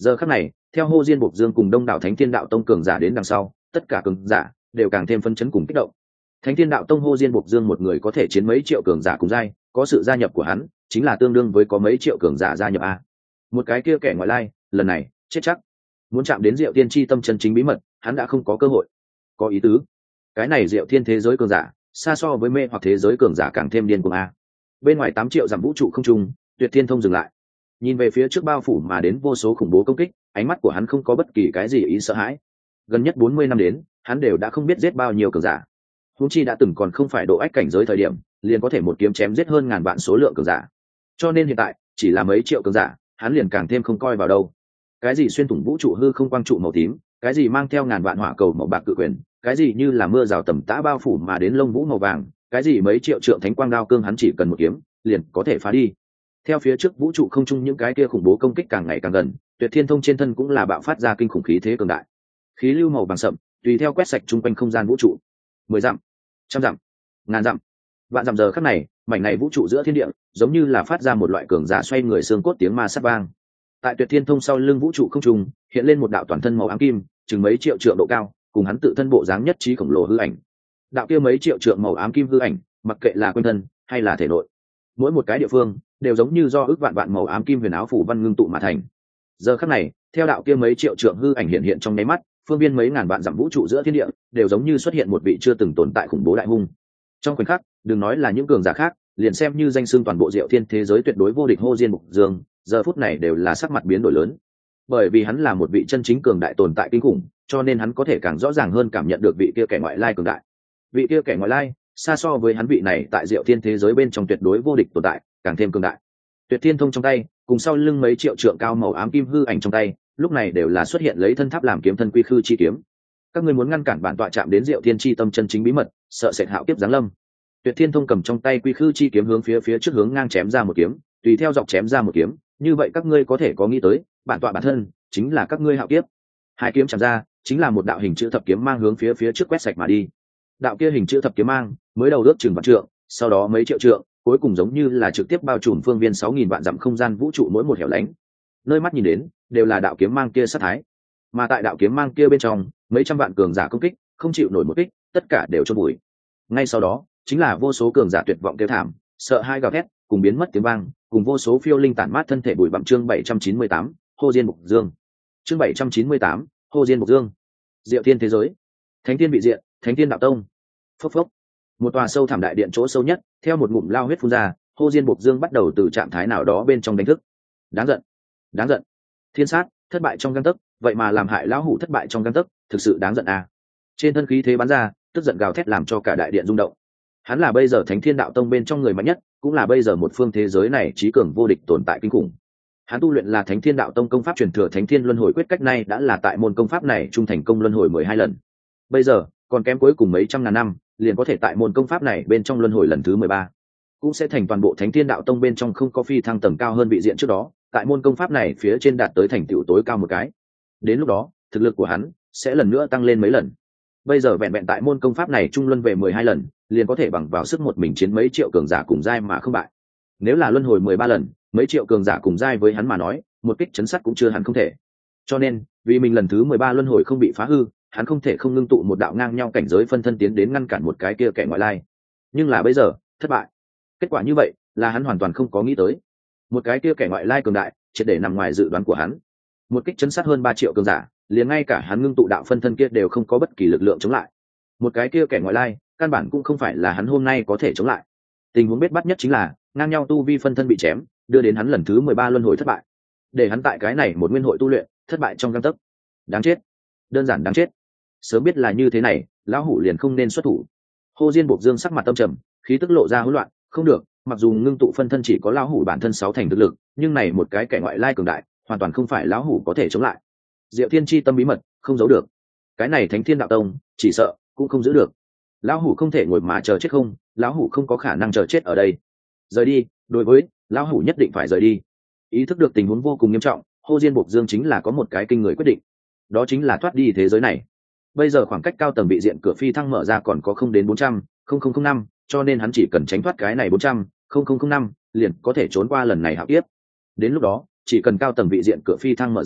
Giờ khắc này, theo Hồ Diên Bộc Dương cùng đông đảo Thánh Thiên Đạo Tông cường giả đến đằng sau, tất cả cường giả đều càng thêm phấn chấn cùng kích động. Thánh Thiên Đạo Tông Hồ Diên Bộc Dương một người có thể chiến mấy triệu cường giả cùng giai, có sự gia nhập của hắn, chính là tương đương với có mấy triệu cường giả gia nhập a. Một cái kia kẻ ngoại lai, lần này chết chắc. Muốn chạm đến Diệu Tiên chi tâm chân chính bí mật, hắn đã không có cơ hội. Có ý tứ. Cái này Diệu Thiên thế giới cường giả, xa so với mê hoặc thế giới cường giả càng thêm điên cuồng a. Bên ngoài 8 triệu dặm vũ trụ không trung, Tuyệt Thiên Thông dừng lại. Nhìn về phía trước bao phủ mà đến vô số khủng bố công kích, ánh mắt của hắn không có bất kỳ cái gì ý sợ hãi. Gần nhất 40 năm đến, hắn đều đã không biết giết bao nhiêu cường giả. Huống chi đã từng còn không phải độ ách cảnh giới thời điểm, liền có thể một kiếm chém giết hơn ngàn vạn số lượng cường giả. Cho nên hiện tại, chỉ là mấy triệu cường giả, hắn liền càng thêm không coi vào đâu. Cái gì xuyên thủng vũ trụ hư không quang trụ màu tím, cái gì mang theo ngàn vạn hỏa cầu màu bạc cự quyền, cái gì như là mưa rào tầm tã bao phủ mà đến lông vũ màu vàng, cái gì mấy triệu trượng thánh quang đao cương hắn chỉ cần một kiếm, liền có thể phá đi. Theo phía trước vũ trụ không trung những cái kia khủng bố công kích càng ngày càng gần, Tuyệt Thiên Thông trên thân cũng là bạo phát ra kinh khủng khí thế cường đại. Khí lưu màu vàng sậm, tùy theo quét sạch chung quanh không gian vũ trụ. 10 dặm, trăm dặm, ngàn dặm, vạn dặm. Giờ khắc này, mảnh này vũ trụ giữa thiên địa, giống như là phát ra một loại cường giả xoay người xương cốt tiếng ma sát vang. Tại Tuyệt Thiên Thông sau lưng vũ trụ không trung, hiện lên một đạo toàn thân màu ám kim, chừng mấy triệu trượng độ cao, cùng hắn tự thân bộ dáng nhất trí khổng lồ hư ảnh. Đạo kia mấy triệu trượng màu ám kim hư ảnh, mặc kệ là quanh thân hay là thể nội, mỗi một cái địa phương đều giống như do ước vạn vạn màu ám kim huyền áo phủ văn ngưng tụ mà thành. Giờ khắc này, theo đạo kia mấy triệu trượng hư ảnh hiện hiện trong nháy mắt, phương viên mấy ngàn vạn dặm vũ trụ giữa thiên địa đều giống như xuất hiện một vị chưa từng tồn tại khủng bố đại hung. Trong khoảnh khắc, đừng nói là những cường giả khác, liền xem như danh xưng toàn bộ Diệu Thiên thế giới tuyệt đối vô địch Hồ Diên Bộc Dương, giờ phút này đều là sắc mặt biến đổi lớn. Bởi vì hắn là một vị chân chính cường đại tồn tại kinh khủng, cho nên hắn có thể càng rõ ràng hơn cảm nhận được vị kia kẻ ngoại lai cường đại. Vị kia kẻ ngoại lai, xa so với hắn vị này tại Diệu Thiên thế giới bên trong tuyệt đối vô địch tồn tại, càng thêm cường đại. Tuyệt Thiên Thông trong tay, cùng sau lưng mấy triệu trượng cao màu ám kim hư ảnh trong tay, lúc này đều là xuất hiện lấy thân tháp làm kiếm thân quy khư chi kiếm. Các ngươi muốn ngăn cản bản tọa chạm đến Diệu Thiên chi tâm chân chính bí mật, sợ sệt hạo kiếp giáng lâm. Tuyệt Thiên Thông cầm trong tay quy khư chi kiếm hướng phía trước hướng ngang chém ra một kiếm, tùy theo dọc chém ra một kiếm, như vậy các ngươi có thể có nghĩ tới, bản tọa bản thân chính là các ngươi hạo kiếp. Hai kiếm chạm ra, chính là một đạo hình chữ thập kiếm mang hướng phía trước quét sạch mà đi. Đạo kia hình chữ thập kiếm mang, mới đầu ước chừng vạn trượng, sau đó mấy triệu trượng, cuối cùng giống như là trực tiếp bao trùm phương viên 6000 vạn dặm không gian vũ trụ mỗi một hẻo lánh. Nơi mắt nhìn đến, đều là đạo kiếm mang kia sát thái. Mà tại đạo kiếm mang kia bên trong, mấy trăm vạn cường giả công kích, không chịu nổi một kích, tất cả đều chôn bụi. Ngay sau đó, chính là vô số cường giả tuyệt vọng kêu thảm, sợ hai gào thét, cùng biến mất tiếng vang, cùng vô số phiêu linh tản mát thân thể bụi bặm. Chương 798, Hồ Diên Bộc Dương. Chương 798, Hồ Diên Bộc Dương. Diệu Thiên thế giới, Thánh Thiên vị diện, Thánh Thiên Đạo Tông. Phốc phốc. Một tòa sâu thẳm đại điện chỗ sâu nhất, theo một ngụm lao huyết phun ra, Hồ Diên Bộc Dương bắt đầu từ trạng thái nào đó bên trong đánh thức. Đáng giận, đáng giận. Thiên sát, thất bại trong gang tấc, vậy mà làm hại lão hủ thất bại trong gang tấc, thực sự đáng giận à. Trên thân khí thế bắn ra, tức giận gào thét làm cho cả đại điện rung động. Hắn là bây giờ Thánh Thiên Đạo Tông bên trong người mạnh nhất, cũng là bây giờ một phương thế giới này trí cường vô địch tồn tại kinh khủng. Hắn tu luyện là Thánh Thiên Đạo Tông công pháp truyền thừa Thánh Thiên Luân Hồi Quyết, cách nay đã là tại môn công pháp này trung thành công luân hồi 12 lần. Bây giờ, còn kém cuối cùng mấy trăm ngàn năm, liền có thể tại môn công pháp này bên trong luân hồi lần thứ 13. Cũng sẽ thành toàn bộ Thánh Thiên Đạo Tông bên trong không có phi thăng tầng cao hơn vị diện trước đó, tại môn công pháp này phía trên đạt tới thành tựu tối cao một cái. Đến lúc đó, thực lực của hắn sẽ lần nữa tăng lên mấy lần. Bây giờ vẹn vẹn tại môn công pháp này trung luân về 12 lần, liền có thể bằng vào sức một mình chiến mấy triệu cường giả cùng giai mà không bại. Nếu là luân hồi 13 lần, mấy triệu cường giả cùng giai với hắn mà nói, một kích chấn sát cũng chưa hẳn không thể. Cho nên, vì mình lần thứ 13 luân hồi không bị phá hư, hắn không thể không ngưng tụ một đạo ngang nhau cảnh giới phân thân tiến đến ngăn cản một cái kia kẻ ngoại lai. Nhưng là bây giờ, thất bại. Kết quả như vậy, là hắn hoàn toàn không có nghĩ tới. Một cái kia kẻ ngoại lai cường đại, triệt để nằm ngoài dự đoán của hắn. Một kích chấn sát hơn 3 triệu cường giả, liền ngay cả hắn ngưng tụ đạo phân thân kia đều không có bất kỳ lực lượng chống lại. Một cái kia kẻ ngoại lai, căn bản cũng không phải là hắn hôm nay có thể chống lại. Tình huống bết bắt nhất chính là, ngang nhau tu vi phân thân bị chém, đưa đến hắn lần thứ 13 luân hồi thất bại. Để hắn tại cái này một nguyên hội tu luyện, thất bại trong gang tấc. Đáng chết, đơn giản đáng chết. Sớm biết là như thế này, lão hủ liền không nên xuất thủ. Hồ Diên Bộc Dương sắc mặt tâm trầm, khí tức lộ ra hỗn loạn. Không được, mặc dù ngưng tụ phân thân chỉ có lão hủ bản thân 6 thành thực lực, nhưng này một cái kẻ ngoại lai cường đại, hoàn toàn không phải lão hủ có thể chống lại. Diệu Thiên chi tâm bí mật, không giấu được. Cái này Thánh Thiên Đạo Tông, chỉ sợ cũng không giữ được. Lão hủ không thể ngồi mà chờ chết không, lão hủ không có khả năng chờ chết ở đây. Rời đi, đối với lão hủ nhất định phải rời đi. Ý thức được tình huống vô cùng nghiêm trọng, Hồ Diên Bộc Dương chính là có một cái kinh người quyết định, đó chính là thoát đi thế giới này. Bây giờ khoảng cách cao tầng vị diện cửa phi thăng mở ra còn có không đến 400,005, cho nên hắn chỉ cần tránh thoát cái này 400,005, liền có thể trốn qua lần này hạo kiếp. Đến lúc đó, chỉ cần cao tầng vị diện cửa phi thăng mở ra,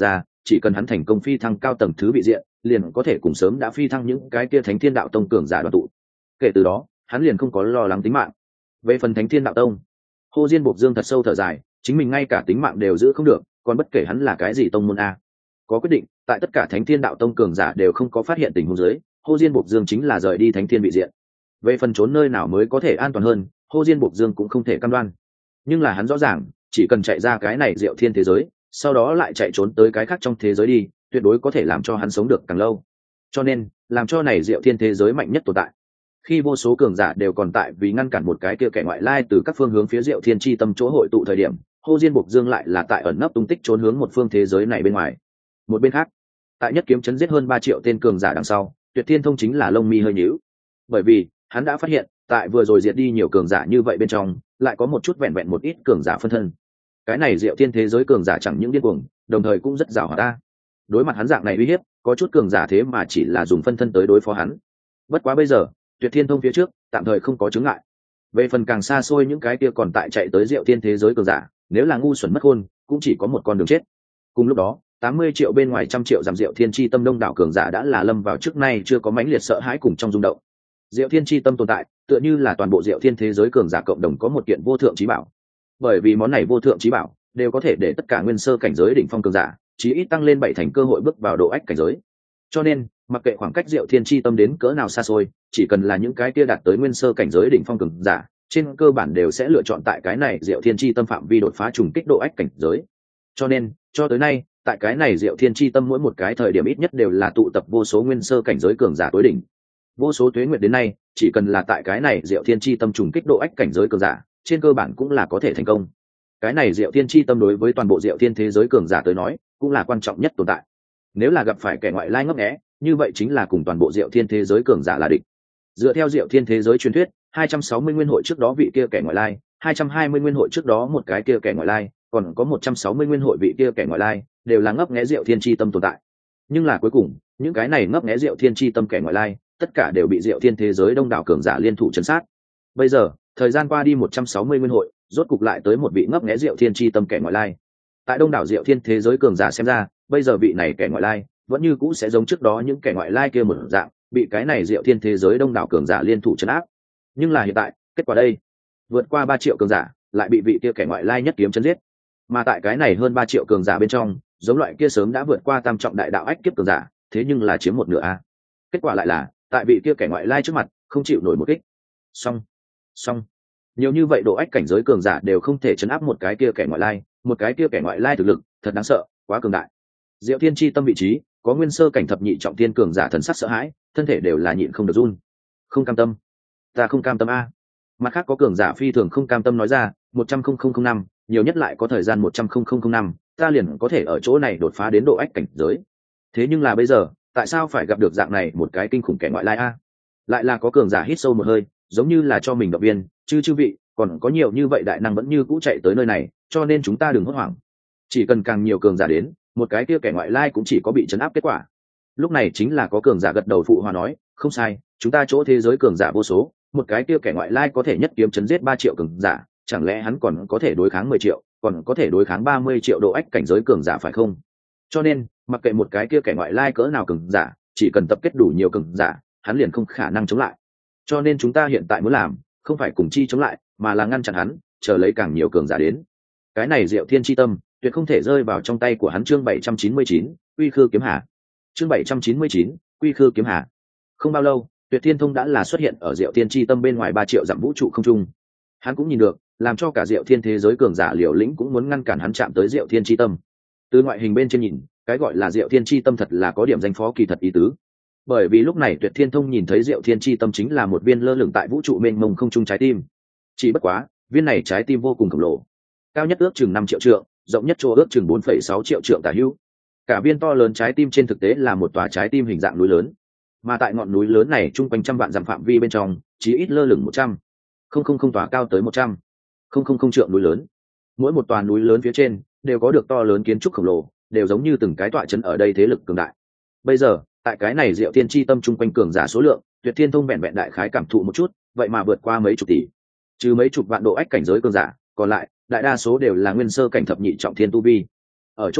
chỉ cần hắn thành công phi thăng cao tầng thứ vị diện liền có thể cùng sớm đã phi thăng những cái kia thánh thiên đạo tông cường giả đoàn tụ. Kể từ đó hắn liền không có lo lắng tính mạng. Về phần thánh thiên đạo tông, Hồ Diên Bộc Dương thật sâu thở dài, chính mình ngay cả tính mạng đều giữ không được, còn bất kể hắn là cái gì tông môn a. Có quyết định, tại tất cả thánh thiên đạo tông cường giả đều không có phát hiện tình huống dưới, Hồ Diên Bộc Dương chính là rời đi thánh thiên vị diện. Về phần trốn nơi nào mới có thể an toàn hơn, Hồ Diên Bộc Dương cũng không thể cam đoan. Nhưng là hắn rõ ràng, chỉ cần chạy ra cái này Diệu Thiên thế giới, sau đó lại chạy trốn tới cái khác trong thế giới đi, tuyệt đối có thể làm cho hắn sống được càng lâu. Cho nên, làm cho này Diệu Thiên thế giới mạnh nhất tồn tại. Khi vô số cường giả đều còn tại vì ngăn cản một cái kia kẻ ngoại lai từ các phương hướng phía Diệu Thiên chi tâm chỗ hội tụ thời điểm, Hồ Diên Bộc Dương lại là tại ẩn nấp tung tích trốn hướng một phương thế giới này bên ngoài. Một bên khác, tại nhất kiếm chấn giết hơn 3 triệu tên cường giả đằng sau, Tuyệt Thiên Thông chính là lông mi hơi nhíu. Bởi vì, hắn đã phát hiện, tại vừa rồi diệt đi nhiều cường giả như vậy bên trong, lại có một chút vẹn vẹn một ít cường giả phân thân. Cái này Diệu Thiên thế giới cường giả chẳng những điên cuồng, đồng thời cũng rất giàu hoạt ta. Đối mặt hắn dạng này uy hiếp, có chút cường giả thế mà chỉ là dùng phân thân tới đối phó hắn. Bất quá bây giờ, Tuyệt Thiên Thông phía trước tạm thời không có chứng ngại. Về phần càng xa xôi những cái kia còn tại chạy tới Diệu Thiên thế giới cường giả, nếu là ngu xuẩn mất khôn, cũng chỉ có một con đường chết. Cùng lúc đó, 80 triệu bên ngoài trăm triệu giảm Diệu Thiên chi tâm đông đảo cường giả đã là lâm vào trước nay chưa có mãnh liệt sợ hãi cùng trong rung động. Diệu Thiên chi tâm tồn tại, tựa như là toàn bộ Diệu Thiên thế giới cường giả cộng đồng có một kiện vô thượng chí bảo. Bởi vì món này vô thượng chí bảo đều có thể để tất cả nguyên sơ cảnh giới đỉnh phong cường giả, chí ít tăng lên 7 thành cơ hội bước vào độ ách cảnh giới. Cho nên, mặc kệ khoảng cách Diệu Thiên chi tâm đến cỡ nào xa xôi, chỉ cần là những cái kia đạt tới nguyên sơ cảnh giới đỉnh phong cường giả, trên cơ bản đều sẽ lựa chọn tại cái này Diệu Thiên chi tâm phạm vi đột phá trùng kích độ ách cảnh giới. Cho nên, cho tới nay, tại cái này Diệu Thiên chi tâm mỗi một cái thời điểm ít nhất đều là tụ tập vô số nguyên sơ cảnh giới cường giả tối đỉnh. Vô số tuế nguyệt đến nay, chỉ cần là tại cái này Diệu Thiên chi tâm trùng kích độ ách cảnh giới cường giả, trên cơ bản cũng là có thể thành công. Cái này Diệu Thiên chi tâm đối với toàn bộ Diệu Thiên thế giới cường giả tới nói, cũng là quan trọng nhất tồn tại. Nếu là gặp phải kẻ ngoại lai ngấp nghé, như vậy chính là cùng toàn bộ Diệu Thiên thế giới cường giả là địch. Dựa theo Diệu Thiên thế giới truyền thuyết, 260 nguyên hội trước đó vị kia kẻ ngoại lai, 220 nguyên hội trước đó một cái kia kẻ ngoại lai, còn có 160 nguyên hội vị kia kẻ ngoại lai, đều là ngấp nghé Diệu Thiên chi tâm tồn tại. Nhưng là cuối cùng, những cái này ngấp nghé Diệu Thiên chi tâm kẻ ngoại lai, tất cả đều bị Diệu Thiên thế giới đông đảo cường giả liên thủ trấn sát. Bây giờ, thời gian qua đi 160 nguyên hội, rốt cục lại tới một vị ngấp nghé Diệu Thiên chi tâm kẻ ngoại lai. Tại đông đảo Diệu Thiên thế giới cường giả xem ra, bây giờ vị này kẻ ngoại lai vẫn như cũ sẽ giống trước đó những kẻ ngoại lai kia một dạng, bị cái này Diệu Thiên thế giới đông đảo cường giả liên thủ trấn áp. Nhưng là hiện tại, kết quả đây, vượt qua 3 triệu cường giả, lại bị vị kia kẻ ngoại lai nhất kiếm chấn giết. Mà tại cái này hơn 3 triệu cường giả bên trong, giống loại kia sớm đã vượt qua tam trọng đại đạo ách kiếp cường giả, thế nhưng là chiếm một nửa a. Kết quả lại là, tại vị kia kẻ ngoại lai trước mặt, không chịu nổi một kích. Xong. Nhiều như vậy độ ách cảnh giới cường giả đều không thể chấn áp một cái kia kẻ ngoại lai, một cái kia kẻ ngoại lai thực lực, thật đáng sợ, quá cường đại. Diệu Thiên chi tâm vị trí, có nguyên sơ cảnh thập nhị trọng thiên cường giả thần sắc sợ hãi, thân thể đều là nhịn không được run. Không cam tâm, ta không cam tâm a. Mặt khác có cường giả phi thường không cam tâm nói ra, 100,000 năm, nhiều nhất lại có thời gian 100,000 năm, ta liền có thể ở chỗ này đột phá đến độ ách cảnh giới. Thế nhưng là bây giờ, tại sao phải gặp được dạng này một cái kinh khủng kẻ ngoại lai a? Lại là có cường giả hít sâu một hơi, giống như là cho mình động viên, chư vị, còn có nhiều như vậy đại năng vẫn như cũ chạy tới nơi này, cho nên chúng ta đừng hốt hoảng. Chỉ cần càng nhiều cường giả đến, một cái kia kẻ ngoại lai cũng chỉ có bị chấn áp kết quả. Lúc này chính là có cường giả gật đầu phụ hòa nói, không sai, chúng ta chỗ thế giới cường giả vô số, một cái kia kẻ ngoại lai có thể nhất kiếm chấn giết 3 triệu cường giả, chẳng lẽ hắn còn có thể đối kháng 10 triệu, còn có thể đối kháng 30 triệu độ ách cảnh giới cường giả phải không? Cho nên, mặc kệ một cái kia kẻ ngoại lai cỡ nào cường giả, chỉ cần tập kết đủ nhiều cường giả, hắn liền không khả năng chống lại. Cho nên chúng ta hiện tại muốn làm, không phải cùng chi chống lại, mà là ngăn chặn hắn, chờ lấy càng nhiều cường giả đến. Cái này Diệu Thiên chi tâm, tuyệt không thể rơi vào trong tay của hắn. Chương 799, Quy Khư kiếm hà. Chương 799, Quy Khư kiếm hà. Không bao lâu, Tuyệt Thiên Thông đã là xuất hiện ở Diệu Thiên chi tâm bên ngoài 3 triệu dặm vũ trụ không trung. Hắn cũng nhìn được, làm cho cả Diệu Thiên thế giới cường giả liều lĩnh cũng muốn ngăn cản hắn chạm tới Diệu Thiên chi tâm. Từ ngoại hình bên trên nhìn, cái gọi là Diệu Thiên chi tâm thật là có điểm danh phó kỳ thật ý tứ. Bởi vì lúc này Tuyệt Thiên Thông nhìn thấy Diệu Thiên chi tâm chính là một viên lơ lửng tại vũ trụ mênh mông không trung trái tim. Chỉ bất quá, viên này trái tim vô cùng khổng lồ, cao nhất ước chừng 5 triệu trượng, rộng nhất chỗ ước chừng 4,6 triệu trượng tả hữu. Cả viên to lớn trái tim trên thực tế là một tòa trái tim hình dạng núi lớn, mà tại ngọn núi lớn này trung quanh trăm vạn dặm phạm vi bên trong, chỉ ít lơ lửng 100 tòa cao tới 100 trượng núi lớn. Mỗi một tòa núi lớn phía trên đều có được to lớn kiến trúc khổng lồ, đều giống như từng cái tọa trấn ở đây thế lực cường đại. Bây giờ, tại cái này Diệu Thiên chi tâm trung quanh cường giả số lượng, Tuyệt Thiên Thông vẹn vẹn đại khái cảm thụ một chút, vậy mà vượt qua mấy chục tỷ. Trừ mấy chục vạn độ ách cảnh giới cường giả, còn lại đại đa số đều là nguyên sơ cảnh thập nhị trọng thiên tu vi. Ở chỗ này,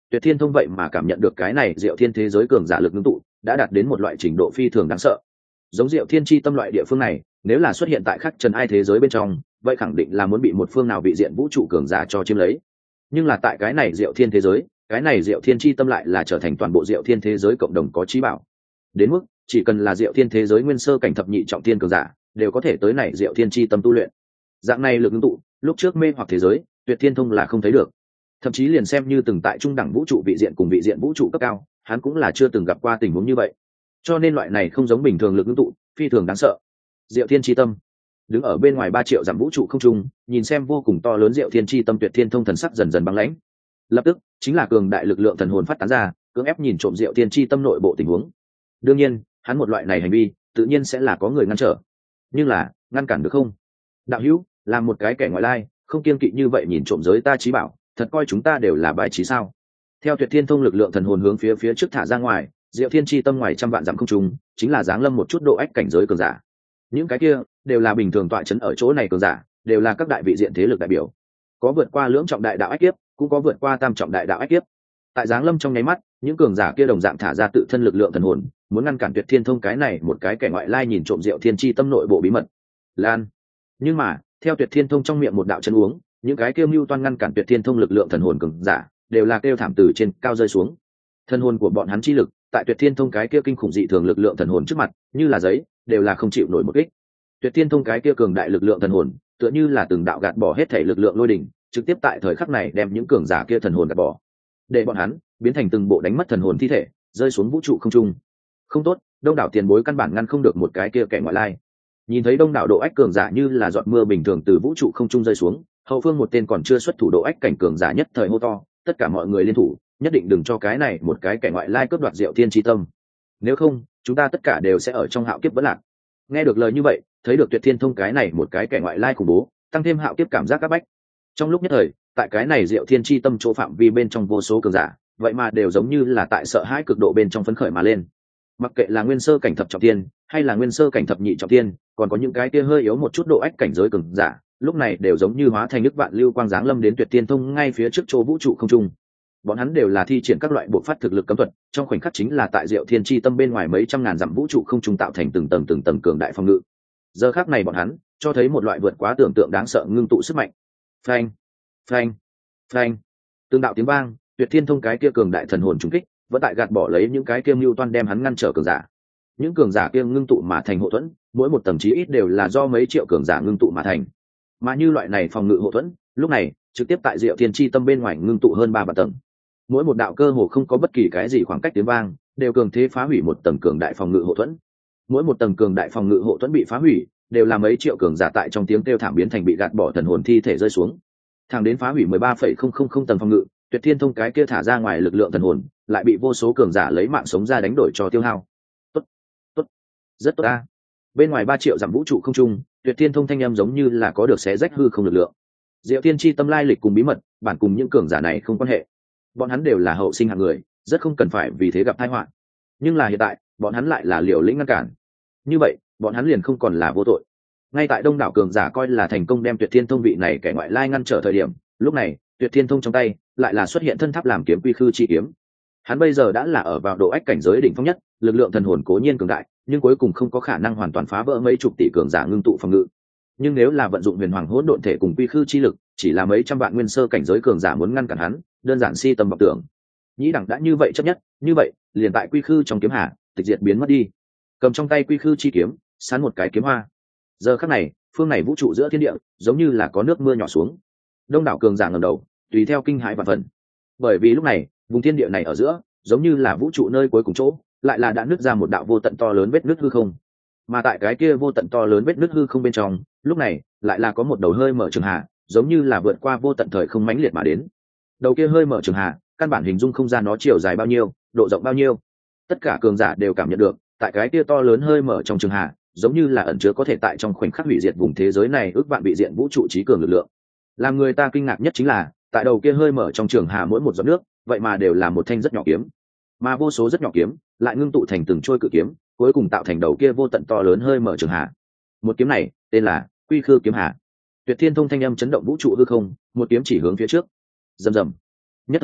Tuyệt Thiên Thông vậy mà cảm nhận được cái này Diệu Thiên thế giới cường giả lực ngưng tụ đã đạt đến một loại trình độ phi thường đáng sợ. Giống Diệu Thiên chi tâm loại địa phương này, nếu là xuất hiện tại khắc trần ai thế giới bên trong, vậy khẳng định là muốn bị một phương nào vị diện vũ trụ cường giả cho chiếm lấy. Nhưng là tại cái này Diệu Thiên thế giới, cái này Diệu Thiên chi tâm lại là trở thành toàn bộ Diệu Thiên thế giới cộng đồng có trí bảo. Đến mức chỉ cần là Diệu Thiên thế giới nguyên sơ cảnh thập nhị trọng thiên cường giả, đều có thể tới này Diệu Thiên chi tâm tu luyện. Dạng này lực ngưng tụ, lúc trước mê hoặc thế giới, Tuyệt Thiên Thông là không thấy được. Thậm chí liền xem như từng tại trung đẳng vũ trụ vị diện cùng vị diện vũ trụ cấp cao, hắn cũng là chưa từng gặp qua tình huống như vậy. Cho nên loại này không giống bình thường lực ngưng tụ, phi thường đáng sợ. Diệu Thiên chi tâm đứng ở bên ngoài 3 triệu dặm vũ trụ không trung, nhìn xem vô cùng to lớn Diệu Thiên chi tâm, Tuyệt Thiên Thông thần sắc dần dần băng lãnh. Lập tức chính là cường đại lực lượng thần hồn phát tán ra, cưỡng ép nhìn trộm Diệu Thiên chi tâm nội bộ tình huống. Đương nhiên, hắn một loại này hành vi, tự nhiên sẽ là có người ngăn trở. Nhưng là, ngăn cản được không? Đạo hữu, làm một cái kẻ ngoại lai, không kiêng kỵ như vậy nhìn trộm giới ta trí bảo, thật coi chúng ta đều là bài trí sao? Theo Tuyệt Thiên Thông lực lượng thần hồn hướng phía trước thả ra ngoài, Diệu Thiên chi tâm ngoài trăm vạn dặm không trung, chính là giáng lâm một chút độ ách cảnh giới cường giả. Những cái kia đều là bình thường tọa chấn ở chỗ này cường giả, đều là các đại vị diện thế lực đại biểu. Có vượt qua lưỡng trọng đại đạo ách kiếp, cũng có vượt qua tam trọng đại đạo ách kiếp. Tại giáng lâm trong nháy mắt, những cường giả kia đồng dạng thả ra tự thân lực lượng thần hồn, muốn ngăn cản Tuyệt Thiên Thông cái này một cái kẻ ngoại lai nhìn trộm Diệu Thiên chi tâm nội bộ bí mật. Lan. Nhưng mà, theo Tuyệt Thiên Thông trong miệng một đạo chân uống, những cái kêu mưu toan ngăn cản Tuyệt Thiên Thông lực lượng thần hồn cường giả, đều là kêu thảm từ trên cao rơi xuống. Thần hồn của bọn hắn chi lực, tại Tuyệt Thiên Thông cái kia kinh khủng dị thường lực lượng thần hồn trước mặt, như là giấy, đều là không chịu nổi một kích. Tuyệt Thiên Thông cái kia cường đại lực lượng thần hồn, tựa như là từng đạo gạt bỏ hết thể lực lượng lôi đỉnh, trực tiếp tại thời khắc này đem những cường giả kia thần hồn gạt bỏ, để bọn hắn biến thành từng bộ đánh mất thần hồn thi thể, rơi xuống vũ trụ không trung. Không tốt, đông đảo tiền bối căn bản ngăn không được một cái kia kẻ ngoại lai. Nhìn thấy đông đảo độ ách cường giả như là giọt mưa bình thường từ vũ trụ không trung rơi xuống, hậu phương một tên còn chưa xuất thủ độ ách cảnh cường giả nhất thời hô to, tất cả mọi người liên thủ, nhất định đừng cho cái này một cái kẻ ngoại lai cướp đoạt Diệu Thiên chi tâm. Nếu không, chúng ta tất cả đều sẽ ở trong hạo kiếp vẫn lạc. Nghe được lời như vậy, thấy được Tuyệt Thiên Thông cái này một cái kẻ ngoại lai khủng bố, tăng thêm hạo kiếp cảm giác các bách. Trong lúc nhất thời, tại cái này Diệu Thiên chi tâm chỗ phạm vi bên trong vô số cường giả, vậy mà đều giống như là tại sợ hãi cực độ bên trong phấn khởi mà lên. Mặc kệ là nguyên sơ cảnh thập trọng thiên, hay là nguyên sơ cảnh thập nhị trọng thiên, còn có những cái kia hơi yếu một chút độ ách cảnh giới cường giả, lúc này đều giống như hóa thành nước vạn lưu quang giáng lâm đến Tuyệt Thiên Thông ngay phía trước chỗ vũ trụ không trung. Bọn hắn đều là thi triển các loại bộ phát thực lực cấm thuật, trong khoảnh khắc chính là tại Diệu Thiên chi tâm bên ngoài mấy trăm ngàn dặm vũ trụ không trung tạo thành từng tầng cường đại phòng ngự. Giờ khắc này bọn hắn cho thấy một loại vượt quá tưởng tượng đáng sợ ngưng tụ sức mạnh. Phanh, phanh, phanh. Từng đạo tiếng vang, Tuyệt Thiên Thông cái kia cường đại thần hồn trùng kích, vẫn tại gạt bỏ lấy những cái kia mưu toan đem hắn ngăn trở cường giả. Những cường giả kia ngưng tụ mà thành hộ thuẫn, mỗi một tầng chí ít đều là do mấy triệu cường giả ngưng tụ mà thành. Mà như loại này phòng ngự hộ thuẫn, lúc này trực tiếp tại Diệu Thiên chi tâm bên ngoài ngưng tụ hơn 3 vạn tầng. Mỗi một đạo cơ hồ không có bất kỳ cái gì khoảng cách tiếng vang, đều cường thế phá hủy một tầng cường đại phòng ngự hộ thuẫn. Mỗi một tầng cường đại phòng ngự hộ thuẫn bị phá hủy, đều là mấy triệu cường giả tại trong tiếng kêu thảm biến thành bị gạt bỏ thần hồn thi thể rơi xuống. Thẳng đến phá hủy 13,000 tầng phòng ngự, Tuyệt Thiên Thông cái kia thả ra ngoài lực lượng thần hồn, lại bị vô số cường giả lấy mạng sống ra đánh đổi cho tiêu hao. Tốt, tốt, rất tốt a. Bên ngoài 3 triệu dặm vũ trụ không trung, Tuyệt Thiên Thông thanh âm giống như là có được xé rách hư không lực lượng. Diệu Thiên chi tâm lai lịch cùng bí mật, bản cùng những cường giả này không quan hệ. Bọn hắn đều là hậu sinh hạng người, rất không cần phải vì thế gặp tai họa. Nhưng là hiện tại, bọn hắn lại là liều lĩnh ngăn cản. Như vậy, bọn hắn liền không còn là vô tội. Ngay tại đông đảo cường giả coi là thành công đem Tuyệt Thiên Thông vị này kẻ ngoại lai ngăn trở thời điểm, lúc này, Tuyệt Thiên Thông trong tay lại là xuất hiện thân tháp làm kiếm quy khư chi kiếm. Hắn bây giờ đã là ở vào độ ách cảnh giới đỉnh phong nhất, lực lượng thần hồn cố nhiên cường đại, nhưng cuối cùng không có khả năng hoàn toàn phá vỡ mấy chục tỷ cường giả ngưng tụ phòng ngự. Nhưng nếu là vận dụng huyền hoàng hỗn độn thể cùng quy khư chi lực, chỉ là mấy trăm vạn nguyên sơ cảnh giới cường giả muốn ngăn cản hắn, đơn giản si tầm vọng tưởng. Nhĩ đẳng đã như vậy chấp nhất, như vậy, liền tại quy khư trong kiếm hà, tịch diệt biến mất đi. Cầm trong tay quy khư chi kiếm, sán một cái kiếm hoa. Giờ khắc này, phương này vũ trụ giữa thiên địa, giống như là có nước mưa nhỏ xuống. Đông đảo cường giả ngẩng đầu, tùy theo kinh hãi vạn phần. Bởi vì lúc này, vùng thiên địa này ở giữa, giống như là vũ trụ nơi cuối cùng chỗ, lại là đã nứt ra một đạo vô tận to lớn vết nứt hư không. Mà tại cái kia vô tận to lớn vết nứt hư không bên trong, lúc này, lại là có một đầu hơi mở trường hà, giống như là vượt qua vô tận thời không mãnh liệt mà đến. Đầu kia hơi mở trường hà, căn bản hình dung không ra nó chiều dài bao nhiêu, độ rộng bao nhiêu. Tất cả cường giả đều cảm nhận được, tại cái kia to lớn hơi mở trong trường hà, giống như là ẩn chứa có thể tại trong khoảnh khắc hủy diệt vùng thế giới này ước vạn bị diện vũ trụ trí cường lực lượng. Làm người ta kinh ngạc nhất chính là, tại đầu kia hơi mở trong trường hà mỗi một giọt nước, vậy mà đều là một thanh rất nhỏ kiếm, mà vô số rất nhỏ kiếm lại ngưng tụ thành từng trôi cự kiếm, cuối cùng tạo thành đầu kia vô tận to lớn hơi mở trường hà. Một kiếm này tên là Quy Khư kiếm hà. Tuyệt Thiên Thông thanh âm chấn động vũ trụ hư không, một kiếm chỉ hướng phía trước. Rầm rầm. Nhất thời,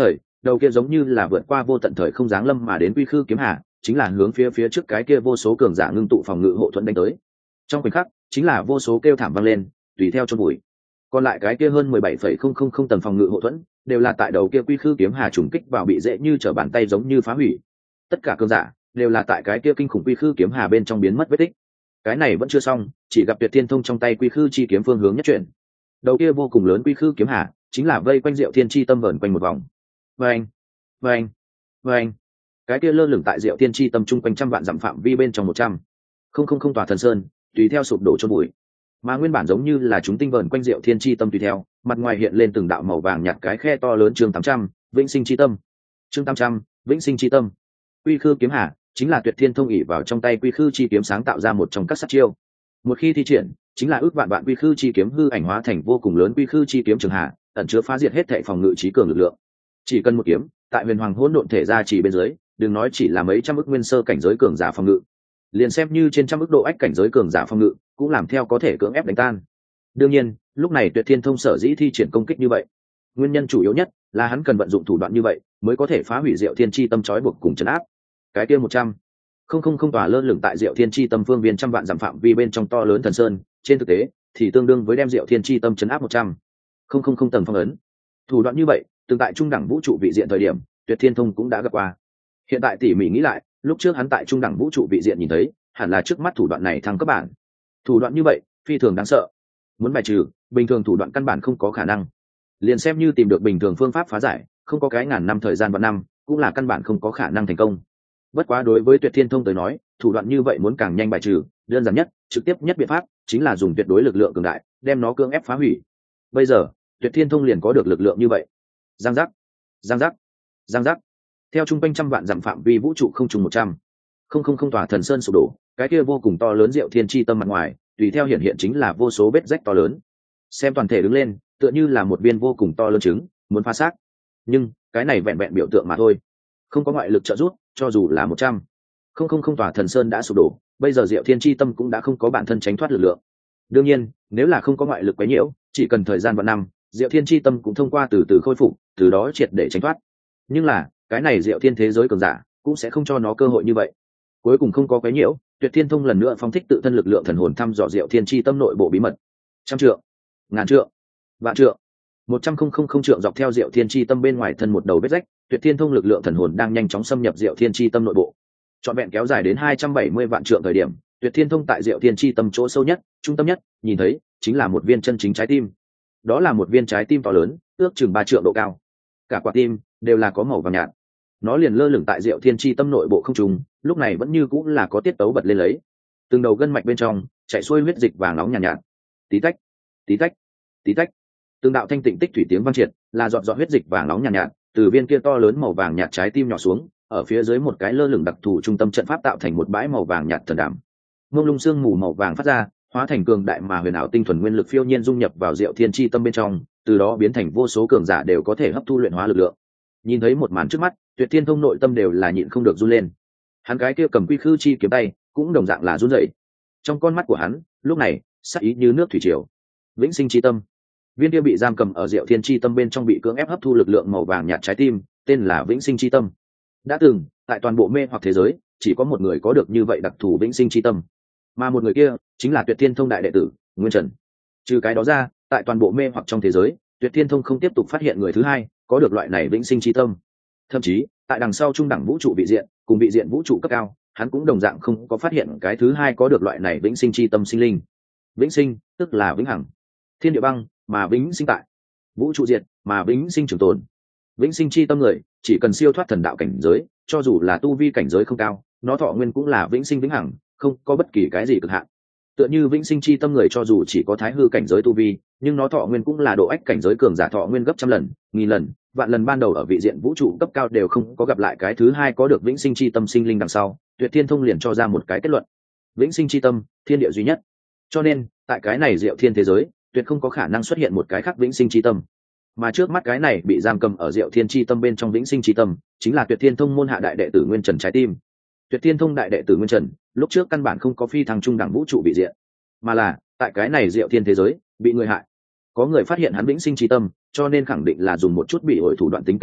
đầu kia giống như là vượt qua vô tận thời không giáng lâm mà đến quy khư kiếm hà chính là hướng phía trước cái kia vô số cường giả ngưng tụ phòng ngự hộ thuẫn đánh tới. Trong khoảnh khắc chính là vô số kêu thảm vang lên, tùy theo chôn bụi. Còn lại cái kia hơn 17,000 tầng phòng ngự hộ thuẫn đều là tại đầu kia quy khư kiếm hà trùng kích vào bị dễ như trở bàn tay giống như phá hủy. Tất cả cường giả đều là tại cái kia kinh khủng quy khư kiếm hà bên trong biến mất vết tích. Cái này vẫn chưa xong, chỉ gặp Tuyệt Thiên Thông trong tay quy khư chi kiếm phương hướng nhất chuyển. Đầu kia vô cùng lớn quy khư kiếm hà chính là vây quanh Diệu Thiên chi tâm vờn quanh một vòng. Vâng, vâng, vâng. Cái kia lơ lửng tại Diệu Thiên chi tâm trung quanh trăm vạn dặm phạm vi bên trong 100,000 tòa thần sơn, tùy theo sụp đổ chôn bụi. Mà nguyên bản giống như là chúng tinh vờn quanh Diệu Thiên chi tâm tùy theo, mặt ngoài hiện lên từng đạo màu vàng nhạt cái khe to lớn chương 800, Vĩnh Sinh chi tâm. Chương 800, Vĩnh Sinh chi tâm. Quy khư kiếm hà chính là Tuyệt Thiên Thông ỷ vào trong tay quy khư chi kiếm sáng tạo ra một trong các sát chiêu. Một khi thi triển, chính là ước vạn vạn quy khư chi kiếm hư ảnh hóa thành vô cùng lớn quy khư chi kiếm trường hà, ẩn chứa phá diệt hết thảy phòng ngự trí cường lực lượng. Chỉ cần một kiếm, tại huyền hoàng hỗn độn thể ra chỉ bên dưới, đừng nói chỉ là mấy trăm ức nguyên sơ cảnh giới cường giả phòng ngự, liền xem như trên trăm ức độ ách cảnh giới cường giả phòng ngự, cũng làm theo có thể cưỡng ép đánh tan. Đương nhiên, lúc này Tuyệt Thiên Thông sở dĩ thi triển công kích như vậy, nguyên nhân chủ yếu nhất là hắn cần vận dụng thủ đoạn như vậy, mới có thể phá hủy Diệu Thiên chi tâm trói buộc cùng trấn áp. Cái kia 100,000 tòa lơ lửng tại Diệu Thiên chi tâm phương viên trăm vạn dặm phạm vi bên trong to lớn thần sơn, trên thực tế thì tương đương với đem Diệu Thiên chi tâm trấn áp 100,000 tầng phong ấn. Thủ đoạn như vậy, từng tại trung đẳng vũ trụ vị diện thời điểm, Tuyệt Thiên Thông cũng đã gặp qua. Hiện tại tỉ mỉ nghĩ lại, lúc trước hắn tại trung đẳng vũ trụ vị diện nhìn thấy, hẳn là trước mắt thủ đoạn này thăng cấp bản. Thủ đoạn như vậy, phi thường đáng sợ. Muốn bài trừ, bình thường thủ đoạn căn bản không có khả năng. Liền xem như tìm được bình thường phương pháp phá giải, không có cái ngàn năm thời gian vạn năm, cũng là căn bản không có khả năng thành công. Bất quá đối với Tuyệt Thiên Thông tới nói, thủ đoạn như vậy muốn càng nhanh bài trừ, đơn giản nhất, trực tiếp nhất biện pháp chính là dùng tuyệt đối lực lượng cường đại, đem nó cưỡng ép phá hủy. Bây giờ, Tuyệt Thiên Thông liền có được lực lượng như vậy. Giang giác, giang giác, giang giác. Theo trung quanh trăm vạn dặm phạm vi vũ trụ không trùng 100,000 tòa thần sơn sụp đổ, cái kia vô cùng to lớn Diệu Thiên chi tâm mặt ngoài, tùy theo hiện hiện chính là vô số vết rách to lớn. Xem toàn thể đứng lên, tựa như là một viên vô cùng to lớn trứng, muốn phá xác. Nhưng, cái này vẹn vẹn biểu tượng mà thôi. Không có ngoại lực trợ giúp, cho dù là 100,000 tòa thần sơn đã sụp đổ, bây giờ Diệu Thiên chi tâm cũng đã không có bản thân tránh thoát lực lượng. Đương nhiên, nếu là không có ngoại lực quấy nhiễu, chỉ cần thời gian vạn năm, Diệu Thiên chi tâm cũng thông qua từ từ khôi phục, từ đó triệt để tránh thoát. Nhưng là, cái này Diệu Thiên thế giới cường giả cũng sẽ không cho nó cơ hội như vậy. Cuối cùng không có quấy nhiễu, Tuyệt Thiên Thông lần nữa phóng thích tự thân lực lượng thần hồn thăm dò Diệu Thiên chi tâm nội bộ bí mật. Trăm trượng, ngàn trượng, vạn trượng, 100,000 trượng dọc theo Diệu Thiên chi tâm bên ngoài thân một đầu vết rách, Tuyệt Thiên Thông lực lượng thần hồn đang nhanh chóng xâm nhập Diệu Thiên chi tâm nội bộ. Trọn vẹn kéo dài đến 270 vạn trượng thời điểm, Tuyệt Thiên Thông tại Diệu Thiên chi tâm chỗ sâu nhất, trung tâm nhất, nhìn thấy chính là một viên chân chính trái tim. Đó là một viên trái tim to lớn, ước chừng 3 trượng độ cao. Cả quả tim đều là có màu vàng nhạt. Nó liền lơ lửng tại Diệu Thiên chi tâm nội bộ không trùng, lúc này vẫn như cũng là có tiết tấu bật lên lấy. Từng đầu gân mạch bên trong chảy xuôi huyết dịch vàng nóng nhàn nhạt. Tí tách, tí tách, tí tách. Từng đạo thanh tịnh tích thủy tiếng vang triệt, là giọt giọt huyết dịch vàng nóng nhàn nhạt, từ viên kia to lớn màu vàng nhạt trái tim nhỏ xuống, ở phía dưới một cái lơ lửng đặc thù trung tâm trận pháp tạo thành một bãi màu vàng nhạt thần đảm. Mông lung sương mù màu vàng phát ra, hóa thành cường đại mà huyền ảo tinh thuần nguyên lực phiêu nhiên dung nhập vào Diệu Thiên chi tâm bên trong, từ đó biến thành vô số cường giả đều có thể hấp thu luyện hóa lực lượng. Nhìn thấy một màn trước mắt, Tuyệt Thiên Thông nội tâm đều là nhịn không được run lên. Hắn cái kia cầm quy khư chi kiếm tay cũng đồng dạng là run rẩy. Trong con mắt của hắn, lúc này, sắc ý như nước thủy triều. Vĩnh sinh chi tâm, viên kia bị giam cầm ở Diệu Thiên chi tâm bên trong bị cưỡng ép hấp thu lực lượng màu vàng nhạt trái tim, tên là Vĩnh sinh chi tâm. Đã từng, tại toàn bộ mê hoặc thế giới, chỉ có một người có được như vậy đặc thù Vĩnh sinh chi tâm, mà một người kia chính là Tuyệt Thiên Thông đại đệ tử Nguyên Trần. Trừ cái đó ra, tại toàn bộ mê hoặc trong thế giới, Tuyệt Thiên Thông không tiếp tục phát hiện người thứ hai có được loại này Vĩnh sinh chi tâm. Thậm chí, tại đằng sau trung đẳng vũ trụ vị diện, cùng vị diện vũ trụ cấp cao, hắn cũng đồng dạng không có phát hiện cái thứ hai có được loại này Vĩnh sinh chi tâm sinh linh. Vĩnh sinh, tức là vĩnh hằng. Thiên địa băng, mà vĩnh sinh tại. Vũ trụ diệt, mà vĩnh sinh trường tồn. Vĩnh sinh chi tâm người, chỉ cần siêu thoát thần đạo cảnh giới, cho dù là tu vi cảnh giới không cao, nó thọ nguyên cũng là vĩnh sinh vĩnh hằng, không có bất kỳ cái gì cực hạn. Tựa như vĩnh sinh chi tâm người cho dù chỉ có thái hư cảnh giới tu vi, nhưng nó thọ nguyên cũng là độ ách cảnh giới cường giả thọ nguyên gấp trăm lần, nghìn lần, vạn lần ban đầu ở vị diện vũ trụ cấp cao đều không có gặp lại cái thứ hai có được vĩnh sinh chi tâm sinh linh đằng sau, Tuyệt Thiên Thông liền cho ra một cái kết luận: vĩnh sinh chi tâm, thiên địa duy nhất. Cho nên, tại cái này Diệu Thiên thế giới, tuyệt không có khả năng xuất hiện một cái khác vĩnh sinh chi tâm. Mà trước mắt cái này bị giam cầm ở Diệu Thiên chi tâm bên trong vĩnh sinh chi tâm, chính là Tuyệt Thiên Thông môn hạ đại đệ tử Nguyên Trần trái tim. Tuyệt Thiên Thông đại đệ tử Nguyên Trần, lúc trước căn bản không có phi thăng trung đẳng vũ trụ bị diện, mà là tại cái này Diệu Thiên thế giới bị người hại. Có người phát hiện hắn vĩnh sinh chi tâm, cho nên khẳng định là dùng một chút bị ổi thủ đoạn tính kế hắn,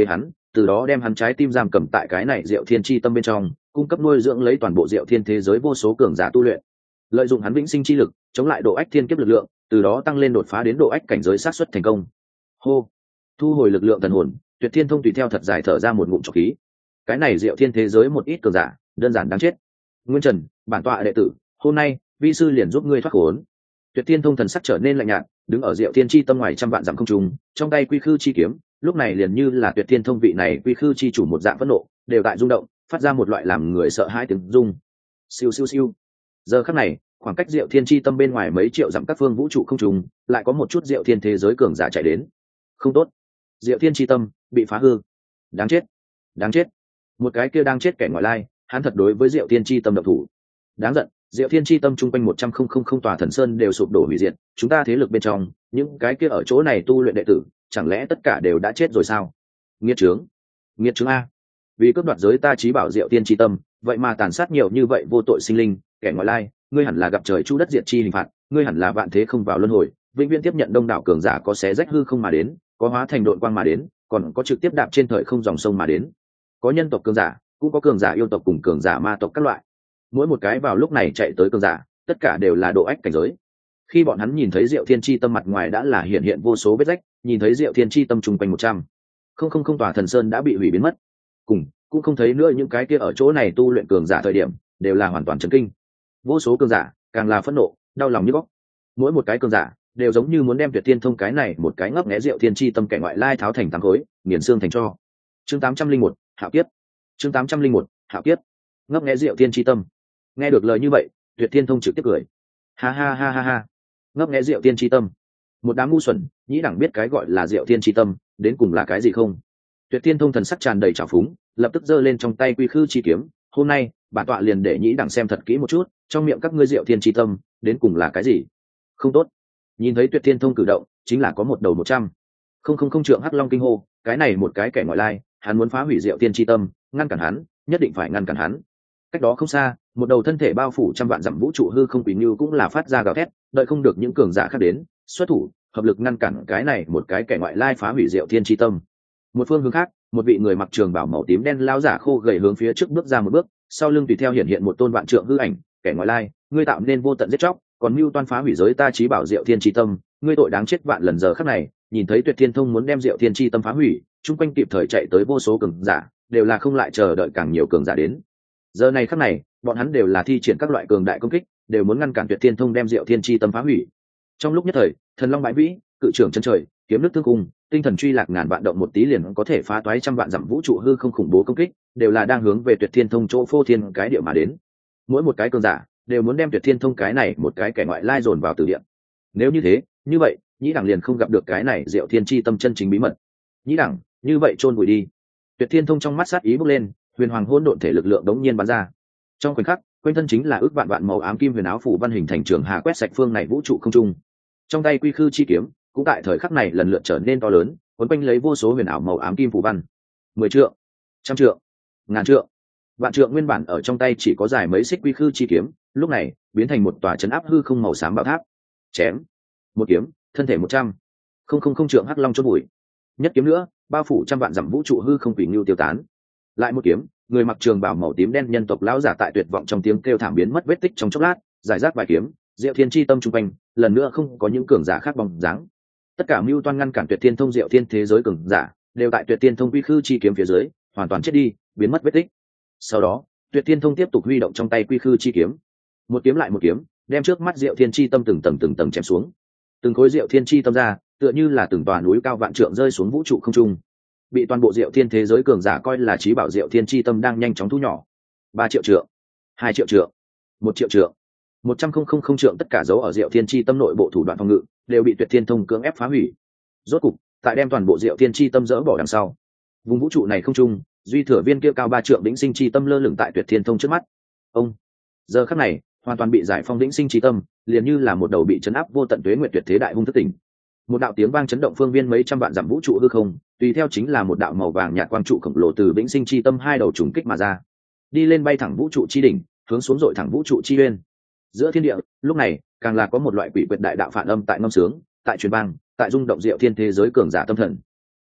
từ đó đem hắn trái tim giam cầm tại cái này diệu thiên chi tâm bên trong, cung cấp nuôi dưỡng lấy toàn bộ diệu thiên thế giới vô số cường giả tu luyện. Lợi dụng hắn vĩnh sinh chi lực chống lại độ ách thiên kiếp lực lượng, từ đó tăng lên đột phá đến độ ách cảnh giới xác suất thành công. Hô, thu hồi lực lượng thần hồn, Tuyệt Thiên Thông tùy theo thật dài thở ra một ngụm trọc khí. Cái này diệu thiên thế giới một ít cường giả đơn giản đáng chết. Nguyên Trần, bản tọa đệ tử, hôm nay vi sư liền giúp ngươi thoát khốn. Tuyệt Thiên Thông thần sắc trở nên lạnh nhạt, đứng ở diệu thiên chi tâm ngoài trăm vạn dặm không trung, trong tay quy khư chi kiếm, lúc này liền như là Tuyệt Thiên Thông vị này quy khư chi chủ một dạng phẫn nộ, đều tại rung động, phát ra một loại làm người sợ hãi tiếng rung. Siêu siêu siêu. Giờ khắc này, khoảng cách diệu thiên chi tâm bên ngoài mấy triệu dặm các phương vũ trụ không trùng, lại có một chút diệu thiên thế giới cường giả chạy đến. Không tốt, diệu thiên chi tâm bị phá hư. Đáng chết, đáng chết. Một cái kia đang chết kẻ ngoại lai, hắn thật đối với diệu thiên chi tâm động thủ. Đáng giận, diệu thiên chi tâm chung quanh 100,000 tòa thần sơn đều sụp đổ hủy diệt, chúng ta thế lực bên trong, những cái kia ở chỗ này tu luyện đệ tử, chẳng lẽ tất cả đều đã chết rồi sao? Nghiệt trướng, nghiệt trướng a. Vì cướp đoạt giới ta chí bảo diệu thiên chi tâm, vậy mà tàn sát nhiều như vậy vô tội sinh linh, kẻ ngoại lai, ngươi hẳn là gặp trời chu đất diệt chi hình phạt, ngươi hẳn là vạn thế không vào luân hồi, vĩnh viễn tiếp nhận đông đảo cường giả có xé rách hư không mà đến, có hóa thành đội quang mà đến, còn có trực tiếp đạp trên thời không dòng sông mà đến. Có nhân tộc cường giả, cũng có cường giả yêu tộc cùng cường giả ma tộc các loại. Mỗi một cái vào lúc này chạy tới cường giả, tất cả đều là độ ách cảnh giới. Khi bọn hắn nhìn thấy diệu thiên chi tâm mặt ngoài đã là hiện vô số vết rách, nhìn thấy diệu thiên chi tâm trùng quanh 100,000 tòa thần sơn đã bị hủy biến mất, cũng không thấy nữa những cái kia ở chỗ này tu luyện cường giả thời điểm đều là hoàn toàn chấn kinh. Vô số cường giả càng là phẫn nộ, đau lòng như góc. Mỗi một cái cường giả đều giống như muốn đem Tuyệt Thiên Thông cái này một cái ngấp nghé diệu thiên chi tâm kẻ ngoại lai tháo thành tám khối, nghiền xương thành tro. Chương 801, hạo kiếp. Chương 801, hạo kiếp. Ngấp nghé diệu thiên chi tâm. Nghe được lời như vậy, Tuyệt Thiên Thông trực tiếp cười. Ha ha ha ha ha. Ngấp nghé diệu thiên chi tâm. Một đám ngu xuẩn, nhĩ đẳng biết cái gọi là diệu thiên chi tâm, đến cùng là cái gì không? Tuyệt Thiên Thông thần sắc tràn đầy trào phúng, lập tức giơ lên trong tay quy khư chi kiếm. Hôm nay, bản tọa liền để nhĩ đẳng xem thật kỹ một chút, trong miệng các ngươi diệu thiên chi tâm, đến cùng là cái gì? Không tốt. Nhìn thấy Tuyệt Thiên Thông cử động, chính là có một đầu 100,000 trượng hắc long kinh hô, cái này một cái kẻ ngoại lai, hắn muốn phá hủy diệu thiên chi tâm, ngăn cản hắn, nhất định phải ngăn cản hắn. Cách đó không xa, một đầu thân thể bao phủ trăm vạn dặm vũ trụ hư không quỷ như cũng là phát ra gào thét, đợi không được những cường giả khác đến, xuất thủ, hợp lực ngăn cản cái này một cái kẻ ngoại lai phá hủy diệu thiên chi tâm. Một phương hướng khác, một vị người mặc trường bào màu tím đen lão giả khô gầy hướng phía trước bước ra một bước, sau lưng tùy theo hiện một tôn vạn trượng hư ảnh, kẻ ngoại lai, ngươi tạo nên vô tận giết chóc, còn mưu toan phá hủy giới ta chí bảo diệu thiên chi tâm, ngươi tội đáng chết vạn lần. Giờ khắc này, nhìn thấy Tuyệt Thiên Thông muốn đem diệu thiên chi tâm phá hủy, chung quanh kịp thời chạy tới vô số cường giả, đều là không lại chờ đợi càng nhiều cường giả đến. Giờ này khắc này, bọn hắn đều là thi triển các loại cường đại công kích, đều muốn ngăn cản Tuyệt Thiên Thông đem diệu thiên chi tâm phá hủy. Trong lúc nhất thời, thần long bãi vĩ, cự trưởng chân trời, kiếm nước tương cung, tinh thần truy lạc ngàn vạn động một tí liền có thể phá toái trăm vạn dặm vũ trụ hư không khủng bố công kích, đều là đang hướng về Tuyệt Thiên Thông chỗ phô thiên cái địa mà đến. Mỗi một cái cường giả đều muốn đem Tuyệt Thiên Thông cái này một cái kẻ ngoại lai dồn vào tử địa. Nếu như thế, như vậy, nhĩ đẳng liền không gặp được cái này diệu thiên chi tâm chân chính bí mật. Nhĩ đẳng, như vậy chôn vùi đi. Tuyệt Thiên Thông trong mắt sát ý bốc lên, huyền hoàng hỗn độn thể lực lượng đống nhiên bắn ra. Trong khoảnh khắc, quanh thân chính là ước vạn vạn màu ám kim huyền áo phủ văn hình thành trường hà quét sạch phương này vũ trụ không trung. Trong tay quy khư chi kiếm, cũng tại thời khắc này lần lượt trở nên to lớn, quấn quanh lấy vô số huyền ảo màu ám kim phủ văn. 10 trượng, trăm trượng, ngàn trượng, vạn trượng nguyên bản ở trong tay chỉ có dài mấy xích quy khư chi kiếm, lúc này biến thành một tòa trấn áp hư không màu xám bảo tháp. Chém, một kiếm, thân thể 100,000 trượng hắc long chốt bụi. Nhất kiếm nữa, bao phủ trăm vạn dặm vũ trụ hư không quỷ lưu tiêu tán. Lại một kiếm, người mặc trường bào màu tím đen nhân tộc lão giả tại tuyệt vọng trong tiếng kêu thảm biến mất vết tích trong chốc lát, giải rác vài kiếm, diệu thiên chi tâm trung quanh, lần nữa không có những cường giả khác bóng dáng. Tất cả mưu toan ngăn cản Tuyệt Thiên Thông diệu thiên thế giới cường giả, đều tại Tuyệt Thiên Thông quy khư chi kiếm phía dưới, hoàn toàn chết đi, biến mất vết tích. Sau đó, Tuyệt Thiên Thông tiếp tục huy động trong tay quy khư chi kiếm, một kiếm lại một kiếm, đem trước mắt diệu thiên chi tâm từng tầng chém xuống. Từng khối diệu thiên chi tâm ra, tựa như là từng tòa núi cao vạn trượng rơi xuống vũ trụ không trung. Bị toàn bộ diệu thiên thế giới cường giả coi là chí bảo diệu thiên chi tâm đang nhanh chóng thu nhỏ. 3 triệu trượng, 2 triệu trượng, 1 triệu trượng, 100,000 trượng, tất cả dấu ở diệu thiên chi tâm nội bộ thủ đoạn phòng ngự đều bị Tuyệt Thiên Thông cưỡng ép phá hủy. Rốt cục, tại đem toàn bộ diệu thiên chi tâm dỡ bỏ đằng sau, vùng vũ trụ này không trung, duy thừa viên kia cao 3 trượng đỉnh sinh chi tâm lơ lửng tại Tuyệt Thiên Thông trước mắt. Ông, giờ khắc này, hoàn toàn bị giải phong đỉnh sinh chi tâm, liền như là một đầu bị chấn áp vô tận tuế nguyệt tuyệt thế đại hung thức tỉnh. Một đạo tiếng vang chấn động phương viên mấy trăm vạn dặm vũ trụ hư không, tùy theo chính là một đạo màu vàng nhạt quang trụ khổng lồ từ vĩnh sinh chi tâm hai đầu trùng kích mà ra, đi lên bay thẳng vũ trụ chi đỉnh, hướng xuống dội thẳng vũ trụ chi uyên. Giữa thiên địa, lúc này càng là có một loại quỷ quyệt đại đạo phản âm tại ngâm sướng, tại truyền bang, tại rung động diệu thiên thế giới cường giả tâm thần.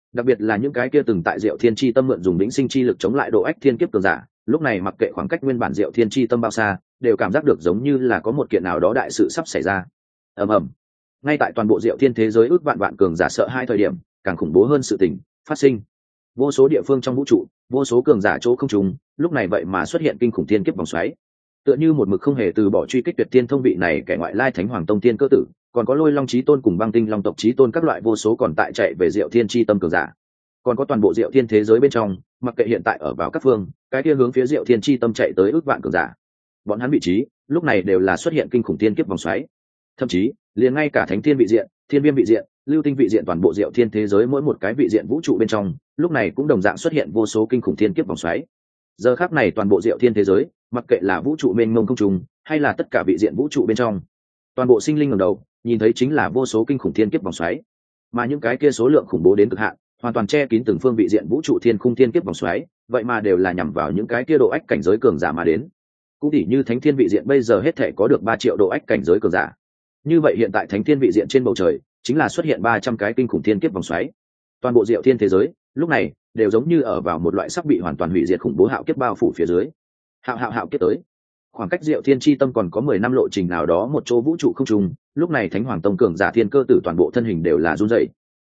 Đặc biệt là những cái kia từng tại Diệu Thiên Chi Tâm mượn dùng vĩnh sinh chi lực chống lại độ ách thiên kiếp cường giả, lúc này mặc kệ khoảng cách nguyên bản Diệu Thiên Chi Tâm bao xa, đều cảm giác được giống như là có một kiện nào đó đại sự sắp xảy ra. Ầm ầm. Ngay tại toàn bộ Diệu Thiên thế giới ước vạn vạn cường giả sợ hai thời điểm, càng khủng bố hơn sự tình phát sinh. Vô số địa phương trong vũ trụ, vô số cường giả chỗ không trùng, lúc này vậy mà xuất hiện kinh khủng thiên kiếp vòng xoáy. Tựa như một mực không hề từ bỏ truy kích Tuyệt Tiên Thông vị này kẻ ngoại lai Thánh Hoàng Tông tiên cơ tử, còn có Lôi Long Chí Tôn cùng Băng Tinh Long tộc chí tôn các loại vô số còn tại chạy về Diệu Thiên Chi Tâm cường giả. Còn có toàn bộ Diệu Thiên thế giới bên trong, mặc kệ hiện tại ở vào các phương, cái kia hướng phía Diệu Thiên Chi Tâm chạy tới ước vạn cường giả. Bọn hắn vị trí, lúc này đều là xuất hiện kinh khủng thiên kiếp vòng xoáy. Thậm chí, liền ngay cả Thánh Thiên vị diện, Thiên Viêm vị diện, Lưu Tinh vị diện toàn bộ Diệu Thiên thế giới mỗi một cái vị diện vũ trụ bên trong, lúc này cũng đồng dạng xuất hiện vô số kinh khủng thiên kiếp vòng xoáy. Giờ khắc này toàn bộ Diệu Thiên thế giới, mặc kệ là vũ trụ mênh mông không trùng, hay là tất cả vị diện vũ trụ bên trong, toàn bộ sinh linh ngẩng đầu, nhìn thấy chính là vô số kinh khủng thiên kiếp vòng xoáy. Mà những cái kia số lượng khủng bố đến cực hạn, hoàn toàn che kín từng phương vị diện vũ trụ thiên khung thiên kiếp vòng xoáy, vậy mà đều là nhằm vào những cái kia độ ách cảnh giới cường giả mà đến. Cũng tỉ như Thánh Thiên vị diện bây giờ hết thể có được 3 triệu độ ách cảnh giới cường giả. Như vậy hiện tại Thánh Thiên vị diện trên bầu trời, chính là xuất hiện 300 cái kinh khủng thiên kiếp vòng xoáy. Toàn bộ Diệu Thiên thế giới, lúc này đều giống như ở vào một loại sắp bị hoàn toàn hủy diệt khủng bố hạo kiếp bao phủ phía dưới. Hạo kiếp tới. Khoảng cách Diệu Thiên Chi Tâm còn có 10 năm lộ trình nào đó một chỗ vũ trụ không trùng, lúc này Thánh Hoàng Tông cường giả thiên cơ tử toàn bộ thân hình đều là run rẩy.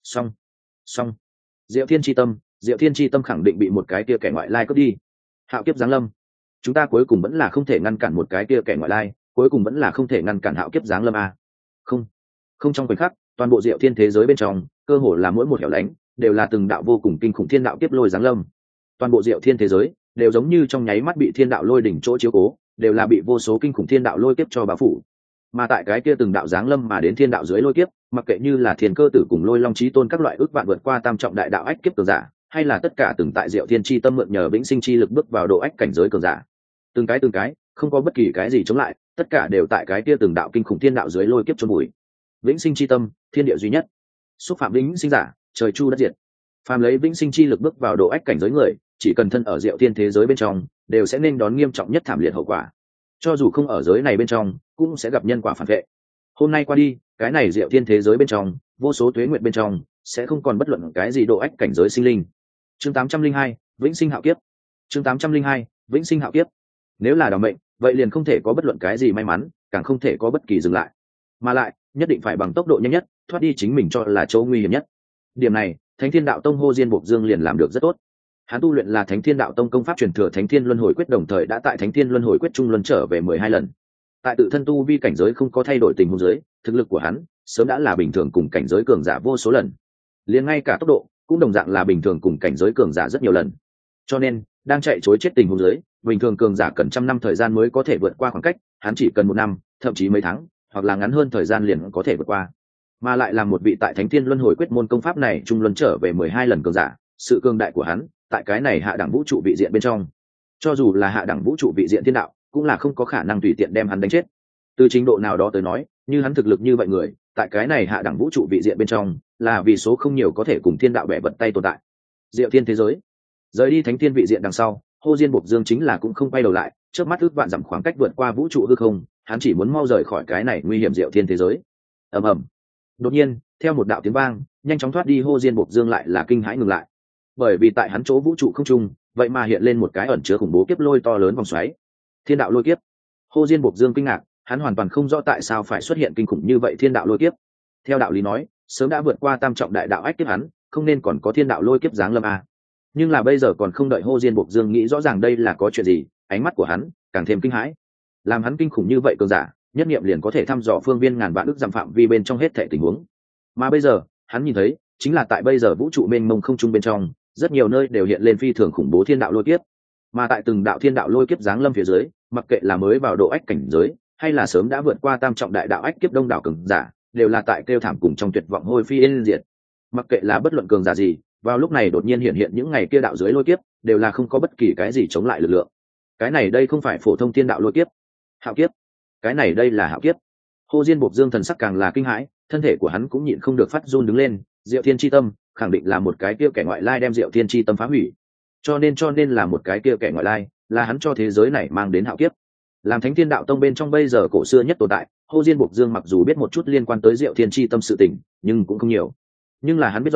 Xong. Diệu Thiên Chi Tâm khẳng định bị một cái kia kẻ ngoại lai cướp đi. Hạo kiếp giáng lâm. Chúng ta cuối cùng vẫn là không thể ngăn cản một cái kia kẻ ngoại lai, cuối cùng vẫn là không thể ngăn cản hạo kiếp giáng lâm a. Không trong khoảnh khắc, toàn bộ Diệu Thiên thế giới bên trong, cơ hồ là mỗi một hẻo lánh đều là từng đạo vô cùng kinh khủng thiên đạo kiếp lôi giáng lâm. Toàn bộ Diệu Thiên thế giới đều giống như trong nháy mắt bị thiên đạo lôi đỉnh chỗ chiếu cố, đều là bị vô số kinh khủng thiên đạo lôi kiếp cho bao phủ. Mà tại cái kia từng đạo giáng lâm mà đến thiên đạo dưới lôi kiếp, mặc kệ như là Thiên Cơ Tử cùng Lôi Long Chí Tôn các loại ước vạn vượt qua tam trọng đại đạo ách kiếp cường giả, hay là tất cả từng tại Diệu Thiên Chi Tâm mượn nhờ vĩnh sinh chi lực bước vào độ ách cảnh giới cường giả, từng cái không có bất kỳ cái gì chống lại, tất cả đều tại cái kia từng đạo kinh khủng thiên đạo dưới lôi kiếp chôn bụi. Vĩnh sinh chi tâm, thiên địa duy nhất, xúc phạm vĩnh sinh giả, trời chu đất diệt. Phàm lấy vĩnh sinh chi lực bước vào độ ách cảnh giới người, chỉ cần thân ở Diệu Thiên thế giới bên trong, đều sẽ nên đón nghiêm trọng nhất thảm liệt hậu quả. Cho dù không ở giới này bên trong, cũng sẽ gặp nhân quả phản vệ. Hôm nay qua đi, cái này Diệu Thiên thế giới bên trong, vô số tuế nguyệt bên trong, sẽ không còn bất luận cái gì độ ách cảnh giới sinh linh. Chương 802, vĩnh sinh hạo kiếp. Chương 802, vĩnh sinh hạo kiếp. Nếu là đảm mệnh, vậy liền không thể có bất luận cái gì may mắn, càng không thể có bất kỳ dừng lại. Mà lại, nhất định phải bằng tốc độ nhanh nhất, thoát đi chính mình cho là chỗ nguy hiểm nhất. Điểm này, Thánh Thiên Đạo Tông Hồ Diên Bộc Dương liền làm được rất tốt. Hắn tu luyện là Thánh Thiên Đạo Tông công pháp truyền thừa Thánh Thiên Luân Hồi Quyết, đồng thời đã tại Thánh Thiên Luân Hồi Quyết trung luân trở về 12 lần. Tại tự thân tu vi cảnh giới không có thay đổi tình huống dưới, thực lực của hắn sớm đã là bình thường cùng cảnh giới cường giả vô số lần. Liền ngay cả tốc độ cũng đồng dạng là bình thường cùng cảnh giới cường giả rất nhiều lần. Cho nên, đang chạy trối chết tình huống dưới, bình thường cường giả cần trăm năm thời gian mới có thể vượt qua khoảng cách, hắn chỉ cần 1 năm, thậm chí mấy tháng, hoặc là ngắn hơn thời gian liền có thể vượt qua. Mà lại là một vị tại Thánh Thiên Luân Hồi Quyết môn công pháp này trung luân trở về 12 lần cường giả, sự cường đại của hắn, tại cái này hạ đẳng vũ trụ vị diện bên trong, cho dù là hạ đẳng vũ trụ vị diện thiên đạo, cũng là không có khả năng tùy tiện đem hắn đánh chết. Từ trình độ nào đó tới nói, như hắn thực lực như vậy người, tại cái này hạ đẳng vũ trụ vị diện bên trong, là vì số không nhiều có thể cùng thiên đạo bẻ bật tay tồn tại. Diệu Thiên thế giới, rời đi Thánh Thiên vị diện đằng sau, Hồ Diên Bộc Dương chính là cũng không quay đầu lại, trước mắt ước vạn dặm khoảng cách vượt qua vũ trụ hư không, hắn chỉ muốn mau rời khỏi cái này nguy hiểm Diệu Thiên thế giới. Ầm ầm. Đột nhiên, theo một đạo tiếng vang, nhanh chóng thoát đi Hồ Diên Bộc Dương lại là kinh hãi ngừng lại. Bởi vì tại hắn chỗ vũ trụ không trung, vậy mà hiện lên một cái ẩn chứa khủng bố kiếp lôi to lớn vòng xoáy. Thiên đạo lôi kiếp. Hồ Diên Bộc Dương kinh ngạc, hắn hoàn toàn không rõ tại sao phải xuất hiện kinh khủng như vậy thiên đạo lôi kiếp. Theo đạo lý nói, sớm đã vượt qua tam trọng đại đạo ách kiếp hắn, không nên còn có thiên đạo lôi kiếp giáng lâm a. Nhưng là bây giờ còn không đợi Hồ Diên Bộc Dương nghĩ rõ ràng đây là có chuyện gì, ánh mắt của hắn càng thêm kinh hãi. Làm hắn kinh khủng như vậy cường giả, nhất niệm liền có thể thăm dò phương viên ngàn vạn ức dặm phạm vi bên trong hết thảy tình huống. Mà bây giờ, hắn nhìn thấy, chính là tại bây giờ vũ trụ mênh mông không trung bên trong, rất nhiều nơi đều hiện lên phi thường khủng bố thiên đạo lôi kiếp. Mà tại từng đạo thiên đạo lôi kiếp giáng lâm phía dưới, mặc kệ là mới vào độ ách cảnh giới, hay là sớm đã vượt qua tam trọng đại đạo ách kiếp đông đảo cường giả, đều là tại kêu thảm cùng trong tuyệt vọng hôi phi yên diệt. Mặc kệ là bất luận cường giả gì, vào lúc này đột nhiên hiện những ngày kia đạo dưới lôi kiếp, đều là không có bất kỳ cái gì chống lại lực lượng. Cái này đây không phải phổ thông thiên đạo lôi kiếp, hạo kiếp. Cái này đây là hạo kiếp. Hồ Diên Bộc Dương thần sắc càng là kinh hãi, thân thể của hắn cũng nhịn không được phát run đứng lên. Diệu Thiên chi tâm, khẳng định là một cái kia kẻ ngoại lai đem Diệu Thiên chi tâm phá hủy. Cho nên là một cái kia kẻ ngoại lai, là hắn cho thế giới này mang đến hạo kiếp. Làm Thánh Thiên Đạo Tông bên trong bây giờ cổ xưa nhất tồn tại, Hồ Diên Bộc Dương mặc dù biết một chút liên quan tới Diệu Thiên chi tâm sự tình, nhưng cũng không nhiều. Nhưng là hắn biết rõ,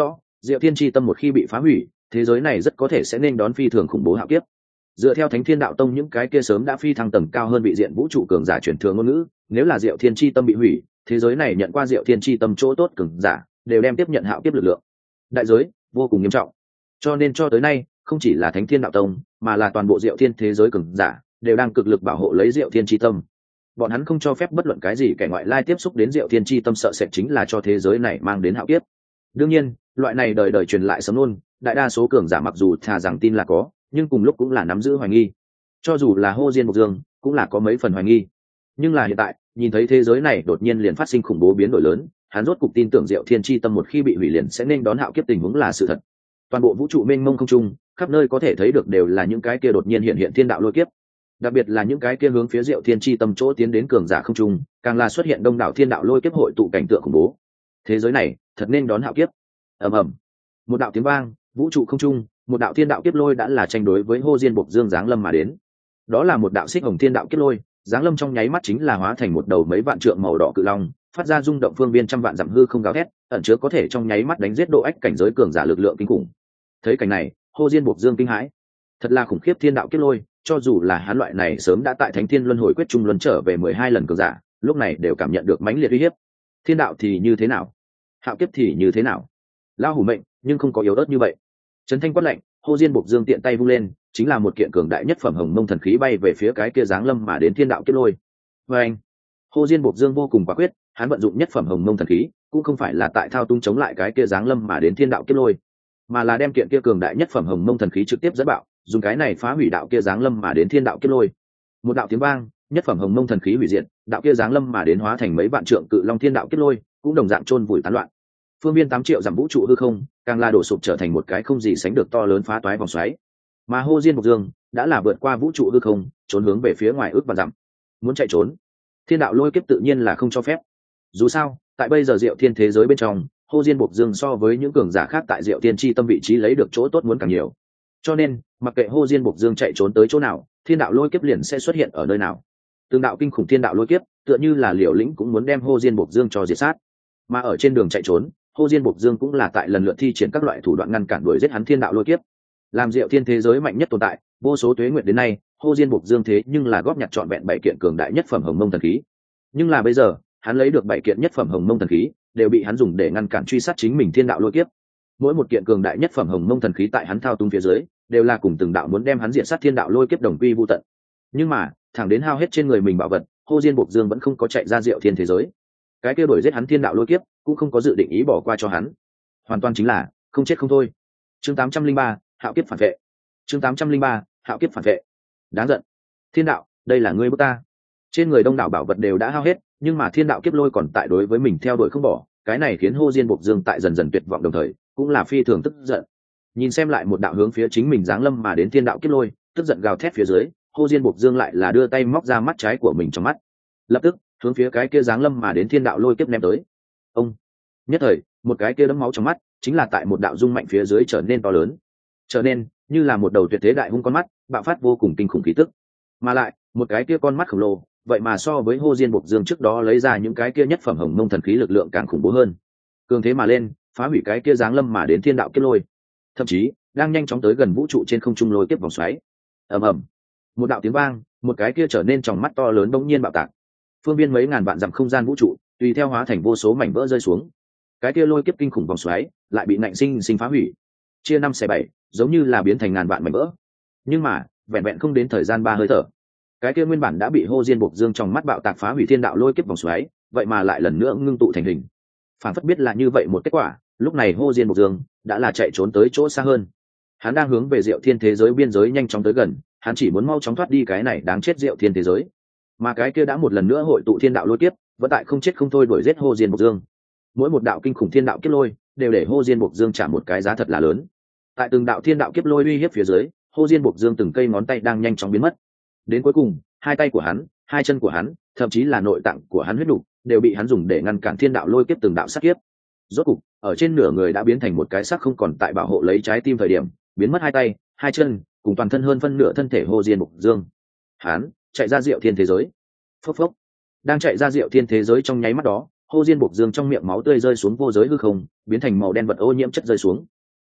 Diệu Thiên Chi Tâm một khi bị phá hủy, thế giới này rất có thể sẽ nên đón phi thường khủng bố hạo kiếp. Dựa theo Thánh Thiên Đạo Tông những cái kia sớm đã phi thăng tầng cao hơn vị diện vũ trụ cường giả truyền thừa ngôn ngữ, nếu là Diệu Thiên Chi Tâm bị hủy, thế giới này nhận qua Diệu Thiên Chi Tâm chỗ tốt cường giả đều đem tiếp nhận hạo kiếp lực lượng. Đại giới vô cùng nghiêm trọng. Cho nên cho tới nay, không chỉ là Thánh Thiên Đạo Tông, mà là toàn bộ Diệu Thiên thế giới cường giả đều đang cực lực bảo hộ lấy Diệu Thiên Chi Tâm. Bọn hắn không cho phép bất luận cái gì kẻ ngoại lai tiếp xúc đến Diệu Thiên Chi Tâm, sợ sệt chính là cho thế giới này mang đến hạo kiếp. Đương nhiên, loại này đời đời truyền lại sớm luôn, đại đa số cường giả mặc dù thà rằng tin là có, nhưng cùng lúc cũng là nắm giữ hoài nghi. Cho dù là Hồ Diên Mộc Dương, cũng là có mấy phần hoài nghi. Nhưng là hiện tại, nhìn thấy thế giới này đột nhiên liền phát sinh khủng bố biến đổi lớn, hắn rốt cục tin tưởng Diệu Thiên Chi Tâm một khi bị hủy liền sẽ nên đón hạo kiếp tình huống là sự thật. Toàn bộ vũ trụ mênh mông không trung, khắp nơi có thể thấy được đều là những cái kia đột nhiên hiện thiên đạo lôi kiếp. Đặc biệt là những cái kia hướng phía Diệu Thiên Chi Tâm chỗ tiến đến cường giả không trung, càng là xuất hiện đông đảo thiên đạo lôi kiếp hội tụ cảnh tượng khủng bố. Thế giới này thật nên đón hạo kiếp. Ầm ầm, một đạo tiếng vang, vũ trụ không trung, một đạo thiên đạo kiếp lôi đã là tranh đối với Hồ Diên Bộc Dương giáng lâm mà đến. Đó là một đạo xích hồng thiên đạo kiếp lôi, giáng lâm trong nháy mắt chính là hóa thành một đầu mấy vạn trượng màu đỏ cự long, phát ra rung động phương viên trăm vạn dặm hư không gào thét, ẩn chứa có thể trong nháy mắt đánh giết độ ách cảnh giới cường giả lực lượng kinh khủng. Thấy cảnh này, Hồ Diên Bộc Dương kinh hãi. Thật là khủng khiếp thiên đạo kiếp lôi, cho dù là hắn loại này sớm đã tại Thánh Thiên Luân Hồi quyết trung luân trở về 12 lần cường giả, lúc này đều cảm nhận được mãnh liệt uy hiếp. Thiên đạo thì như thế nào? Hạo kiếp thì như thế nào? Lao hủ mệnh, nhưng không có yếu ớt như vậy. Trấn Thanh quát lạnh, Hồ Diên Bộc Dương tiện tay vung lên, chính là một kiện cường đại nhất phẩm hồng mông thần khí bay về phía cái kia giáng lâm mà đến thiên đạo kiếp lôi. Và anh, Hồ Diên Bộc Dương vô cùng quả quyết, hắn vận dụng nhất phẩm hồng mông thần khí, cũng không phải là tại thao túng chống lại cái kia giáng lâm mà đến thiên đạo kiếp lôi, mà là đem kiện kia cường đại nhất phẩm hồng mông thần khí trực tiếp dẫn bạo, dùng cái này phá hủy đạo kia giáng lâm mà đến thiên đạo kiếp lôi. Một đạo tiếng vang, nhất phẩm hồng mông thần khí hủy diệt, đạo kia giáng lâm mà đến hóa thành mấy vạn trượng cự long thiên đạo kiếp lôi, cũng đồng dạng chôn vùi tán loạn. Phương viên 8 triệu dặm vũ trụ hư không, càng là đổ sụp trở thành một cái không gì sánh được to lớn phá toái vòng xoáy. Mà Hồ Diên Bộc Dương đã là vượt qua vũ trụ hư không, trốn hướng về phía ngoài ước và dặm. Muốn chạy trốn, thiên đạo lôi kiếp tự nhiên là không cho phép. Dù sao, tại bây giờ Diệu Thiên thế giới bên trong, Hồ Diên Bộc Dương so với những cường giả khác tại Diệu Thiên chi tâm vị trí lấy được chỗ tốt muốn càng nhiều. Cho nên, mặc kệ Hồ Diên Bộc Dương chạy trốn tới chỗ nào, thiên đạo lôi kiếp liền sẽ xuất hiện ở nơi nào. Từng đạo kinh khủng thiên đạo lôi kiếp, tựa như là liều lĩnh cũng muốn đem Hồ Diên Bộc Dương cho diệt sát. Mà ở trên đường chạy trốn, Hồ Diên Bộc Dương cũng là tại lần lượt thi triển các loại thủ đoạn ngăn cản đuổi giết hắn thiên đạo lôi kiếp. Làm Diệu Thiên thế giới mạnh nhất tồn tại, vô số tuế nguyệt đến nay, Hồ Diên Bộc Dương thế nhưng là góp nhặt trọn vẹn 7 kiện cường đại nhất phẩm hồng mông thần khí. Nhưng là bây giờ, hắn lấy được 7 kiện nhất phẩm hồng mông thần khí, đều bị hắn dùng để ngăn cản truy sát chính mình thiên đạo lôi kiếp. Mỗi một kiện cường đại nhất phẩm hồng mông thần khí tại hắn thao túng phía dưới, đều là cùng từng đạo muốn đem hắn diệt sát thiên đạo lôi kiếp đồng quy vu tận. Nhưng mà, thẳng đến hao hết trên người mình bảo vật, Hồ Diên Bộc Dương vẫn không có chạy ra Diệu Thiên thế giới. Cái kia đuổi giết hắn thiên đạo lôi kiếp, cũng không có dự định ý bỏ qua cho hắn. Hoàn toàn chính là không chết không thôi. Chương 803, hạo kiếp phản vệ. Chương 803, hạo kiếp phản vệ. Đáng giận. Thiên đạo, đây là ngươi bức ta. Trên người đông đảo bảo vật đều đã hao hết, nhưng mà thiên đạo kiếp lôi còn tại đối với mình theo đuổi không bỏ, cái này khiến Hồ Diên Bộc Dương tại dần dần tuyệt vọng đồng thời, cũng là phi thường tức giận. Nhìn xem lại một đạo hướng phía chính mình giáng lâm mà đến thiên đạo kiếp lôi, tức giận gào thét phía dưới, Hồ Diên Bộc Dương lại là đưa tay móc ra mắt trái của mình trong mắt. Lập tức, hướng phía cái kia giáng lâm mà đến thiên đạo lôi kiếp ném tới. Ông, nhất thời, một cái kia đấm máu trong mắt, chính là tại một đạo rung mạnh phía dưới trở nên to lớn, trở nên như là một đầu tuyệt thế đại hung con mắt, bạo phát vô cùng kinh khủng khí tức. Mà lại, một cái kia con mắt khổng lồ, vậy mà so với Hồ Diên Bộc Dương trước đó lấy ra những cái kia nhất phẩm hồng mông thần khí lực lượng càng khủng bố hơn. Cường thế mà lên, phá hủy cái kia giáng lâm mà đến thiên đạo kiếp lôi. Thậm chí, đang nhanh chóng tới gần vũ trụ trên không trung lôi kiếp vòng xoáy. Ầm ầm. Một đạo tiếng vang, một cái kia trở nên tròng mắt to lớn bỗng nhiên bạo tạc. Phương viên mấy ngàn vạn dặm không gian vũ trụ, tùy theo hóa thành vô số mảnh vỡ rơi xuống. Cái kia lôi kiếp kinh khủng vòng xoáy, lại bị nạnh sinh phá hủy. Chia 5 xẻ 7, giống như là biến thành ngàn vạn mảnh vỡ. Nhưng mà, vẹn vẹn không đến thời gian 3 hơi thở, cái kia nguyên bản đã bị Hồ Diên Bộc Dương trong mắt bạo tạc phá hủy thiên đạo lôi kiếp vòng xoáy, vậy mà lại lần nữa ngưng tụ thành hình. Phản phất biết là như vậy một kết quả, lúc này Hồ Diên Bộc Dương đã là chạy trốn tới chỗ xa hơn. Hắn đang hướng về Diệu Thiên thế giới biên giới nhanh chóng tới gần, hắn chỉ muốn mau chóng thoát đi cái này đáng chết Diệu Thiên thế giới. Mà cái kia đã một lần nữa hội tụ thiên đạo lôi kiếp, vẫn tại không chết không thôi đuổi giết Hồ Diên Bộc Dương. Mỗi một đạo kinh khủng thiên đạo kiếp lôi đều để Hồ Diên Bộc Dương trả một cái giá thật là lớn. Tại từng đạo thiên đạo kiếp lôi uy hiếp phía dưới, Hồ Diên Bộc Dương từng cây ngón tay đang nhanh chóng biến mất. Đến cuối cùng, hai tay của hắn, hai chân của hắn, thậm chí là nội tạng của hắn huyết nục đều bị hắn dùng để ngăn cản thiên đạo lôi kiếp từng đạo sát kiếp. Rốt cục, ở trên nửa người đã biến thành một cái xác không còn tại bảo hộ lấy trái tim thời điểm, biến mất hai tay, hai chân, cùng toàn thân hơn phân nửa thân thể Hồ Diên Bộc Dương. Hắn chạy ra Diệu Thiên thế giới. Phốc phốc. Đang chạy ra Diệu Thiên thế giới trong nháy mắt đó, Hồ Diên Bộc Dương trong miệng máu tươi rơi xuống vô giới hư không, biến thành màu đen vật ô nhiễm chất rơi xuống.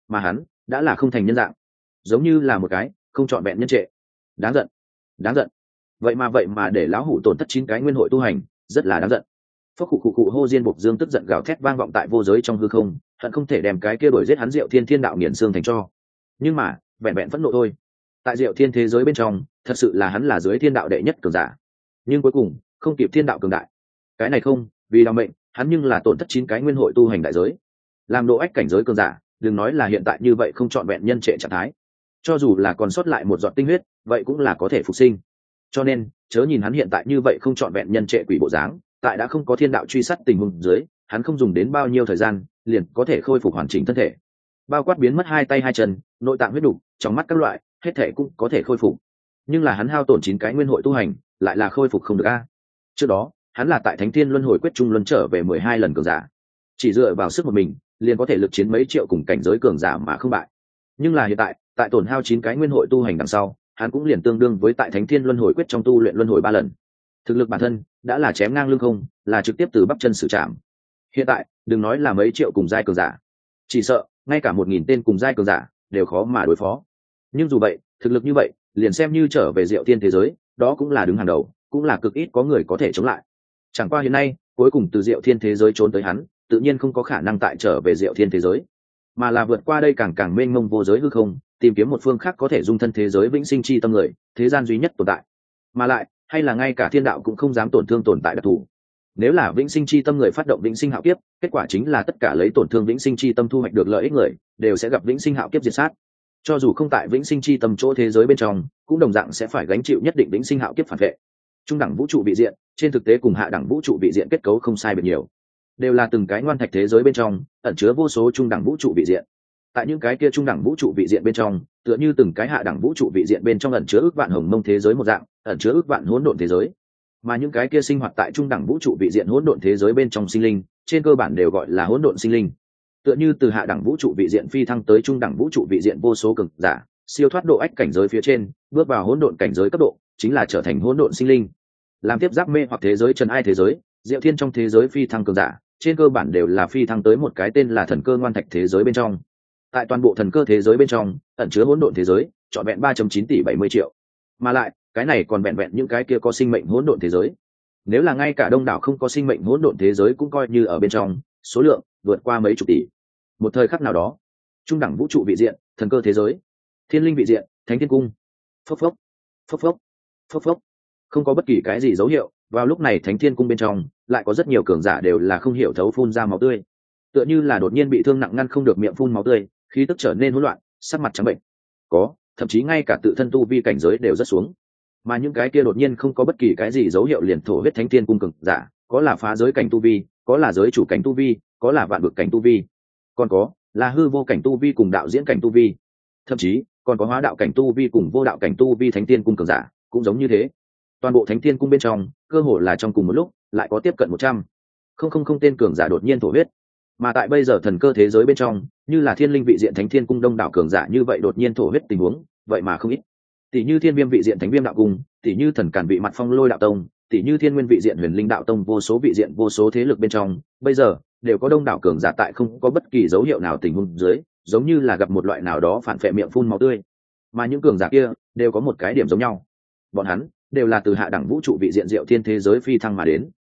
mà hắn đã là không thành nhân dạng, giống như là một cái không trọn vẹn nhân trệ. Đáng giận, đáng giận. Vậy mà để lão hủ tổn thất 9 cái nguyên hội tu hành, rất là đáng giận. Phốc khụ khụ khụ, hô diên bộc dương tức giận gào thét vang vọng tại vô giới trong hư không, hận không thể đem cái kia đuổi giết hắn Diệu Thiên Thiên đạo nghiền xương thành cho. Nhưng mà vẹn vẹn phẫn nộ thôi. Tại Diệu Thiên thế giới bên trong, thật sự là hắn là dưới thiên đạo đệ nhất cường giả, nhưng cuối cùng không kịp thiên đạo cường đại. Cái này không, vì đạo mệnh, hắn nhưng là tổn thất 9 cái nguyên hội tu hành đại giới. Làm độ ách cảnh giới cường giả, đừng nói là hiện tại như vậy không trọn vẹn nhân trệ trạng thái, cho dù là còn sót lại một giọt tinh huyết, vậy cũng là có thể phục sinh. Cho nên chớ nhìn hắn hiện tại như vậy không trọn vẹn nhân trệ quỷ bộ dáng, tại đã không có thiên đạo truy sát tình huống dưới, hắn không dùng đến bao nhiêu thời gian liền có thể khôi phục hoàn chỉnh thân thể, bao quát biến mất 2 tay 2 chân, nội tạng huyết đủ, trong mắt các loại, hết thể cũng có thể khôi phục. Nhưng là hắn hao tổn 9 cái nguyên hội tu hành, lại là khôi phục không được a. Trước đó hắn là tại Thánh Thiên Luân Hồi Quyết trung luân trở về 12 lần cường giả, chỉ dựa vào sức một mình liền có thể lực chiến mấy triệu cùng cảnh giới cường giả mà không bại. Nhưng là hiện tại, tại tổn hao 9 cái nguyên hội tu hành đằng sau, hắn cũng liền tương đương với tại Thánh Thiên Luân Hồi Quyết trong tu luyện luân hồi 3 lần. Thực lực bản thân đã là chém ngang lưng không, là trực tiếp từ bắp chân sử chạm. Hiện tại đừng nói là mấy triệu cùng giai cường giả, chỉ sợ ngay cả 1000 tên cùng giai cường giả đều khó mà đối phó. Nhưng dù vậy, thực lực như vậy liền xem như trở về Diệu Thiên thế giới, đó cũng là đứng hàng đầu, cũng là cực ít có người có thể chống lại. Chẳng qua hiện nay cuối cùng từ Diệu Thiên thế giới trốn tới hắn, tự nhiên không có khả năng tại trở về Diệu Thiên thế giới, mà là vượt qua đây càng mênh mông vô giới hư không, tìm kiếm một phương khác có thể dung thân thế giới vĩnh sinh chi tâm người, thế gian duy nhất tồn tại, mà lại hay là ngay cả thiên đạo cũng không dám tổn thương tồn tại đặc thù. Nếu là vĩnh sinh chi tâm người phát động vĩnh sinh hạo kiếp, kết quả chính là tất cả lấy tổn thương vĩnh sinh chi tâm thu hoạch được lợi ích người đều sẽ gặp vĩnh sinh hạo kiếp diệt sát. Cho dù không tại vĩnh sinh chi tâm chỗ thế giới bên trong, cũng đồng dạng sẽ phải gánh chịu nhất định vĩnh sinh hạo kiếp phản vệ. Trung đẳng vũ trụ vị diện trên thực tế cùng hạ đẳng vũ trụ vị diện kết cấu không sai biệt nhiều, đều là từng cái ngoan thạch thế giới bên trong ẩn chứa vô số trung đẳng vũ trụ vị diện. Tại những cái kia trung đẳng vũ trụ vị diện bên trong, tựa như từng cái hạ đẳng vũ trụ vị diện bên trong ẩn chứa ước vạn hồng mông thế giới một dạng, ẩn chứa ước vạn hỗn độn thế giới. Mà những cái kia sinh hoạt tại trung đẳng vũ trụ vị diện hỗn độn thế giới bên trong sinh linh, trên cơ bản đều gọi là hỗn độn sinh linh. Tựa như từ hạ đẳng vũ trụ vị diện phi thăng tới trung đẳng vũ trụ vị diện vô số cường giả, siêu thoát độ ách cảnh giới phía trên, bước vào hỗn độn cảnh giới cấp độ, chính là trở thành hỗn độn sinh linh. Làm tiếp giáp mê hoặc thế giới trần ai thế giới, Diệu Thiên trong thế giới phi thăng cường giả, trên cơ bản đều là phi thăng tới một cái tên là thần cơ ngoan thạch thế giới bên trong. Tại toàn bộ thần cơ thế giới bên trong, ẩn chứa hỗn độn thế giới, trọn vẹn 3.9 tỷ 70 triệu. Mà lại, cái này còn vẹn vẹn những cái kia có sinh mệnh hỗn độn thế giới. Nếu là ngay cả đông đảo không có sinh mệnh hỗn độn thế giới cũng coi như ở bên trong, số lượng vượt qua mấy chục tỷ. Một thời khắc nào đó, trung đẳng vũ trụ vị diện, thần cơ thế giới, thiên linh vị diện, thánh thiên cung. Phốc phốc, phốc phốc, phốc phốc. Không có bất kỳ cái gì dấu hiệu, vào lúc này thánh thiên cung bên trong lại có rất nhiều cường giả đều là không hiểu thấu phun ra máu tươi, tựa như là đột nhiên bị thương nặng ngăn không được miệng phun máu tươi, khí tức trở nên hỗn loạn, sắc mặt trắng bệnh. Có, thậm chí ngay cả tự thân tu vi cảnh giới đều rất xuống. Mà những cái kia đột nhiên không có bất kỳ cái gì dấu hiệu liền thổ huyết thánh thiên cung cường giả, có là phá giới cảnh tu vi, có là giới chủ cảnh tu vi, có là vạn vực cảnh tu vi, còn có là hư vô cảnh tu vi cùng đạo diễn cảnh tu vi, thậm chí còn có hóa đạo cảnh tu vi cùng vô đạo cảnh tu vi thánh thiên cung cường giả cũng giống như thế. Toàn bộ thánh thiên cung bên trong, cơ hồ là trong cùng một lúc lại có tiếp cận 100,000 tên cường giả đột nhiên thổ huyết. Mà tại bây giờ thần cơ thế giới bên trong, như là thiên linh vị diện thánh thiên cung đông đảo cường giả như vậy đột nhiên thổ huyết tình huống, vậy mà không ít. Tỷ như thiên viêm vị diện thánh viêm đạo cung, tỷ như thần càn vị mặt phong lôi đạo tông, tỷ như thiên nguyên vị diện huyền linh đạo tông, vô số vị diện vô số thế lực bên trong, bây giờ đều có đông đảo cường giả tại không có bất kỳ dấu hiệu nào tình huống dưới, giống như là gặp một loại nào đó phản phệ miệng phun máu tươi. Mà những cường giả kia đều có một cái điểm giống nhau, bọn hắn đều là từ hạ đẳng vũ trụ vị diện Diệu Thiên thế giới phi thăng mà đến,